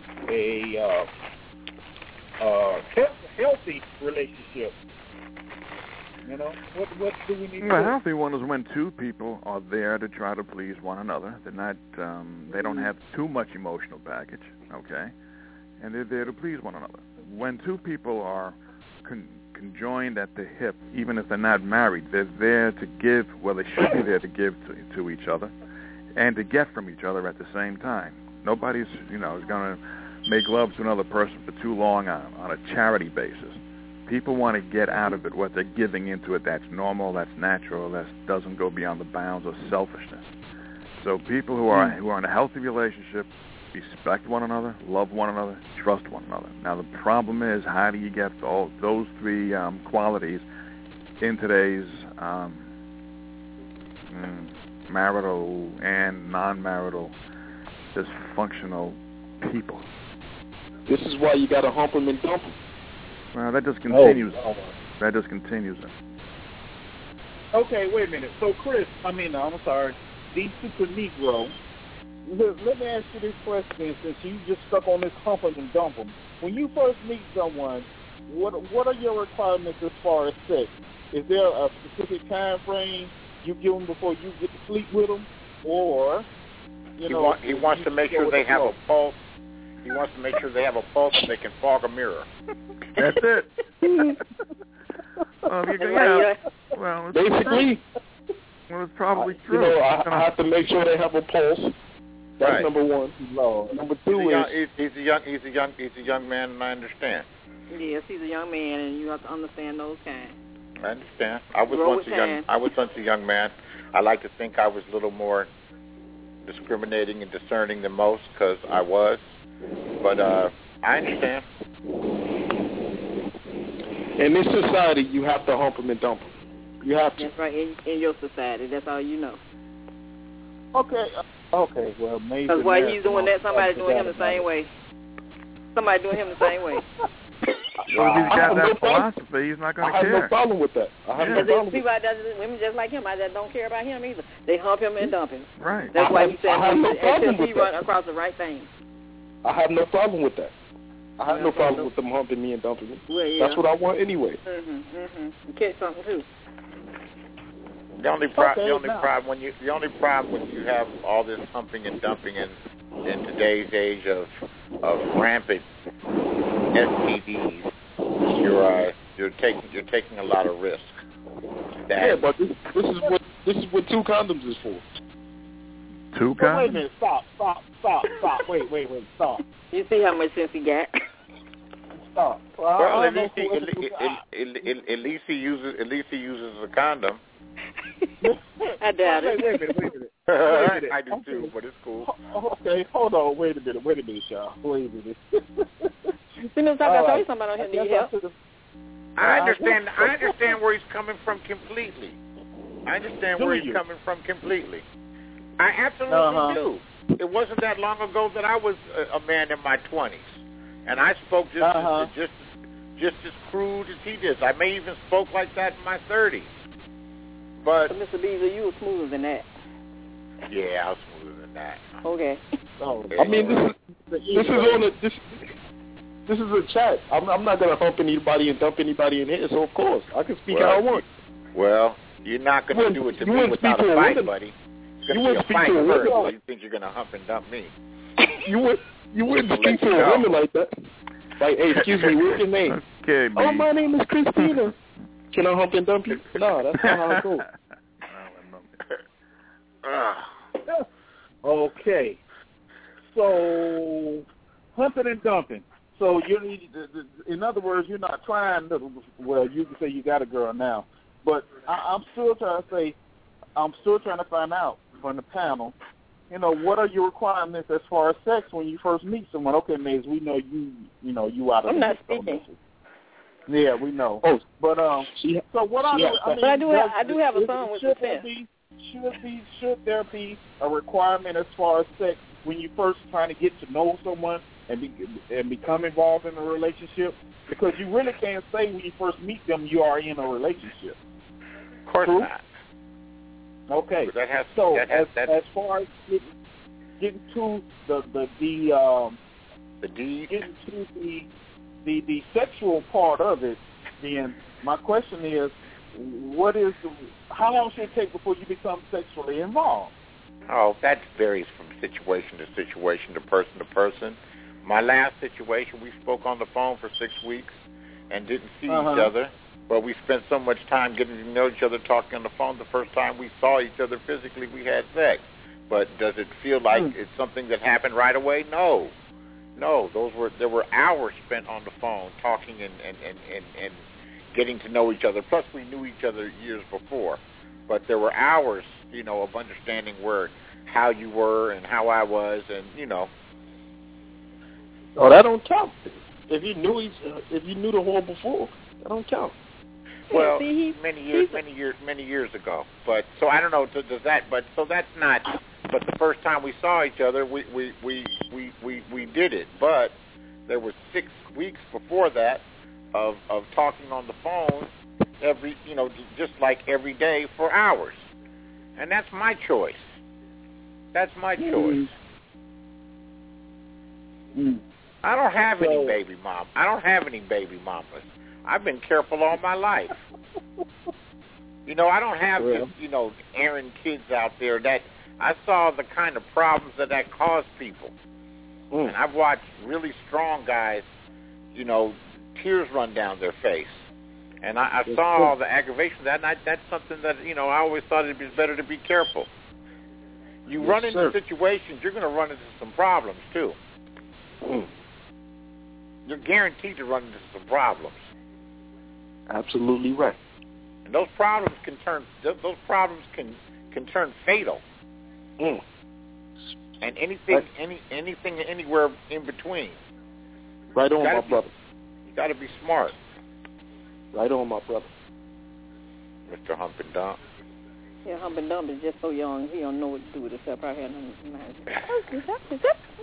healthy relationship? You know, what do we need to do? A healthy one is when two people are there to try to please one another. They're not, they don't have too much emotional baggage, okay? And they're there to please one another. When two people are conjoined at the hip, even if they're not married, they're there to give, they should be there to give to each other and to get from each other at the same time. Nobody's, is going to make love to another person for too long on a charity basis. People want to get out of it what they're giving into it. That's normal, that's natural, that doesn't go beyond the bounds of selfishness. So people who are in a healthy relationship respect one another, love one another, trust one another. Now the problem is, how do you get all those three qualities in today's marital and non-marital dysfunctional people? This is why you got to hump them and dump them. Well, that just continues. That just continues it. Okay, wait a minute. So, Chris, I'm sorry, the Super Negro, let me ask you this question, since you just stuck on this humping and dumping. When you first meet someone, what are your requirements as far as sex? Is there a specific time frame you give them before you get to sleep with them? Or, he wants to make sure they have a pulse. He wants to make sure they have a pulse and they can fog a mirror. That's it. Well, basically. Well, it's probably true. I have to make sure they have a pulse. That's right. Number one. Number two he's a young man, and I understand. Yes, he's a young man, and you have to understand those kinds. I understand. I was once a young man. I like to think I was a little more discriminating and discerning than most, because I was. But I understand. In this society, you have to hump them and dump them. You have to. That's right. In your society, that's all you know. Okay. Well, maybe. Because while he's doing that, somebody's doing him the same way. Somebody doing him the same way. Well, if he's got that philosophy, he's not going to care. I have no problem with that. People women just like him, that don't care about him either. They hump him and dump him. Right. That's why he said until he run across the right thing. I have no problem with that. I have no problem with them humping me and dumping me. Well, yeah. That's what I want anyway. You catch something too. The only problem when you have all this humping and dumping in today's age of rampant STDs, you're taking a lot of risk. But this is what 2 condoms is for. 2 condoms? Wait a minute, stop. Wait, stop. You see how much sense he got? Stop. Well, at least he uses a condom. I doubt it. Wait a minute. I do too, but it's cool. Okay, hold on. Wait a minute, y'all. Wait a minute. See, Mr. I told you somebody on here need help. I understand where he's coming from completely. I absolutely do. It wasn't that long ago that I was a man in my 20s, and I spoke just as crude as he did. I may even spoke like that in my 30s. But Mr. Beasley, you were smoother than that. Yeah, I was smoother than that. Okay. I mean, this is a chat. I'm not gonna hump anybody and dump anybody in here. So of course I can speak how I want. Well, you're not gonna do it to me without a fight, buddy. It's gonna be a fight first. So you think you're gonna hump and dump me? You wouldn't speak to a woman like that. Like, hey, excuse me, what's your name? Okay, oh, my name is Christina. Can I hump and dump you? No, that's not how it goes. Okay. So, humping and dumping. So, in other words, you're not trying to, well, you can say you got a girl now. But I'm still trying to find out from the panel, what are your requirements as far as sex when you first meet someone? Okay, Maze, we know you out of I'm not speaking. Yeah, we know. Oh, but so what I do have a son with the should there be a requirement as far as sex when you first trying to get to know someone and become involved in a relationship? Because you really can't say when you first meet them you are in a relationship. Of course not. Okay. As far as getting to the sexual part of it, then my question is, how long should it take before you become sexually involved? Oh, that varies from situation to situation, to person. My last situation, we spoke on the phone for 6 weeks and didn't see each other. But we spent so much time getting to know each other, talking on the phone. The first time we saw each other physically, we had sex. But does it feel like it's something that happened right away? No. There were hours spent on the phone talking and getting to know each other. Plus, we knew each other years before. But there were hours, of understanding how you were and how I was, and Oh, that don't count. If you knew the whole before, that don't count. Well, many years ago. But so I don't know. Does that? But so that's not. But the first time we saw each other, we did it. But there was 6 weeks before that of talking on the phone just like every day for hours, and that's my choice. That's my choice. I don't have any baby mom. I don't have any baby mamas. I've been careful all my life. I don't have this, errant kids out there that I saw the kind of problems that caused people. And I've watched really strong guys, tears run down their face. And I saw all the aggravation of that, and that's something that, I always thought it was better to be careful. You run into situations, you're going to run into some problems, too. You're guaranteed to run into some problems. Absolutely right. And those problems can turn fatal. And anything anywhere in between. Right on, my brother. You got to be smart. Right on, my brother. Mr. Hump and Dump. Yeah, Hump and Dump is just so young, he don't know what to do with himself. Probably had nothing.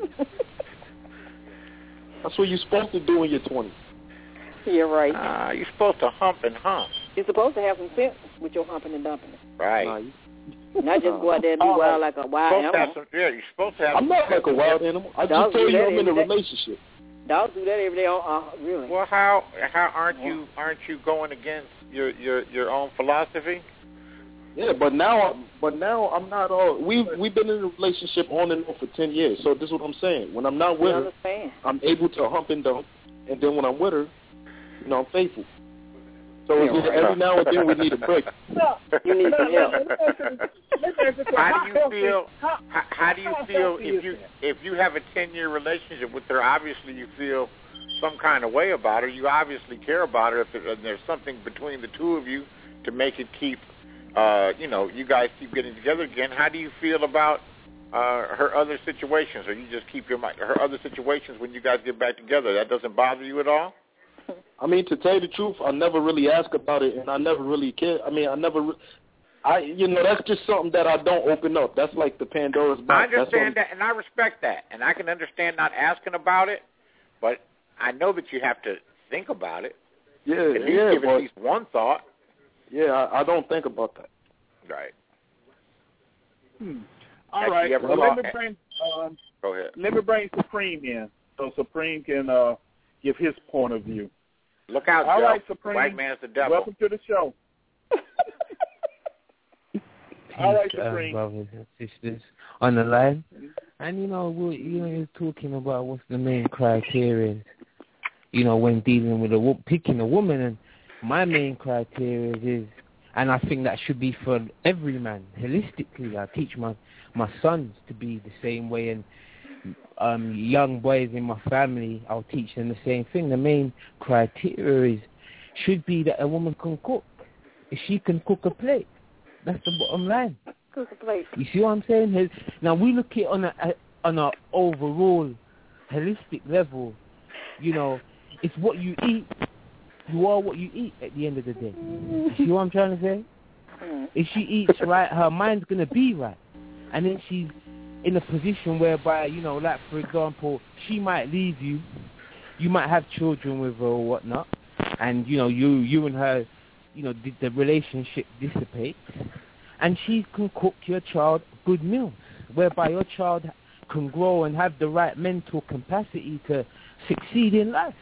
That's what you're supposed to do in your 20s. You're right. You're supposed to hump and hump. You're supposed to have some sense with your humping and dumping. Right. Not just go out there and be wild like a wild animal. You're supposed to have. I'm not like a wild animal. I just told you I'm in a relationship. Dogs do that every day. Really? Well, how aren't you going against your own philosophy? Yeah, but now I'm not all. We've been in a relationship on and off for 10 years. So this is what I'm saying. When I'm not with her, I'm able to hump and dump, and then when I'm with her, I'm faithful. So every now and then we need a break. You need some help. How do you feel if you have a 10-year relationship with her? Obviously, you feel some kind of way about her. You obviously care about her. If there's something between the two of you to make it keep you guys keep getting together again, how do you feel about her other situations, or you just keep her other situations when you guys get back together? That doesn't bother you at all? I mean, to tell you the truth, I never really ask about it, and I never really care. I mean, that's just something that I don't open up. That's like the Pandora's box. I understand that, and I respect that, and I can understand not asking about it, but I know that you have to think about it. Yeah, at least one thought. Yeah, I don't think about that. Right. All right. Well, go ahead. Let me bring Supreme in, so Supreme can give his point of view. Look out, All Joe. right, Supreme. White man's the devil. Welcome to the show. All right, Supreme. Brothers and sisters on the line, and you're talking about what's the main criteria, when dealing with picking a woman, and my main criteria is, and I think that should be for every man holistically. I teach my sons to be the same way, and young boys in my family, I'll teach them the same thing. The main criteria should be that a woman can cook. If she can cook a plate, that's the bottom line. Cook a plate. You see what I'm saying? Now we look at it on a overall holistic level. It's what you eat. You are what you eat at the end of the day. You see what I'm trying to say? If she eats right, her mind's gonna be right, and then she's in a position whereby, like for example, she might leave you. You might have children with her or whatnot, and you and her, the relationship dissipates, and she can cook your child good meals, whereby your child can grow and have the right mental capacity to succeed in life.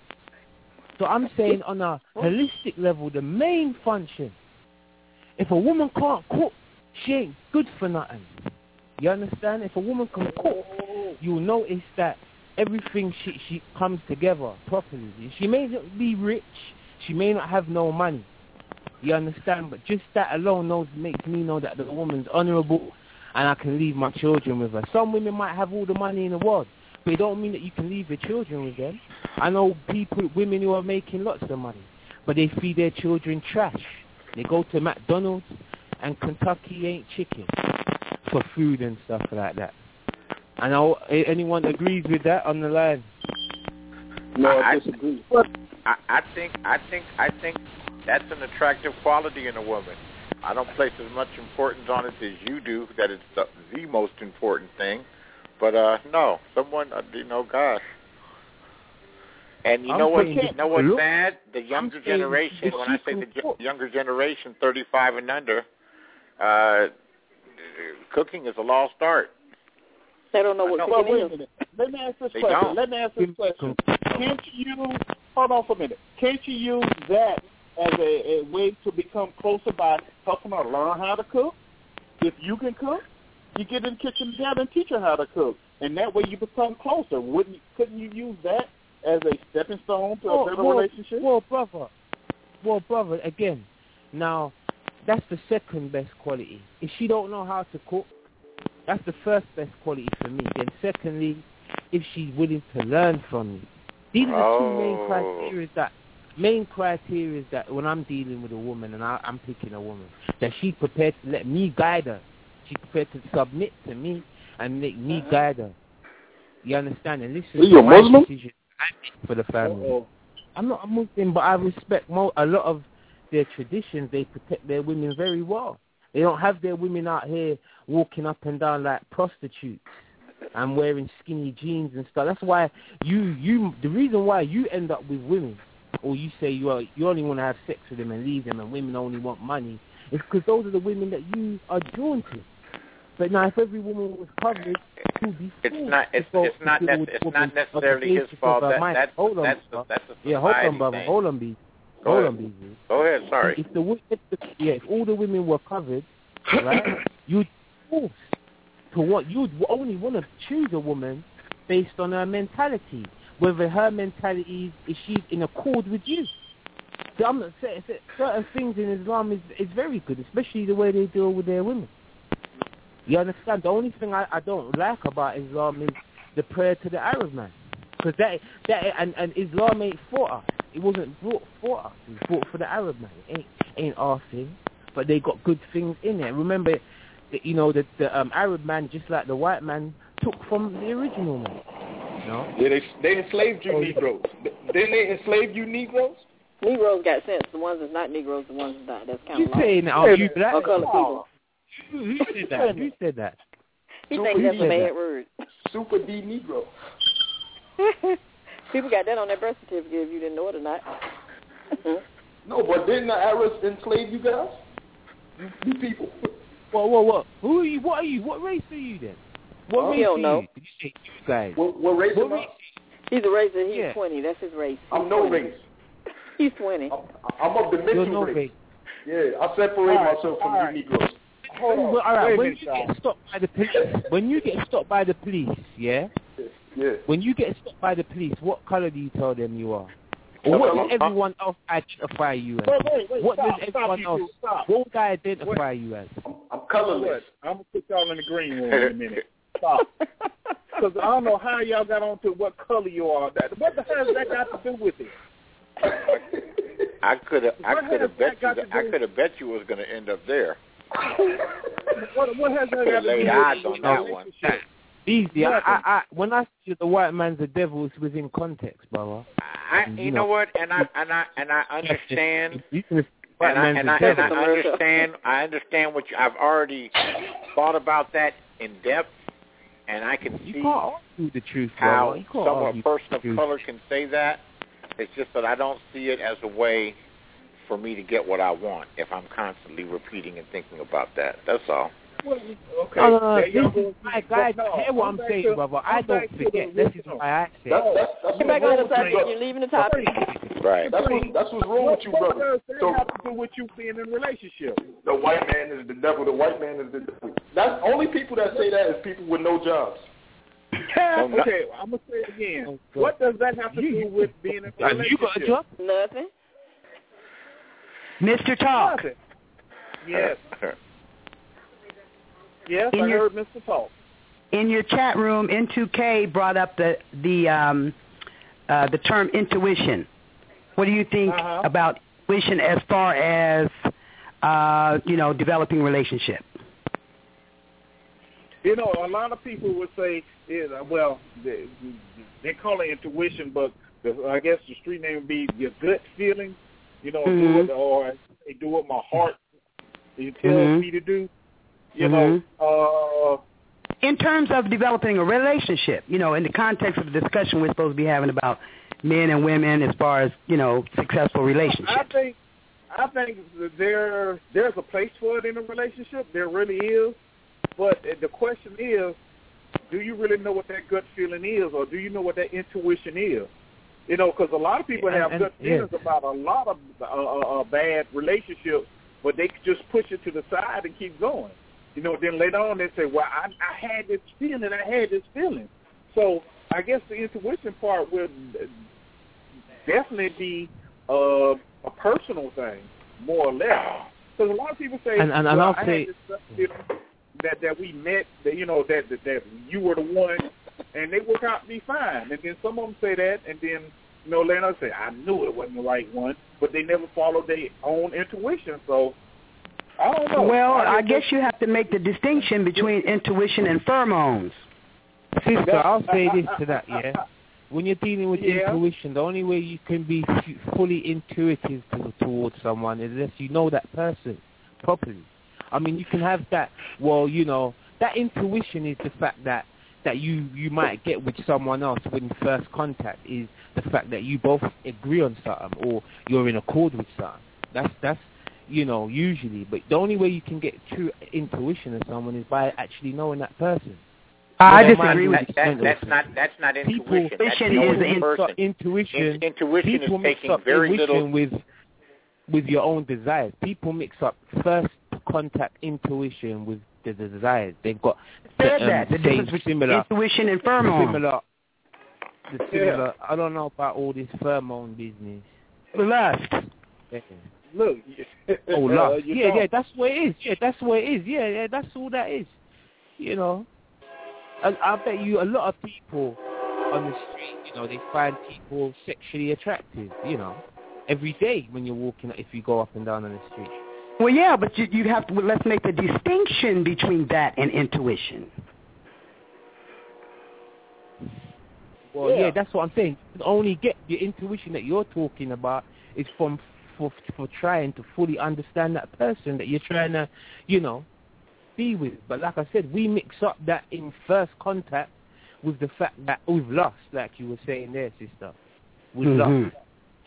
So I'm saying on a holistic level, the main function, if a woman can't cook, she ain't good for nothing. You understand? If a woman can cook, you'll notice that everything she comes together properly. She may not be rich, she may not have no money. You understand? But just that alone makes me know that the woman's honourable, and I can leave my children with her. Some women might have all the money in the world, but it don't mean that you can leave your children with them. I know women who are making lots of money, but they feed their children trash. They go to McDonald's and Kentucky ain't chicken for food and stuff like that. I know anyone agrees with that on the line. No, I disagree. I think that's an attractive quality in a woman. I don't place as much importance on it as you do, that it's the most important thing. But no, someone, gosh. And you know what's sad? The younger generation, when I say the younger generation, 35 and under, cooking is a lost art. They don't know what cooking is. Let me ask this question. Can't you, hold on for a minute, can't you use that as a way to become closer by helping her learn how to cook? If you can cook, you get in the kitchen together and teach her how to cook. And that way you become closer. Couldn't you use that as a stepping stone to a better relationship? Well, brother, again, now, that's the second best quality. If she don't know how to cook, that's the first best quality for me. Then secondly, if she's willing to learn from you. These are the two main criteria that when I'm dealing with a woman and I'm picking a woman, that she's prepared to let me guide her. She's prepared to submit to me and make me guide her. You understand? And listen to my decision for the family. I'm not a Muslim, but I respect a lot of their traditions. They protect their women very well. They don't have their women out here walking up and down like prostitutes and wearing skinny jeans and stuff. That's why the reason why you end up with women, or you say you only want to have sex with them and leave them, and women only want money, is because those are the women that you are drawn to. But now, if every woman was covered, it's not necessarily his fault. That's a society thing. Hold on, B. Go ahead. Sorry. If all the women were covered, right, you'd force to what you'd only want to choose a woman based on her mentality, whether her mentality is she's in accord with you. So I'm not saying certain things in Islam is very good, especially the way they deal with their women. You understand? The only thing I don't like about Islam is the prayer to the Arab man, because and Islam ain't for us. It wasn't brought for us. It was brought for the Arab man. It ain't our thing. but they got good things in it. Remember, you know, the Arab man, just like the white man, took from the original man. You know? Yeah, they enslaved you Negroes. Didn't they enslave you Negroes? Negroes got sense. The ones that's not Negroes, the ones that's not. That's kind of You saying that? Are you black? Or colored people. Who said that? Who said that? He thinks that's a bad word. Super D Negro. People got that on their birth certificate if you didn't know it or not. No, but didn't the Arabs enslave you guys? You people. What? Who are you? What are you? What race are you then? What race don't know. Did you say you guys? What race am I? He's a race and he's 20. That's his race. I'm no race. He's 20. I'm of the mental race. Yeah, I separate myself from you Negroes. Hold on. All right. When you get stopped by the police, yeah. When you get stopped by the police, what color do you tell them you are? Or what does everyone else identify you as? What does everyone else? What would I identify you as? I'm colorless. I'm gonna put y'all in the green room in a minute. Stop. Because I don't know how y'all got on to what color you are. What the hell has that got to do with it? I could have bet you was going to end up there. What has that got to do with odds on that one? Easy. When I see the white man's the devil, it's within context, brother. You know what? And I understand. I understand what I've already thought about that in depth, and I can see the truth, how a person of color can say that. It's just that I don't see it as a way for me to get what I want if I'm constantly repeating and thinking about that. That's all. Well, okay. Guys, hear what I'm saying, brother. I don't forget. This is why I say. Get back on the topic. You're leaving the topic. Right. That's what's wrong with you, brother. So have to do with you being in a relationship. The white man is the devil. The white man is the devil. That's only people that say that is people with no jobs. Okay, I'm gonna say it again. What does that have to do with being in a relationship? You got a job? Nothing. Mr. Talk. Nothing. Yes. Yes, I heard Mr. Talk. In your chat room, N2K brought up the term intuition. What do you think about intuition as far as developing relationship? You know, a lot of people would say, they call it intuition, but I guess the street name would be your gut feeling. You know, do it, or they do what my heart tells me to do. You know, in terms of developing a relationship, in the context of the discussion we're supposed to be having about men and women as far as, successful relationships. I think there's a place for it in a relationship. There really is. But the question is, do you really know what that gut feeling is, or do you know what that intuition is? Because a lot of people have gut feelings about a lot of bad relationships, but they just push it to the side and keep going. Then later on they say, well, I had this feeling. So I guess the intuition part would definitely be a personal thing, more or less. Because a lot of people say, I'll say that we met, that you were the one, and they work out to be fine. And then some of them say that, and then later on say, I knew it wasn't the right one, but they never followed their own intuition. So I don't know. Well, I guess you have to make the distinction between intuition and pheromones. Sister, I'll say this to that, yeah. When you're dealing with intuition, the only way you can be fully intuitive towards someone is if you know that person properly. I mean, you can have that, that intuition is the fact that you might get with someone else when first contact is the fact that you both agree on something or you're in accord with something. That's usually. But the only way you can get true intuition of someone is by actually knowing that person. I disagree with that. That's not intuition. Intuition. Intuition people is mix taking up very intuition little with your own desires. People mix up first contact intuition with the desires. They've got the difference between intuition and pheromone. Similar. I don't know about all this pheromone business. Lust. Yeah. Look. Lust. Yeah, that's what it is. Yeah, that's what it is. Yeah, that's all that is. I bet you a lot of people on the street, they find people sexually attractive, every day when you're walking, if you go up and down on the street. Well, yeah, but you have to. Let's make the distinction between that and intuition. Well, yeah, that's what I'm saying. You can only get the intuition that you're talking about is for trying to fully understand that person that you're trying to, be with. But like I said, we mix up that in first contact with the fact that we've lost, like you were saying there, sister. We've lost.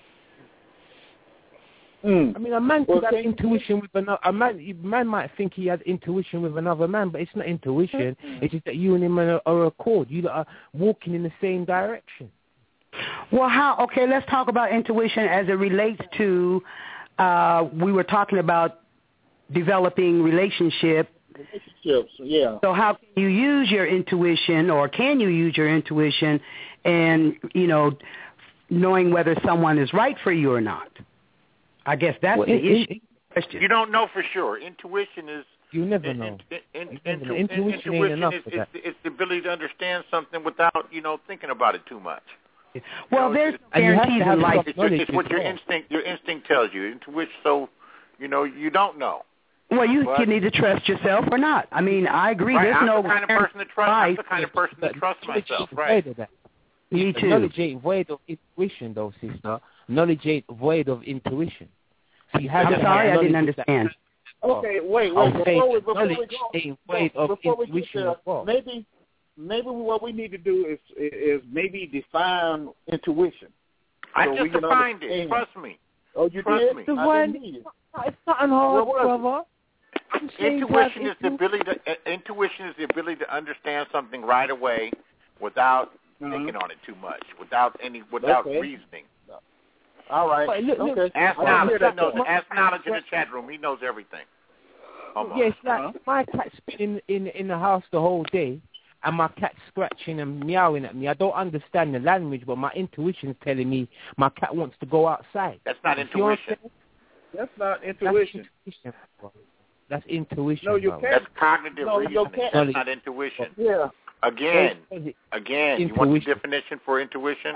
I mean, a man could have intuition with another. A man might think he has intuition with another man, but it's not intuition. It's just that you and him are accord. You are walking in the same direction. Well, okay, let's talk about intuition as it relates to, we were talking about developing relationships, yeah. So how can you use your intuition, or can you use your intuition and, knowing whether someone is right for you or not? I guess that's the issue. You don't know for sure. Intuition is... You never know. Intuition ain't enough for that. It's the ability to understand something without, thinking about it too much. Well, there's guarantees in life. It's what your instinct tells you. Intuition, so, you don't know. Well, you can either trust yourself or not. I mean, I agree. Right, There's I'm no the kind of person that trusts. I'm the kind of person that trusts myself. Right. Me too. Knowledge ain't void of intuition, though, sister. Knowledge ain't void of intuition. So you have I'm sorry, I didn't understand. Okay, wait. Before we get there, maybe what we need to do is maybe define intuition. I just defined it. Trust me. Oh, you Trust did? me. It's not hard, brother. Intuition is the ability to understand something right away without thinking on it too much, without reasoning. All right. Okay. Ask Knowledge. Ask Knowledge in the chat room. He knows everything. Yes, like my cat's been in the house the whole day, and my cat's scratching and meowing at me. I don't understand the language, but my intuition is telling me my cat wants to go outside. That's not intuition. That's not intuition. That's intuition. No, you can't. That's cognitive reasoning. That's not intuition. Yeah. Again, you want the definition for intuition?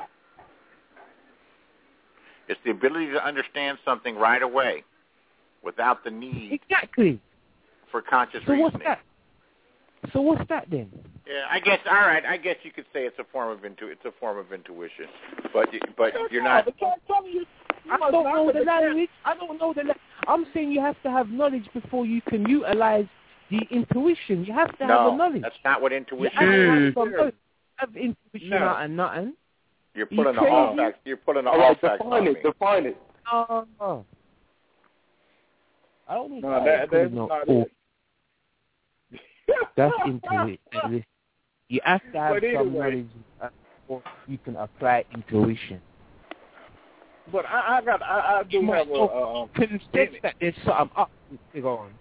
It's the ability to understand something right away without the need for conscious reasoning. So what's that then? Yeah, I guess. All right, I guess you could say it's a form of intuition, but you're not. I don't know the language. I'm saying you have to have knowledge before you can utilize the intuition. You have to have the knowledge. That's not what intuition is. Have intuition out of nothing. You're pulling all facts. You're pulling all facts on me. Define it. I don't need that's not it. That's intuition. You have to have some knowledge before you can apply intuition. But I do have a convinced that there's something up. Go on.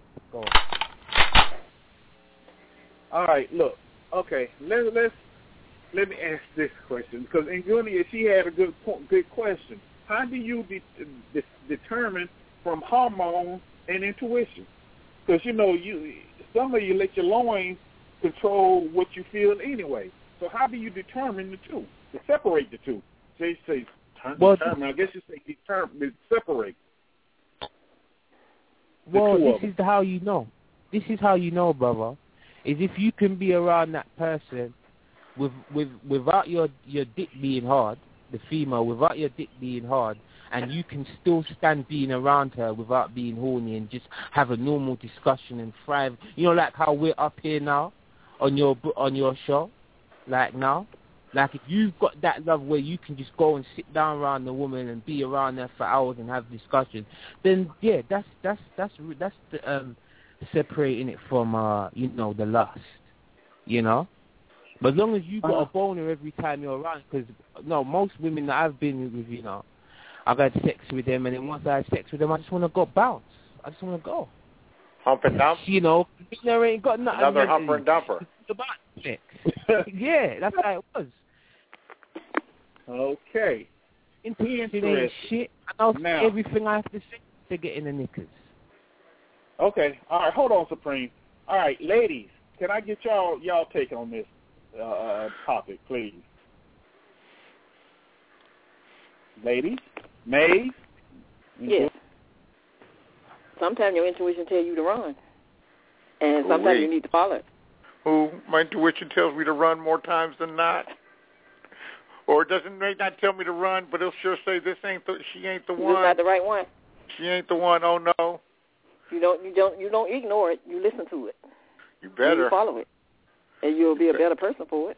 All right, look. Okay, let me ask this question, because Ngunia, she had a good question. How do you determine from hormones and intuition? Because some of you let your loins control what you feel anyway. So how do you determine the two? To separate the two? Say determine. I guess you say determine, separate. Well, this is how you know. This is how you know, brother. Is if you can be around that person without your dick being hard, the female, without your dick being hard, and you can still stand being around her without being horny and just have a normal discussion and thrive. Like how we're up here now on your show, like now. Like if you've got that love where you can just go and sit down around the woman and be around her for hours and have discussion, then yeah, that's the separating it from the lust, But as long as you got a boner every time you're around, because most women that I've been with, I've had sex with them, and then once I had sex with them, I just want to go bounce. I just want to go. Hump and dump? There ain't got nothing. Another humper and dumper. About sex. Yeah, that's how it was. Okay. Intuition ain't shit. I know everything I have to say to get in the knickers. Okay. All right. Hold on, Supreme. All right, ladies, can I get y'all take on this topic, please? Ladies? Maeve? Yes. sometimes your intuition tells you to run, and sometimes you need to follow it. My intuition tells me to run more times than not. Or it may not tell me to run, but it'll sure say she ain't the one. You're not the right one. She ain't the one. Oh no. You don't ignore it. You listen to it. You better. You follow it, and you'll be a better person for it.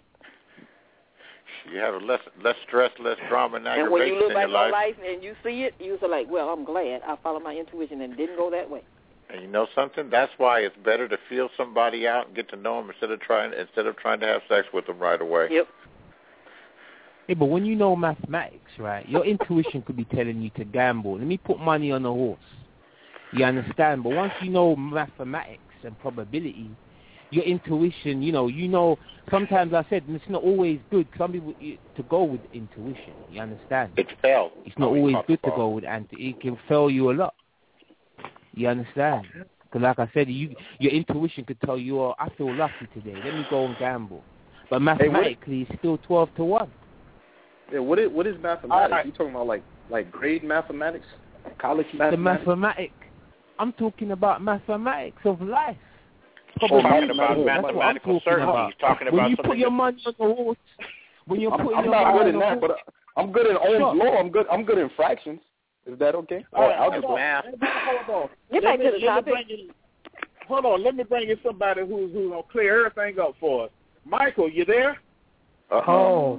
You have less stress, less drama, and aggravation and when you look back in your on life and you see it, you're like, well, I'm glad I followed my intuition and didn't go that way. And you know something? That's why it's better to feel somebody out and get to know them instead of trying to have sex with them right away. Yep. Yeah, but when you know mathematics, right, your intuition could be telling you to gamble. Let me put money on a horse. You understand? But once you know mathematics and probability, your intuition, you know, sometimes I said it's not always good. Some people to go with intuition. You understand? It's failed. It's not always good to go with it can fail you a lot. You understand? Because like I said, your intuition could tell you, I feel lucky today. Let me go and gamble. But mathematically, it's still 12-1. Yeah, what is mathematics? You talking about like grade mathematics, college mathematics? The mathematics. I'm talking about mathematics of life. Talking about mathematical certainty. He's talking about when you put your money on the horse. I'm not good in that, but I'm good in Ohm's law. I'm good in fractions. Is that okay? All right, hold on. Get back to the topic. Hold on. Let me bring in somebody who's gonna clear everything up for us. Michael, you there? Oh.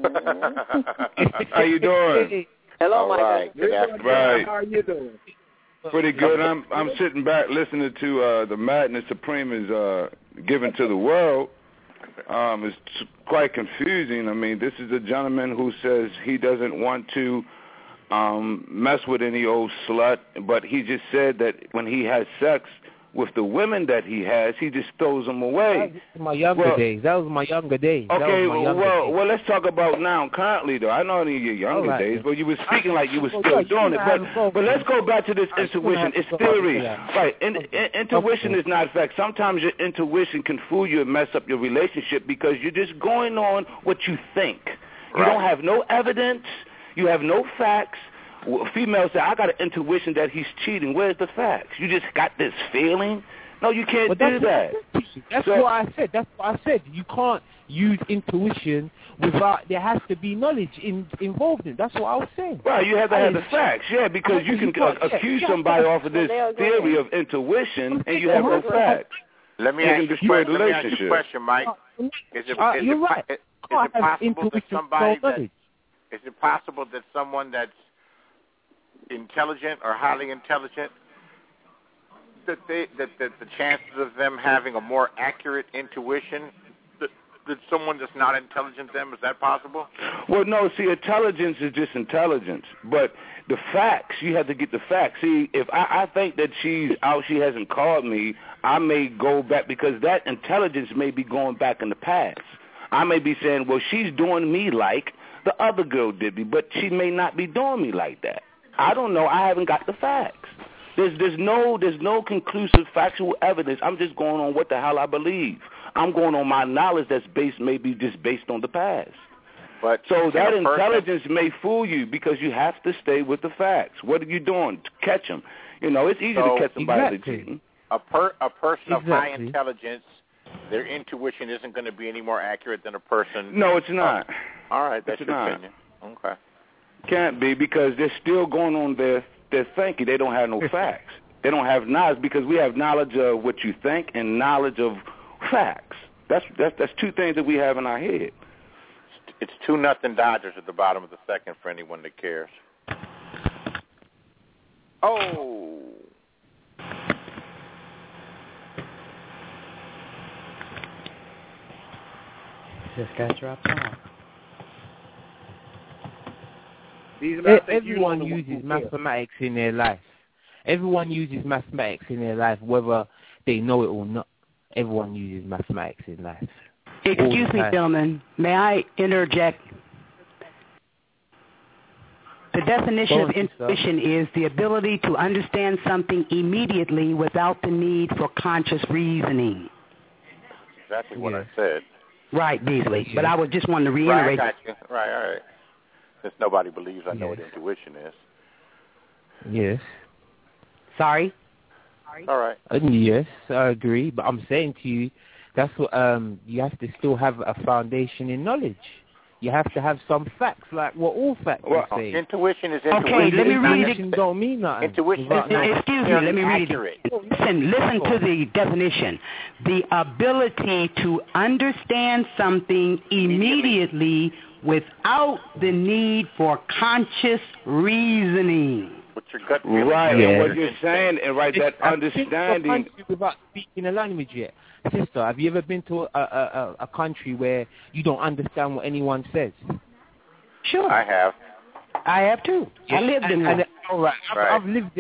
How you doing? Hello, Michael. Right. Good afternoon. Right. How are you doing? Pretty good. I'm sitting back listening to the madness Supreme is given to the world. It's quite confusing. I mean, this is a gentleman who says he doesn't want to mess with any old slut, but he just said that when he has sex with the women that he has, he just throws them away. That was my younger days. Okay, well, let's talk about now, currently, though. I know in your younger days, but you were speaking like you were still doing it. But let's go back to this intuition. It's theory. Right. Intuition is not fact. Sometimes your intuition can fool you and mess up your relationship because you're just going on what you think. You don't have no evidence. You have no facts. Females say, I got an intuition that he's cheating. Where's the facts? You just got this feeling? No, you can't do that. That's what I said. You can't use intuition without, there has to be knowledge involved in it. That's what I was saying. Right, you have to have the facts, because you can accuse somebody off of this theory of intuition and you have no facts. Let me ask you a question, Mike. Is it possible that someone that's intelligent or highly intelligent, that the chances of them having a more accurate intuition than someone that's not intelligent than them, is that possible? Well, no, see, intelligence is just intelligence, but the facts, you have to get the facts. See, if I think that she's out, she hasn't called me, I may go back, because that intelligence may be going back in the past. I may be saying, well, she's doing me like the other girl did me, but she may not be doing me like that. I don't know. I haven't got the facts. There's no conclusive factual evidence. I'm just going on what the hell I believe. I'm going on my knowledge that's maybe just based on the past. But so that intelligence may fool you because you have to stay with the facts. What are you doing to catch them? It's easy to catch somebody cheating. A person of high intelligence, their intuition isn't going to be any more accurate than a person. No, it's not. All right, that's your opinion. Okay. Can't be, because they're still going on their thinking. They don't have no facts. They don't have knowledge, because we have knowledge of what you think and knowledge of facts. That's two things that we have in our head. It's 2-0 Dodgers at the bottom of the second for anyone that cares. Oh. Just got dropped off. Everyone uses mathematics in their life. Everyone uses mathematics in their life, whether they know it or not. Everyone uses mathematics in life. Excuse me, gentlemen. May I interject? The definition of intuition is the ability to understand something immediately without the need for conscious reasoning. Exactly what I said. Right, Beasley. But I would just want to reiterate. Right, I got you. Right, all right. Since nobody believes I know what intuition is. Yes. Sorry? All right. Yes, I agree. But I'm saying to you, that's what you have to still have a foundation in knowledge. You have to have some facts, like what all facts say. Intuition is intuition. Okay, let me read it. Don't mean nothing. Intuition excuse me, let me read it. Listen to the definition. The ability to understand something immediately without the need for conscious reasoning. What's your gut feeling? Right, yeah. And what you're saying, and right, that understanding. Without speaking a language yet. Sister, have you ever been to a country where you don't understand what anyone says? Sure. I have. I have too. Yeah. I lived in one. All right. I've lived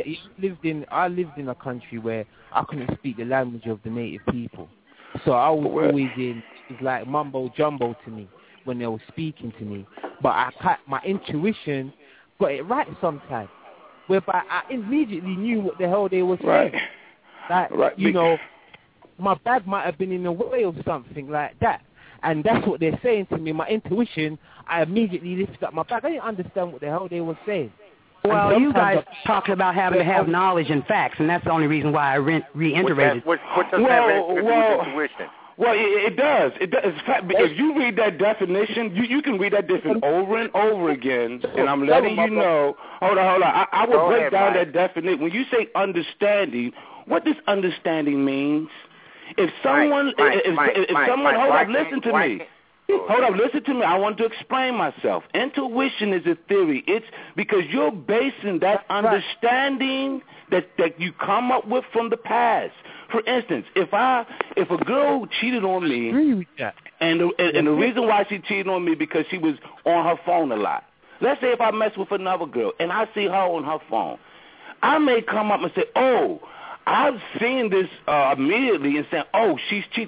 in a country where I couldn't speak the language of the native people. So I was always it was like mumbo jumbo to me when they were speaking to me. But my intuition got it right sometimes, whereby I immediately knew what the hell they were saying. Like, you know, my bag might have been in the way or something like that. And that's what they're saying to me. My intuition, I immediately lifted up my bag. I didn't understand what the hell they were saying. Well, you guys talked about having to have knowledge and facts, and that's the only reason why I reiterated. What does that have to do with intuition? Well, it does. It does. If you read that definition, you can read that definition over and over again, and I'm letting you know. Hold on. I will break down that definition. When you say understanding, what does understanding means? If someone, if someone, hold up, listen to me. Hold up, listen to me. I want to explain myself. Intuition is a theory. It's because you're basing that understanding that you come up with from the past. For instance, if a girl cheated on me, and the reason why she cheated on me because she was on her phone a lot. Let's say if I mess with another girl and I see her on her phone, I may come up and say, "Oh, I've seen this immediately," and saying, "Oh, she's cheating."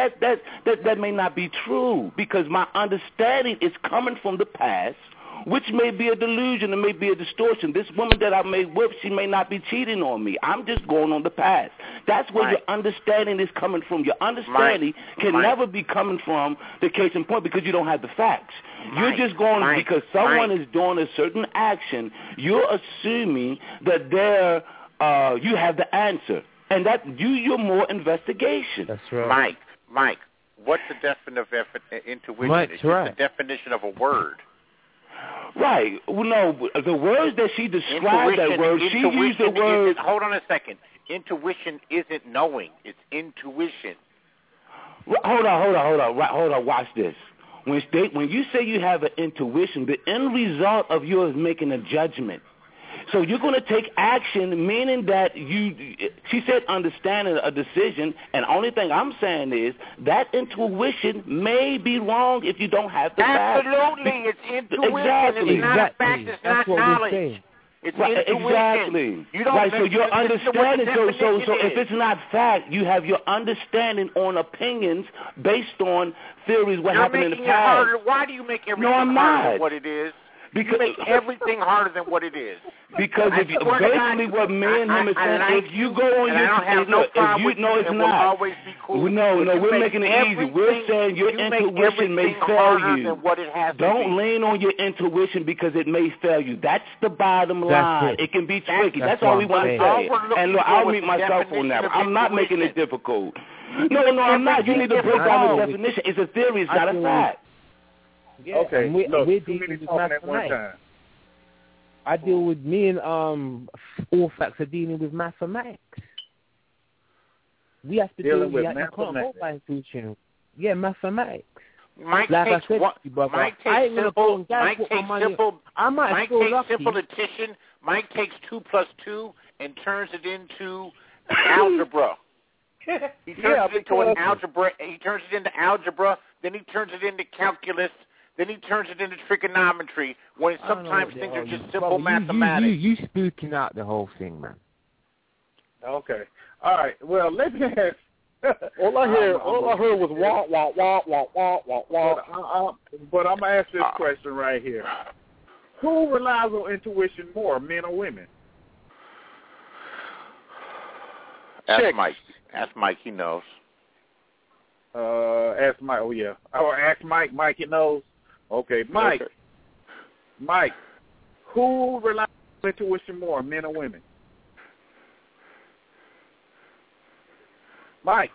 That may not be true because my understanding is coming from the past, which may be a delusion, it may be a distortion. This woman that I made with, she may not be cheating on me. I'm just going on the past. That's where your understanding is coming from. Your understanding can never be coming from the case in point because you don't have the facts. You're just going because someone is doing a certain action. You're assuming that they're you have the answer, and that you're more investigation. That's right. Mike, what's the definition of intuition? Mike's it's right. the definition of a word. Right. Well, no, the words that she described that word, she used the word. Hold on a second. Intuition isn't knowing. It's intuition. Hold on. Watch this. When you say you have an intuition, the end result of yours is making a judgment. So you're going to take action, meaning that she said understanding a decision, and the only thing I'm saying is that intuition may be wrong if you don't have the facts. Absolutely, it's intuition. Exactly. It's not a fact, it's not knowledge. It's intuition. Exactly. So your understanding, so if it's not fact, you have your understanding on opinions based on theories what happened in the past. Why do you make everything harder than what it is? Because you make everything harder than what it is. Because if basically what me and him is saying, if you go on your it's not. We're making it easy. We're saying your intuition may fail you. Don't lean on your intuition because it may fail you. That's the bottom line. It can be tricky. That's all we want to say. And look, I'll mute myself on that. I'm not making it difficult. No, I'm not. You need to break down the definition. It's a theory. It's not a fact. Yeah, okay, we're dealing with mathematics. I deal with me and all facts are dealing with mathematics. We have to deal with mathematics. Yeah, mathematics. Mike takes simple addition. Mike takes 2 plus 2 and turns it into algebra. He turns it into an algebra. He turns it into algebra. Then he turns it into calculus. Then he turns it into trigonometry. When sometimes things are just simple mathematics. You spooking out the whole thing, man. Okay. All right. Well, let me ask. All I heard was wah wah wah wah wah wah wah. But I'm gonna ask this question right here: who relies on intuition more, men or women? Ask Mike. Ask Mike. He knows. Ask Mike. Oh yeah. Or ask Mike. Mike, he knows. Okay, Mike. Okay. Mike, who relies on intuition more, men or women? Mike.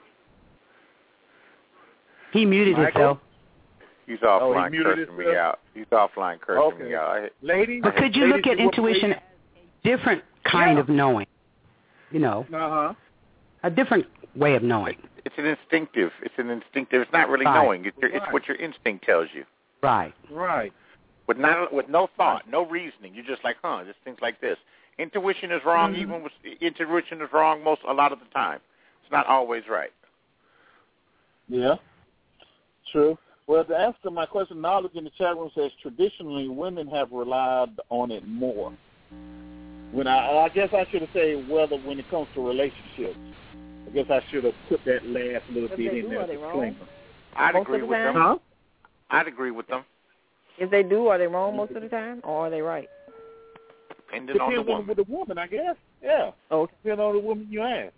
He muted himself. He's offline cursing me out. He's offline cursing me out. Ladies, but could you look at intuition as a different kind of knowing? You know, a different way of knowing. It's an instinctive. It's not really knowing. It's what your instinct tells you. Right. With no thought, no reasoning. You're just like, this thing's like this. Intuition is wrong. Intuition is wrong a lot of the time. It's not always right. Yeah. True. Well, to answer my question, Knowledge in the chat room says traditionally women have relied on it more. When I guess I should have said whether when it comes to relationships. I guess I should have put that last little bit in there. I'd agree with them. I'd agree with them. If they do, are they wrong most of the time, or are they right? Depending on the woman. With the woman, I guess. Yeah. Okay. Depending on the woman you ask.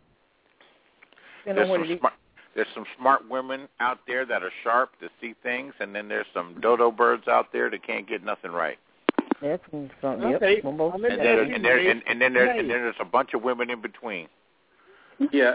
There's some smart women out there that are sharp to see things, and then there's some dodo birds out there that can't get nothing right. That's something. Okay. And then there's a bunch of women in between. Yeah.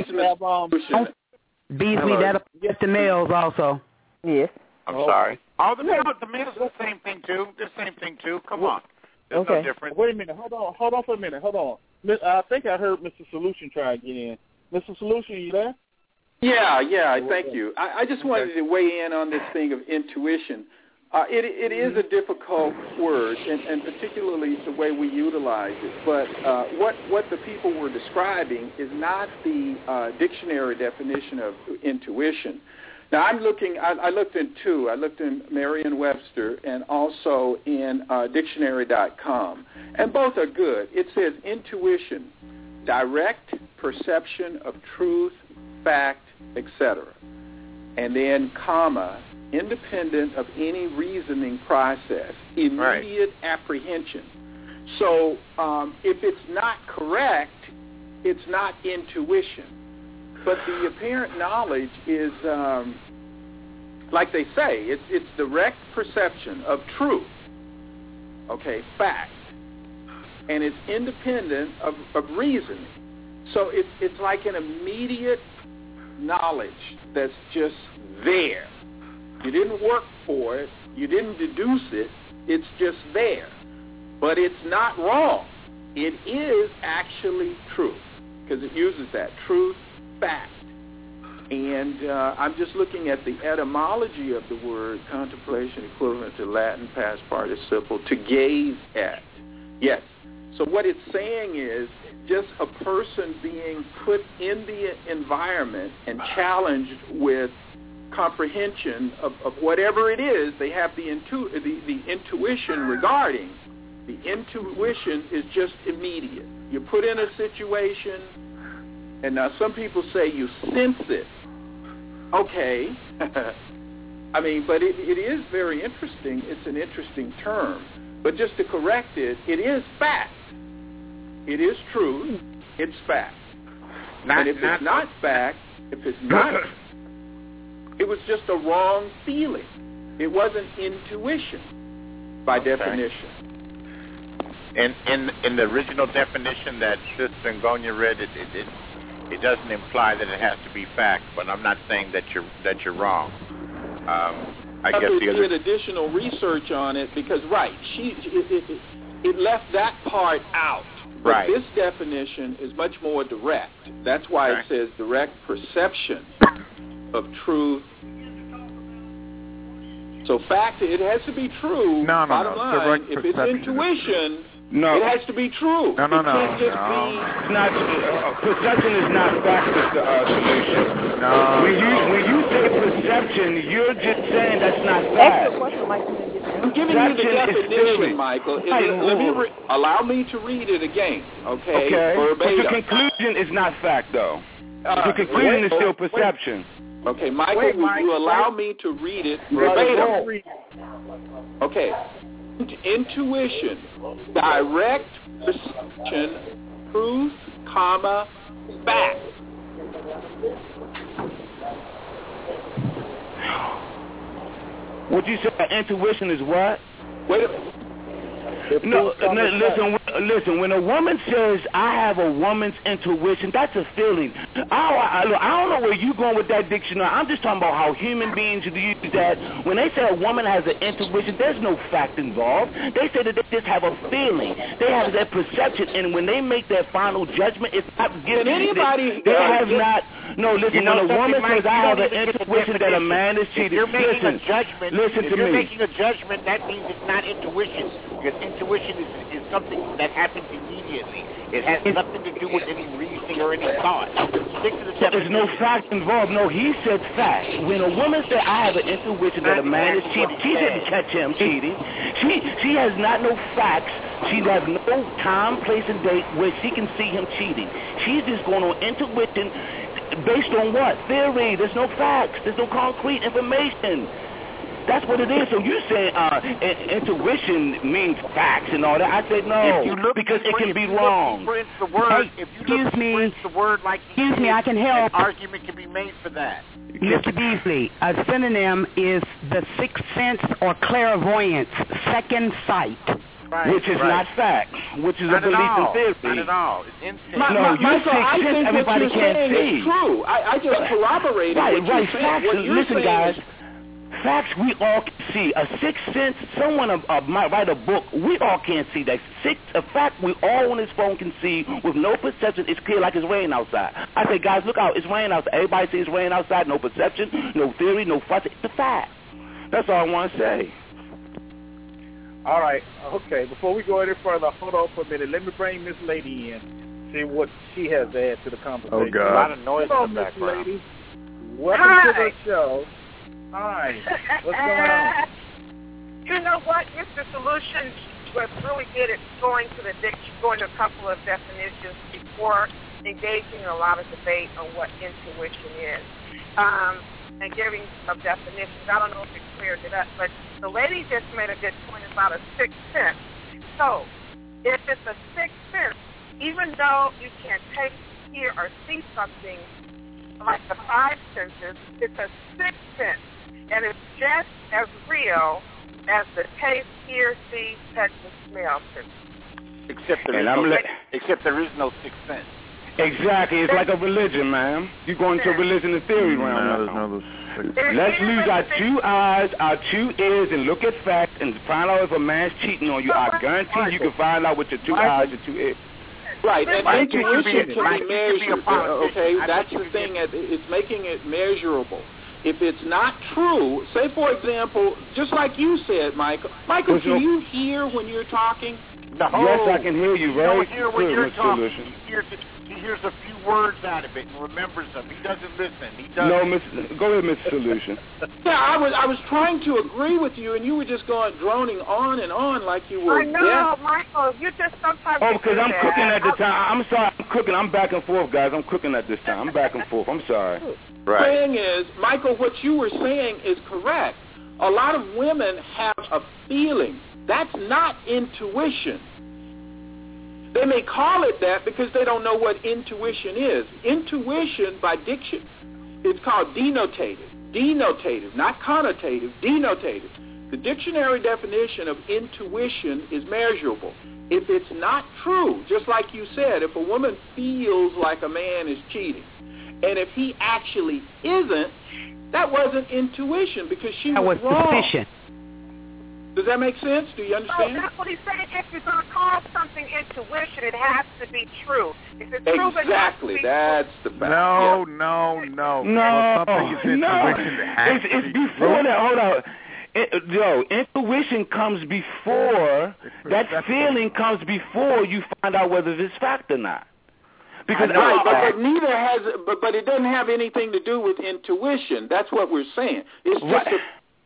Beasley, that'll get the males also. Yes. I'm sorry. The males are the same thing too. The same thing too. Come on. There's no difference. Wait a minute. Hold on for a minute. Hold on. I think I heard Mr. Solution try to get in. Mr. Solution, you there? Yeah. Thank you. I just wanted to weigh in on this thing of intuition. It is a difficult word, and particularly the way we utilize it. But what the people were describing is not the dictionary definition of intuition. Now, I looked in two. I looked in Merriam-Webster and also in dictionary.com, and both are good. It says intuition, direct perception of truth, fact, etc. And then, comma, independent of any reasoning process, immediate apprehension. So if it's not correct, it's not intuition. But the apparent knowledge is, like they say, it's direct perception of truth, fact. And it's independent of reasoning. So it's like an immediate knowledge that's just there. You didn't work for it. You didn't deduce it. It's just there. But it's not wrong. It is actually truth because it uses that truth, fact. And I'm just looking at the etymology of the word contemplation, equivalent to Latin past participle, to gaze at. Yes. So what it's saying is just a person being put in the environment and challenged with comprehension of whatever it is they have the intuition regarding. The intuition is just immediate. You're put in a situation, and now some people say you sense it. Okay. I mean, but it is very interesting. It's an interesting term. But just to correct it, it is fact. It is truth. It's fact. And if it's not fact, it was just a wrong feeling. It wasn't intuition by definition. In the original definition that Sister Ngonya read, it doesn't imply that it has to be fact, but I'm not saying that you're wrong. I guess the other did additional research on it because it left that part out. But this definition is much more direct. That's why it says direct perception of truth. So fact, it has to be true. Bottom line, if it's intuition, it has to be true. No. Can't just be. It's not. Perception is not fact, Solution. No. When you say perception, you're just saying that's not fact. I'm giving you the definition, Michael. Allow me to read it again, okay? Verbatim. But your conclusion is not fact, though. Your conclusion is still perception. Okay, Michael, will you allow me to read it verbatim? Okay. Intuition, direct perception, truth, comma, fact. Would you say intuition is what? Wait a minute. Listen. When a woman says, "I have a woman's intuition," that's a feeling. I don't know where you're going with that dictionary. I'm just talking about how human beings use that. When they say a woman has an intuition, there's no fact involved. They say that they just have a feeling. They have that perception, and when they make their final judgment, it's not given. Anybody? They have not. No, listen. When a woman says, "I have an intuition that a man is cheating," you're making a judgment. Listen to me. If you're making a judgment, that means it's not intuition. Because intuition is something that happens immediately. It has nothing to do with any reasoning or any thought. Stick to the definition. There's no fact involved. No, he said fact. When a woman said, "I have an intuition that a man is cheating," she didn't catch him cheating. She has not no facts. She has no time, place, and date where she can see him cheating. She's just going on intuition based on what? Theory. There's no facts. There's no concrete information. That's what it is. So you say intuition means facts and all that. I said no, because it can be wrong. Excuse me, I can help. An argument can be made for that. Mr. Beasley, a synonym is the sixth sense or clairvoyance, second sight. Right, which is not fact, which is not a belief in theory. Not at all. It's instinct. I think everybody what you're saying see. is true. I just corroborated what you're saying. What you're Listen, saying guys. Is, facts we all can see. A sixth sense, someone might write a book, we all can't see that. A fact we all on his phone can see with no perception. It's clear like it's raining outside. I say, guys, look out, it's raining outside. Everybody sees it's raining outside, no perception, no theory, no fuss. It's a fact. That's all I want to say. All right, okay. Before we go any further, hold on for a minute. Let me bring Miss Lady in, see what she has to add to the conversation. Oh, God. A lot of noise in the background. Lady. Welcome to the show. Hi. What's going on? You know what? Mr. Solution was really good at going to a couple of definitions before engaging in a lot of debate on what intuition is. And giving some definitions. I don't know if it cleared it up, but the lady just made a good point about a sixth sense. So, if it's a sixth sense, even though you can't taste, hear, or see something like the five senses, it's a sixth sense, and it's just as real as the taste, hear, see, touch, and smell sense. Except there is no sixth sense. Exactly. It's like a religion, man. You go into religion and theory realm now. Let's lose our two eyes, our two ears, and look at facts and find out if a man's cheating on you. I guarantee you can find out with your two eyes, your two ears. Right, and intuition can be measured. Okay, that's the thing. It's making it measurable. If it's not true, say for example, just like you said, Michael. Michael, can you hear when you're talking? No. Yes, I can hear you very clear when you're talking. He hears a few words out of it and remembers them. He doesn't listen. Go ahead, Mr. Solution. Yeah, I was trying to agree with you, and you were just droning on and on like you were. I know, Michael. You just sometimes. Oh, because I'm cooking at this time. I'm sorry. I'm cooking. I'm back and forth, guys. I'm cooking at this time. I'm back and forth. I'm sorry. Right. The thing is, Michael, what you were saying is correct. A lot of women have a feeling. That's not intuition. They may call it that because they don't know what intuition is. Intuition, by diction, it's called denotative. Denotative, not connotative, denotative. The dictionary definition of intuition is measurable. If it's not true, just like you said, if a woman feels like a man is cheating, and if he actually isn't, that wasn't intuition because she was wrong. Suspicion. Does that make sense? Do you understand? Oh, that's what he's saying. If you're going to call something intuition, it has to be true. If it's true, exactly. That's the fact. No. Something is intuition. It's before that. Hold on. Intuition comes before. That feeling comes before you find out whether it's fact or not. Because but neither has. But it doesn't have anything to do with intuition. That's what we're saying. It's just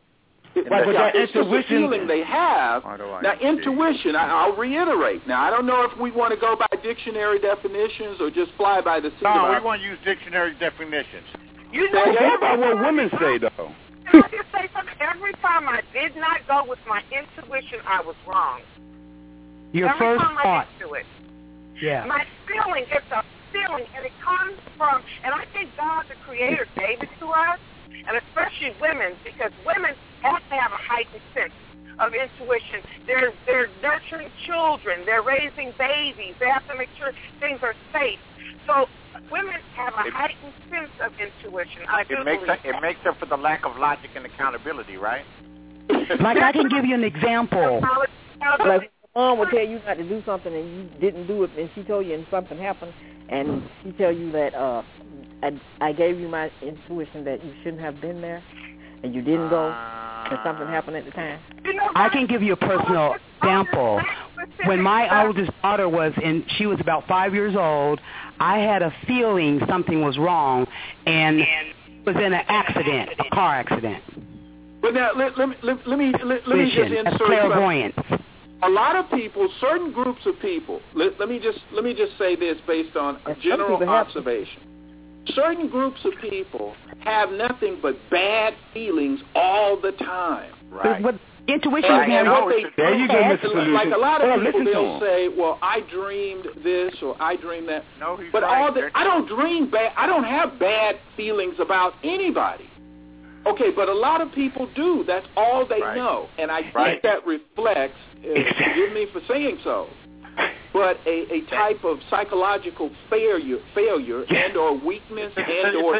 it's just a feeling they have. Now, intuition, I'll reiterate. Now, I don't know if we want to go by dictionary definitions or just fly by the seat. No, we want to use dictionary definitions. You know about what women say, though. Can I just say something? Every time I did not go with my intuition, I was wrong. Your Every first time thought. I did do it. Yeah. My feeling, it's a feeling, and it comes from, and I think God, the Creator, gave it to us, and especially women, because women have to have a heightened sense of intuition. They're nurturing children. They're raising babies. They have to make sure things are safe. So women have a heightened sense of intuition. It makes up for the lack of logic and accountability, right? Like I can give you an example. Like mom will tell you not to do something and you didn't do it, and she told you and something happened, and she tell you that I gave you my intuition that you shouldn't have been there, and you didn't go, and something happened at the time. I can give you a personal example. When my oldest daughter she was about 5 years old, I had a feeling something was wrong, and was in an accident, a car accident. But now let me just insert clairvoyance. A lot of people, certain groups of people. Let me just say this based on a general observation. Certain groups of people have nothing but bad feelings all the time. Right. But intuition is there you go, Mr. Solution. Like a lot of people, they'll say, "Well, I dreamed this or I dreamed that." No, he's but right. I don't dream bad. I don't have bad feelings about anybody. Okay, but a lot of people do. That's all they know, and I think that reflects. Forgive me for saying so, but a type of psychological failure and or weakness and or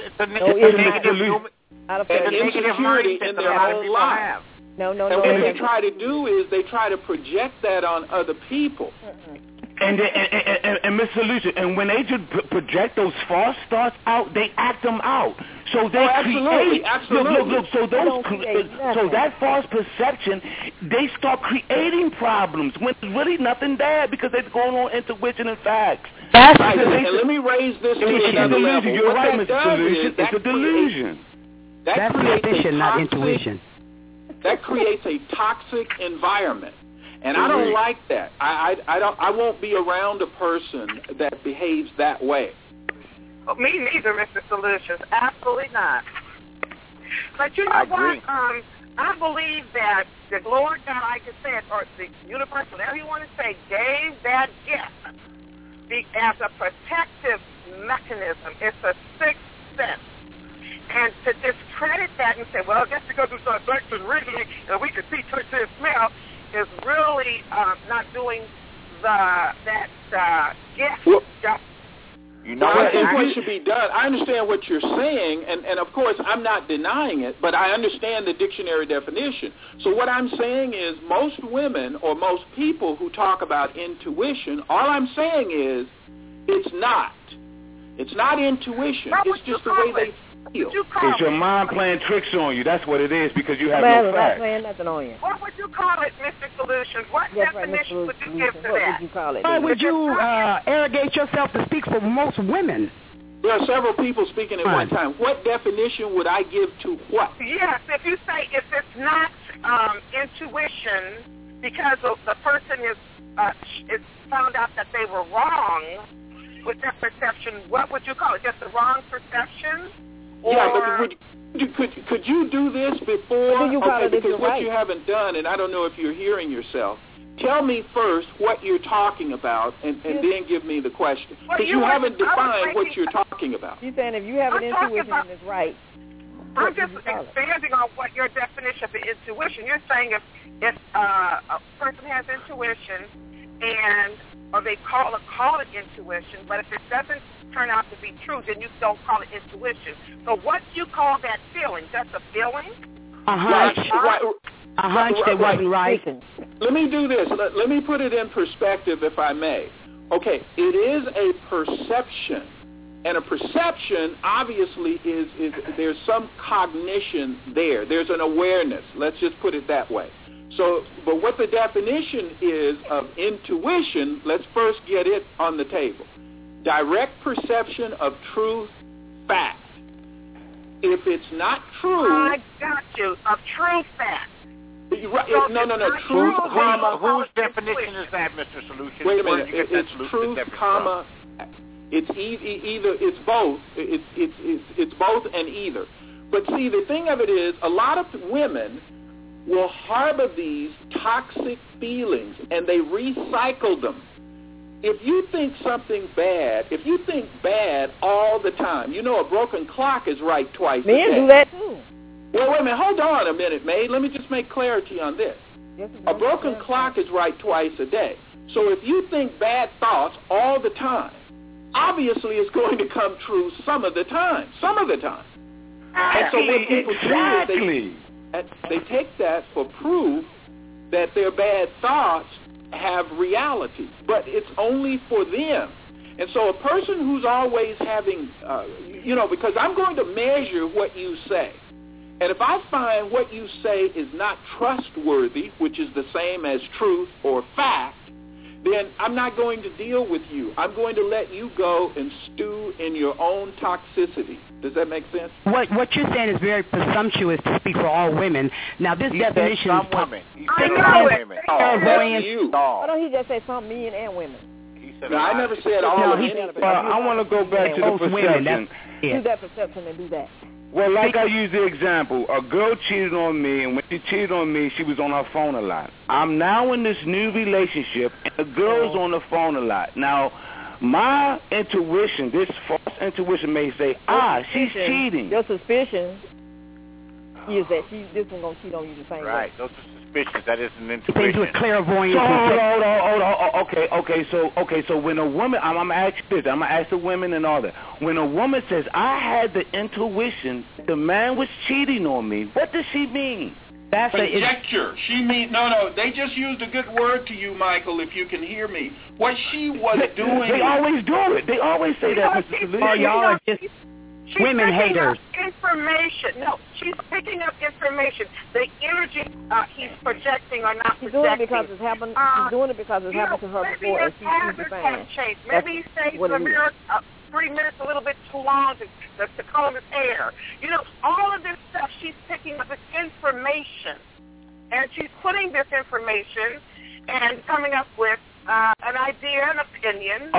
insecurity in their own lives. No. And what they try to do is they try to project that on other people. And Miss Solution, and when they just project those false thoughts out, they act them out. So they create. Look. So that false perception, they start creating problems when it's really nothing bad because they're going on intuition and facts. That's right. And let me raise this to another level. You're right, Mr. Solution. It's a delusion. That's suspicion, not intuition. That creates a toxic environment. And I don't like that. I won't be around a person that behaves that way. Well, me neither, Mr. Solutions. Absolutely not. But you know what? I believe that the Lord God, I can say it, or the universe, whatever you want to say, gave that gift as a protective mechanism. It's a sixth sense. And to discredit that and say, well, just because it's our sex and reasoning and we can see, touch, and smell, is really not doing that gift justice. You know what? I think what should be done, I understand what you're saying, and of course I'm not denying it, but I understand the dictionary definition. So what I'm saying is most women or most people who talk about intuition, all I'm saying is it's not. It's not intuition. It's just the way they feel. It's your mind playing tricks on you. That's what it is because you have no facts. Playing nothing on you. What would you call it, Mr. Solutions? What definition would you give to that? What would you call it? Why would you arrogate yourself to speak for most women? There are several people speaking at one time. What definition would I give to what? Yes, if you say if it's not intuition because the person is found out that they were wrong with their perception, what would you call it? Just the wrong perception? Yeah, but could you do this before? What do you call it if because you're what right? You haven't done, and I don't know if you're hearing yourself, tell me first what you're talking about, and then give me the question. Because you haven't defined what you're talking about. You're saying if you have an intuition and it's right. I'm just expanding on what your definition of intuition. You're saying if a person has intuition or they call it intuition, but if it doesn't turn out to be true, then you don't call it intuition. So what do you call that feeling? Just a feeling? A hunch. A hunch that wasn't right. Let me do this. Let me put it in perspective, if I may. Okay, it is a perception. And a perception, obviously, is there's some cognition there. There's an awareness. Let's just put it that way. So, but what the definition is of intuition, let's first get it on the table. Direct perception of truth, fact. If it's not true... I got you. Of true fact. Right, no. Truth, comma... Whose definition is that, Mr. Solution? Wait a minute. It's truth, comma... It's either. It's both. It's both and either. But see, the thing of it is, a lot of women will harbor these toxic feelings, and they recycle them. If you think something bad, if you think bad all the time, you know a broken clock is right twice a day. Men do that too. Well, wait a minute. Hold on a minute, May. Let me just make clarity on this. A broken clock is right twice a day. So if you think bad thoughts all the time, obviously it's going to come true some of the time. And so what people do is they take that for proof that their bad thoughts have reality, but it's only for them. And so a person who's always having, because I'm going to measure what you say. And if I find what you say is not trustworthy, which is the same as truth or fact, then I'm not going to deal with you. I'm going to let you go and stew in your own toxicity. Does that make sense? What you're saying is very presumptuous to speak for all women. Now, this definition is women. I know it. Why don't he just say some men and women? No, I never said all of it. I want to go back to the perception. Do that perception and do that. Well, like I used the example, a girl cheated on me, and when she cheated on me, she was on her phone a lot. I'm now in this new relationship, and the girl's on the phone a lot. Now, my intuition, this false intuition may say, she's cheating. Your suspicion is that this one's going to cheat on you the same way. Right, those are suspicions. That is an intuition. They do a clairvoyance. Hold on. Okay, so when a woman, I'm going to ask you this. I'm going to ask the women and all that. When a woman says, I had the intuition the man was cheating on me, what does she mean? That's conjecture. She mean no. They just used a good word to you, Michael. If you can hear me, what she was doing. They always do it. They always say that, Mr. Solution. Oh, y'all are just women haters. Information. No, she's picking up information. The energy he's projecting or not she's projecting. Doing it because it's happened. She's doing it because it's happened to her before. Maybe his habits have changed. Maybe he stays in the mirror 3 minutes a little bit too long to comb his hair. All of this stuff she's picking up as information, and she's putting this information and coming up with an idea, an opinion,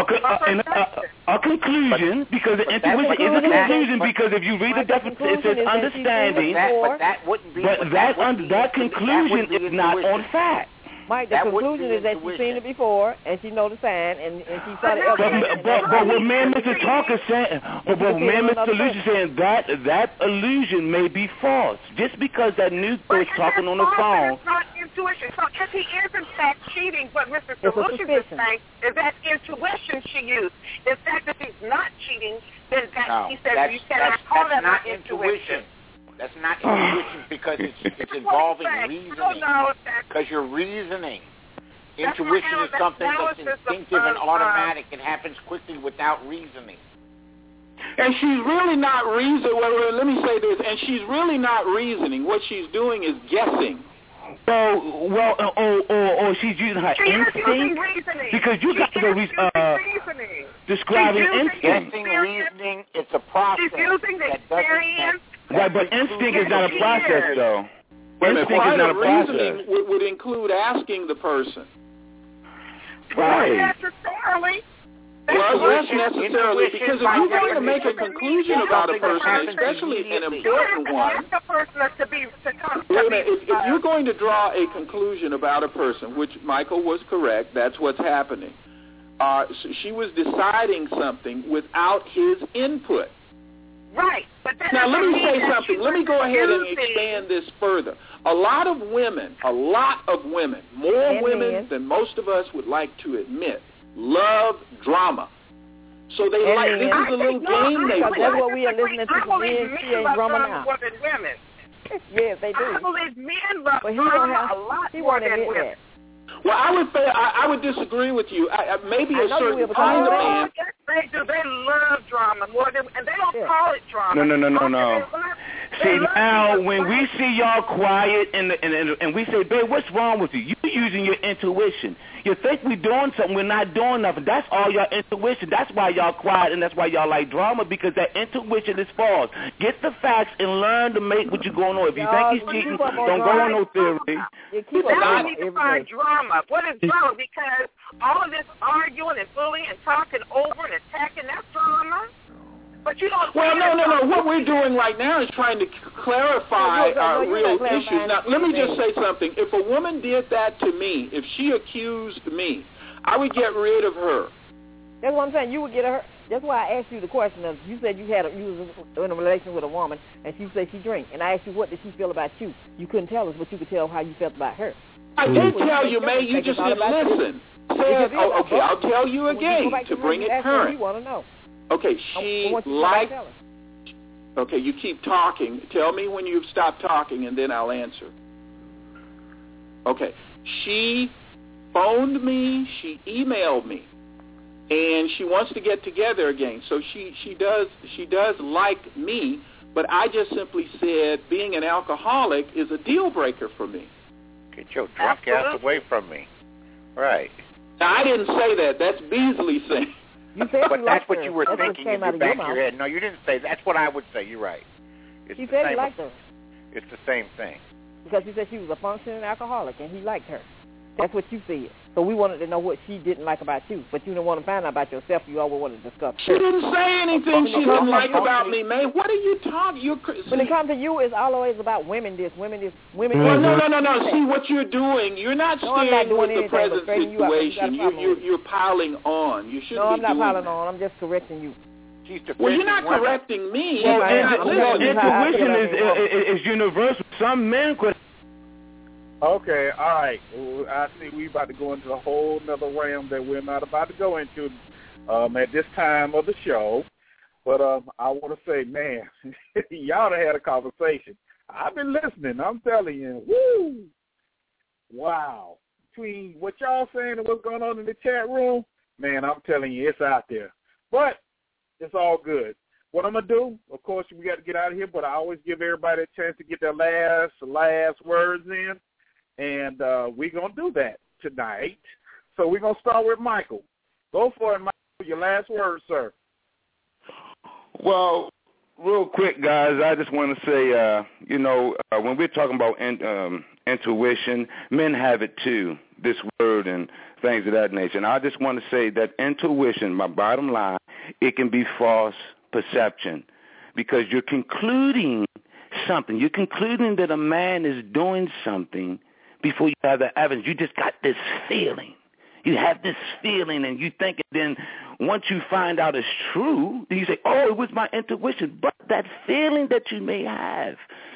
a conclusion, because the intuition is a conclusion, because if you read the definition, it says understanding, but that wouldn't be. That conclusion is not on fact. Mike, the conclusion is that she's seen it before, and she knows the sign, and she saw the evidence. But what man Mr. Talker saying, but man Mr. Solution saying that illusion may be false, just because that new girl is talking on the phone. It's not intuition. So if he is in fact cheating, what Mr. Solution is saying is that intuition she used. In fact, if he's not cheating, then he says you cannot call that not intuition. That's not intuition because it's involving reasoning. Because you're reasoning. Intuition is something that's instinctive and automatic. It happens quickly without reasoning. And she's really not reasoning. Well, let me say this. And she's really not reasoning. What she's doing is guessing. Or she's using her instinct. Because you got to describing instinct. Guessing, reasoning, it's a process. She's using the experience. Right, but instinct is not a process, though. Instinct is not a process. Reasoning would include asking the person. Right. Not necessarily. Well, yes, necessarily, because if you're going to make a conclusion about a person, especially an important one, if you're going to draw a conclusion about a person, which Michael was correct, that's what's happening. She was deciding something without his input. Right. But now, let me say something. Let me go ahead and expand this further. A lot of women, more women than most of us would like to admit, love drama. So they this is a little game they play. That's what we are listening to. Men create drama now. More than women. Yes, they do. I believe men love drama a lot more than women. Well, I would disagree with you. Maybe a certain kind of man. They do. They love drama more than, and they don't call it drama. No. See, now when we see y'all quiet and we say, babe, what's wrong with you? You're using your intuition. You think we're doing something, we're not doing nothing. That's all your intuition. That's why y'all quiet, and that's why y'all like drama, because that intuition is false. Get the facts and learn to make what you're going on. If you think he's cheating, don't go on no theory. Now we need to find drama. What is drama? Because all of this arguing and bullying and talking over and attacking, that's drama. But you don't. Well, no. What we're doing right now is trying to clarify our real issues. Now, let me just say something. If a woman did that to me, if she accused me, I would get rid of her. That's what I'm saying. You would get her. That's why I asked you the question of, you said you was in a relation with a woman, and she said she drank. And I asked you, what did she feel about you? You couldn't tell us, but you could tell how you felt about her. I did tell you, May. You just didn't listen. Said, okay, I'll tell you again to bring it current. You want to know. Okay, she liked. Okay, you keep talking. Tell me when you've stopped talking, and then I'll answer. Okay, she phoned me. She emailed me, and she wants to get together again. So she does like me, but I just simply said being an alcoholic is a deal breaker for me. Get your drunk ass away from me. Right. Now, I didn't say that. That's Beasley saying. You said but that's what you were that's thinking in the back of your head. No, you didn't say. That's what I would say. You're right. He said he liked her. It's the same thing. Because he said she was a functioning alcoholic, and he liked her. That's what you said. So we wanted to know what she didn't like about you. But you didn't want to find out about yourself. You always wanted to discuss her. She didn't say anything she didn't like about me, man. What are you talking? When it comes to you, it's always about women this, women. Well, no. See what you're doing. You're not staying with the present situation. You're piling on. You shouldn't be doing that. No, I'm not piling on. I'm just correcting you. Well, you're not correcting me. Intuition is universal. Some men could. Okay, all right. I see we about to go into a whole nother realm that we're not about to go into at this time of the show. But I want to say, man, y'all done had a conversation. I've been listening. I'm telling you, woo, wow. Between what y'all saying and what's going on in the chat room, man, I'm telling you, it's out there. But it's all good. What I'm going to do, of course, we got to get out of here, but I always give everybody a chance to get their last words in. And we're going to do that tonight. So we're going to start with Michael. Go for it, Michael. Your last word, sir. Well, real quick, guys, I just want to say, when we're talking about intuition, men have it too, this word and things of that nature. And I just want to say that intuition, my bottom line, it can be false perception because you're concluding something. You're concluding that a man is doing something before you have the evidence. You just got this feeling. You have this feeling, and you think, and then once you find out it's true, then you say, oh, it was my intuition. But that feeling that you may have,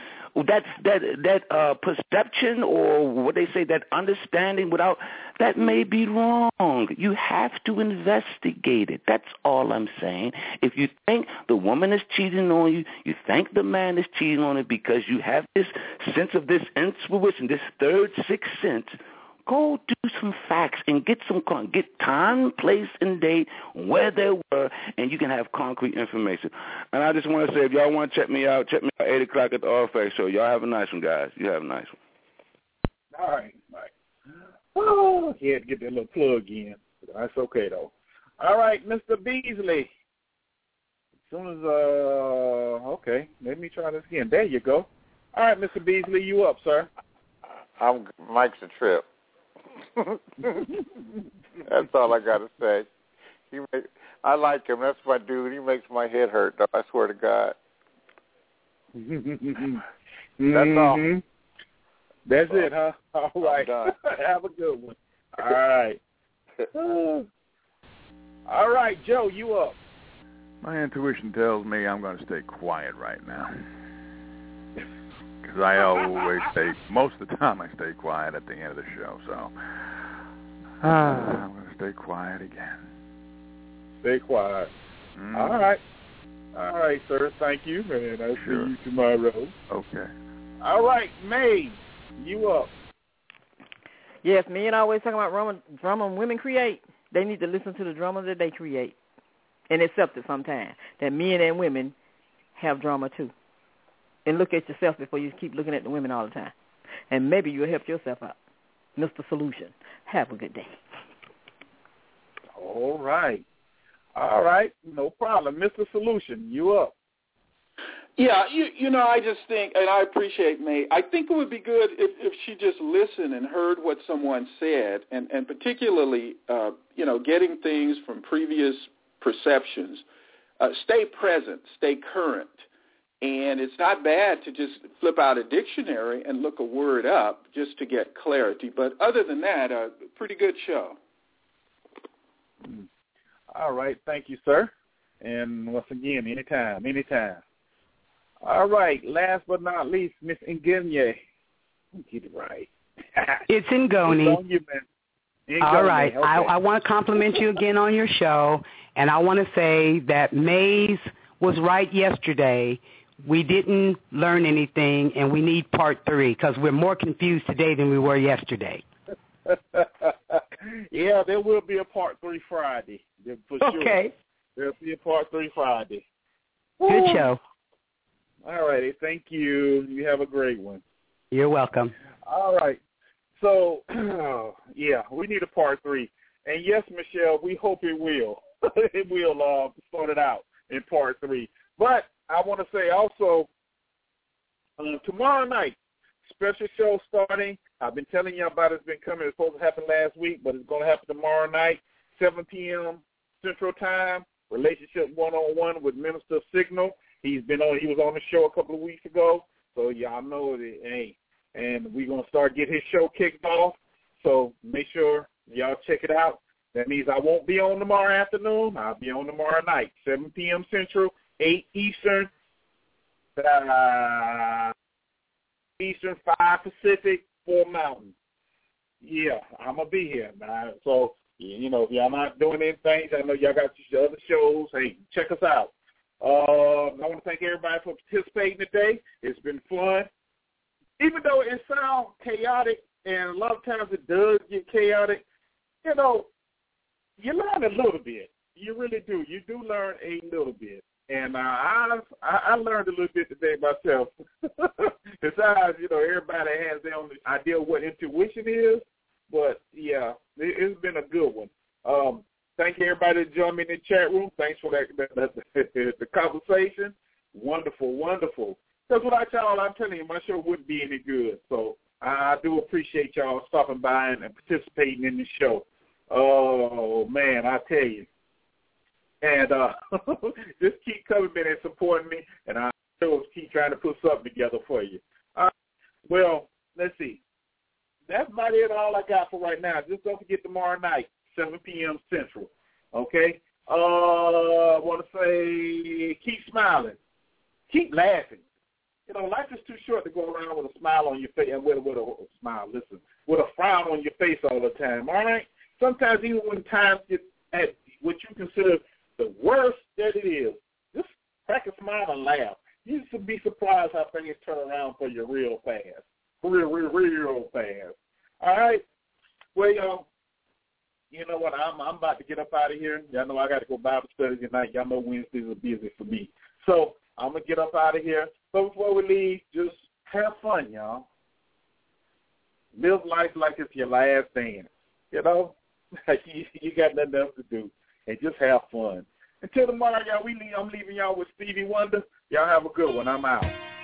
that perception or what they say, that understanding that may be wrong. You have to investigate it. That's all I'm saying. If you think the woman is cheating on you, you think the man is cheating on you because you have this sense of this intuition, this third, sixth sense, go do some facts and get time, place, and date, where they were, and you can have concrete information. And I just want to say, if y'all want to check me out 8 o'clock at the All-Fact Show. Y'all have a nice one, guys. You have a nice one. All right. Oh, he had to get that little plug in. That's okay, though. All right, Mr. Beasley. As soon as, okay, let me try this again. There you go. All right, Mr. Beasley, you up, sir. Mike's a trip. That's all I got to say. I like him. That's my dude. He makes my head hurt, though. I swear to God. That's all. That's it, huh? All right. Have a good one. All right. All right, Joe, you up. My intuition tells me I'm going to stay quiet right now. Because I always most of the time I stay quiet at the end of the show. So I'm going to stay quiet again. Stay quiet. All right. All right, sir. Thank you. And I'll see you tomorrow. Okay. All right, May, you up. Yes, men always talking about drama women create. They need to listen to the drama that they create and accept it sometimes, that men and women have drama too. And look at yourself before you keep looking at the women all the time. And maybe you'll help yourself out. Mr. Solution. Have a good day. All right. All right. No problem. Mr. Solution, you up. Yeah, I just think, and I appreciate May, I think it would be good if she just listened and heard what someone said, and particularly, getting things from previous perceptions. Stay present, stay current. And it's not bad to just flip out a dictionary and look a word up just to get clarity. But other than that, a pretty good show. All right. Thank you, sir. And once again, anytime. All right. Last but not least, Miss Ngenya. Get it right. It's in Goni. It's on you, man. All right. Okay. I want to compliment you again on your show, and I want to say that Maze was right yesterday. We didn't learn anything, and we need part 3 because we're more confused today than we were yesterday. Yeah, there will be a part 3 Friday, for sure. Okay. There'll be a part 3 Friday. Good show. All righty. Thank you. You have a great one. You're welcome. All right. So, yeah, we need a part 3. And, yes, Michelle, we hope it will. It will start it out in part 3. But I want to say also, tomorrow night, special show starting. I've been telling you about it. It's been coming. It's supposed to happen last week, but it's going to happen tomorrow night, 7 p.m. Central Time, Relationship 101 with Minister Signal. He was on the show a couple of weeks ago, so y'all know it ain't. And we're going to start getting his show kicked off, so make sure y'all check it out. That means I won't be on tomorrow afternoon. I'll be on tomorrow night, 7 p.m. Central, 8 Eastern, 5 Pacific, 4 Mountain. Yeah, I'm going to be here. So, if y'all not doing anything, I know y'all got your other shows. Hey, check us out. I want to thank everybody for participating today. It's been fun. Even though it sounds chaotic, and a lot of times it does get chaotic, you learn a little bit. You really do. You do learn a little bit. And I learned a little bit today myself. Besides, everybody has their own idea of what intuition is. But, yeah, it's been a good one. Thank you, everybody that joined me in the chat room. Thanks for the conversation. Wonderful, wonderful. Because without y'all, I'm telling you, my show wouldn't be any good. So I do appreciate y'all stopping by and participating in the show. Oh, man, I tell you. And just keep coming in and supporting me, and I'll keep trying to put something together for you. Well, let's see. That's about it, all I got for right now. Just don't forget tomorrow night, 7 p.m. Central, okay? I want to say keep smiling. Keep laughing. Life is too short to go around with a smile on your face, and with a frown on your face all the time, all right? Sometimes even when times get at what you consider the worst that it is, just crack a smile and laugh. You should be surprised how things turn around for you real fast. Real fast. All right? Well, y'all, you know what? I'm about to get up out of here. Y'all know I got to go Bible study tonight. Y'all know Wednesdays are busy for me. So I'm going to get up out of here. So before we leave, just have fun, y'all. Live life like it's your last dance. You got nothing else to do. And just have fun. Until tomorrow, y'all, I'm leaving y'all with Stevie Wonder. Y'all have a good one. I'm out.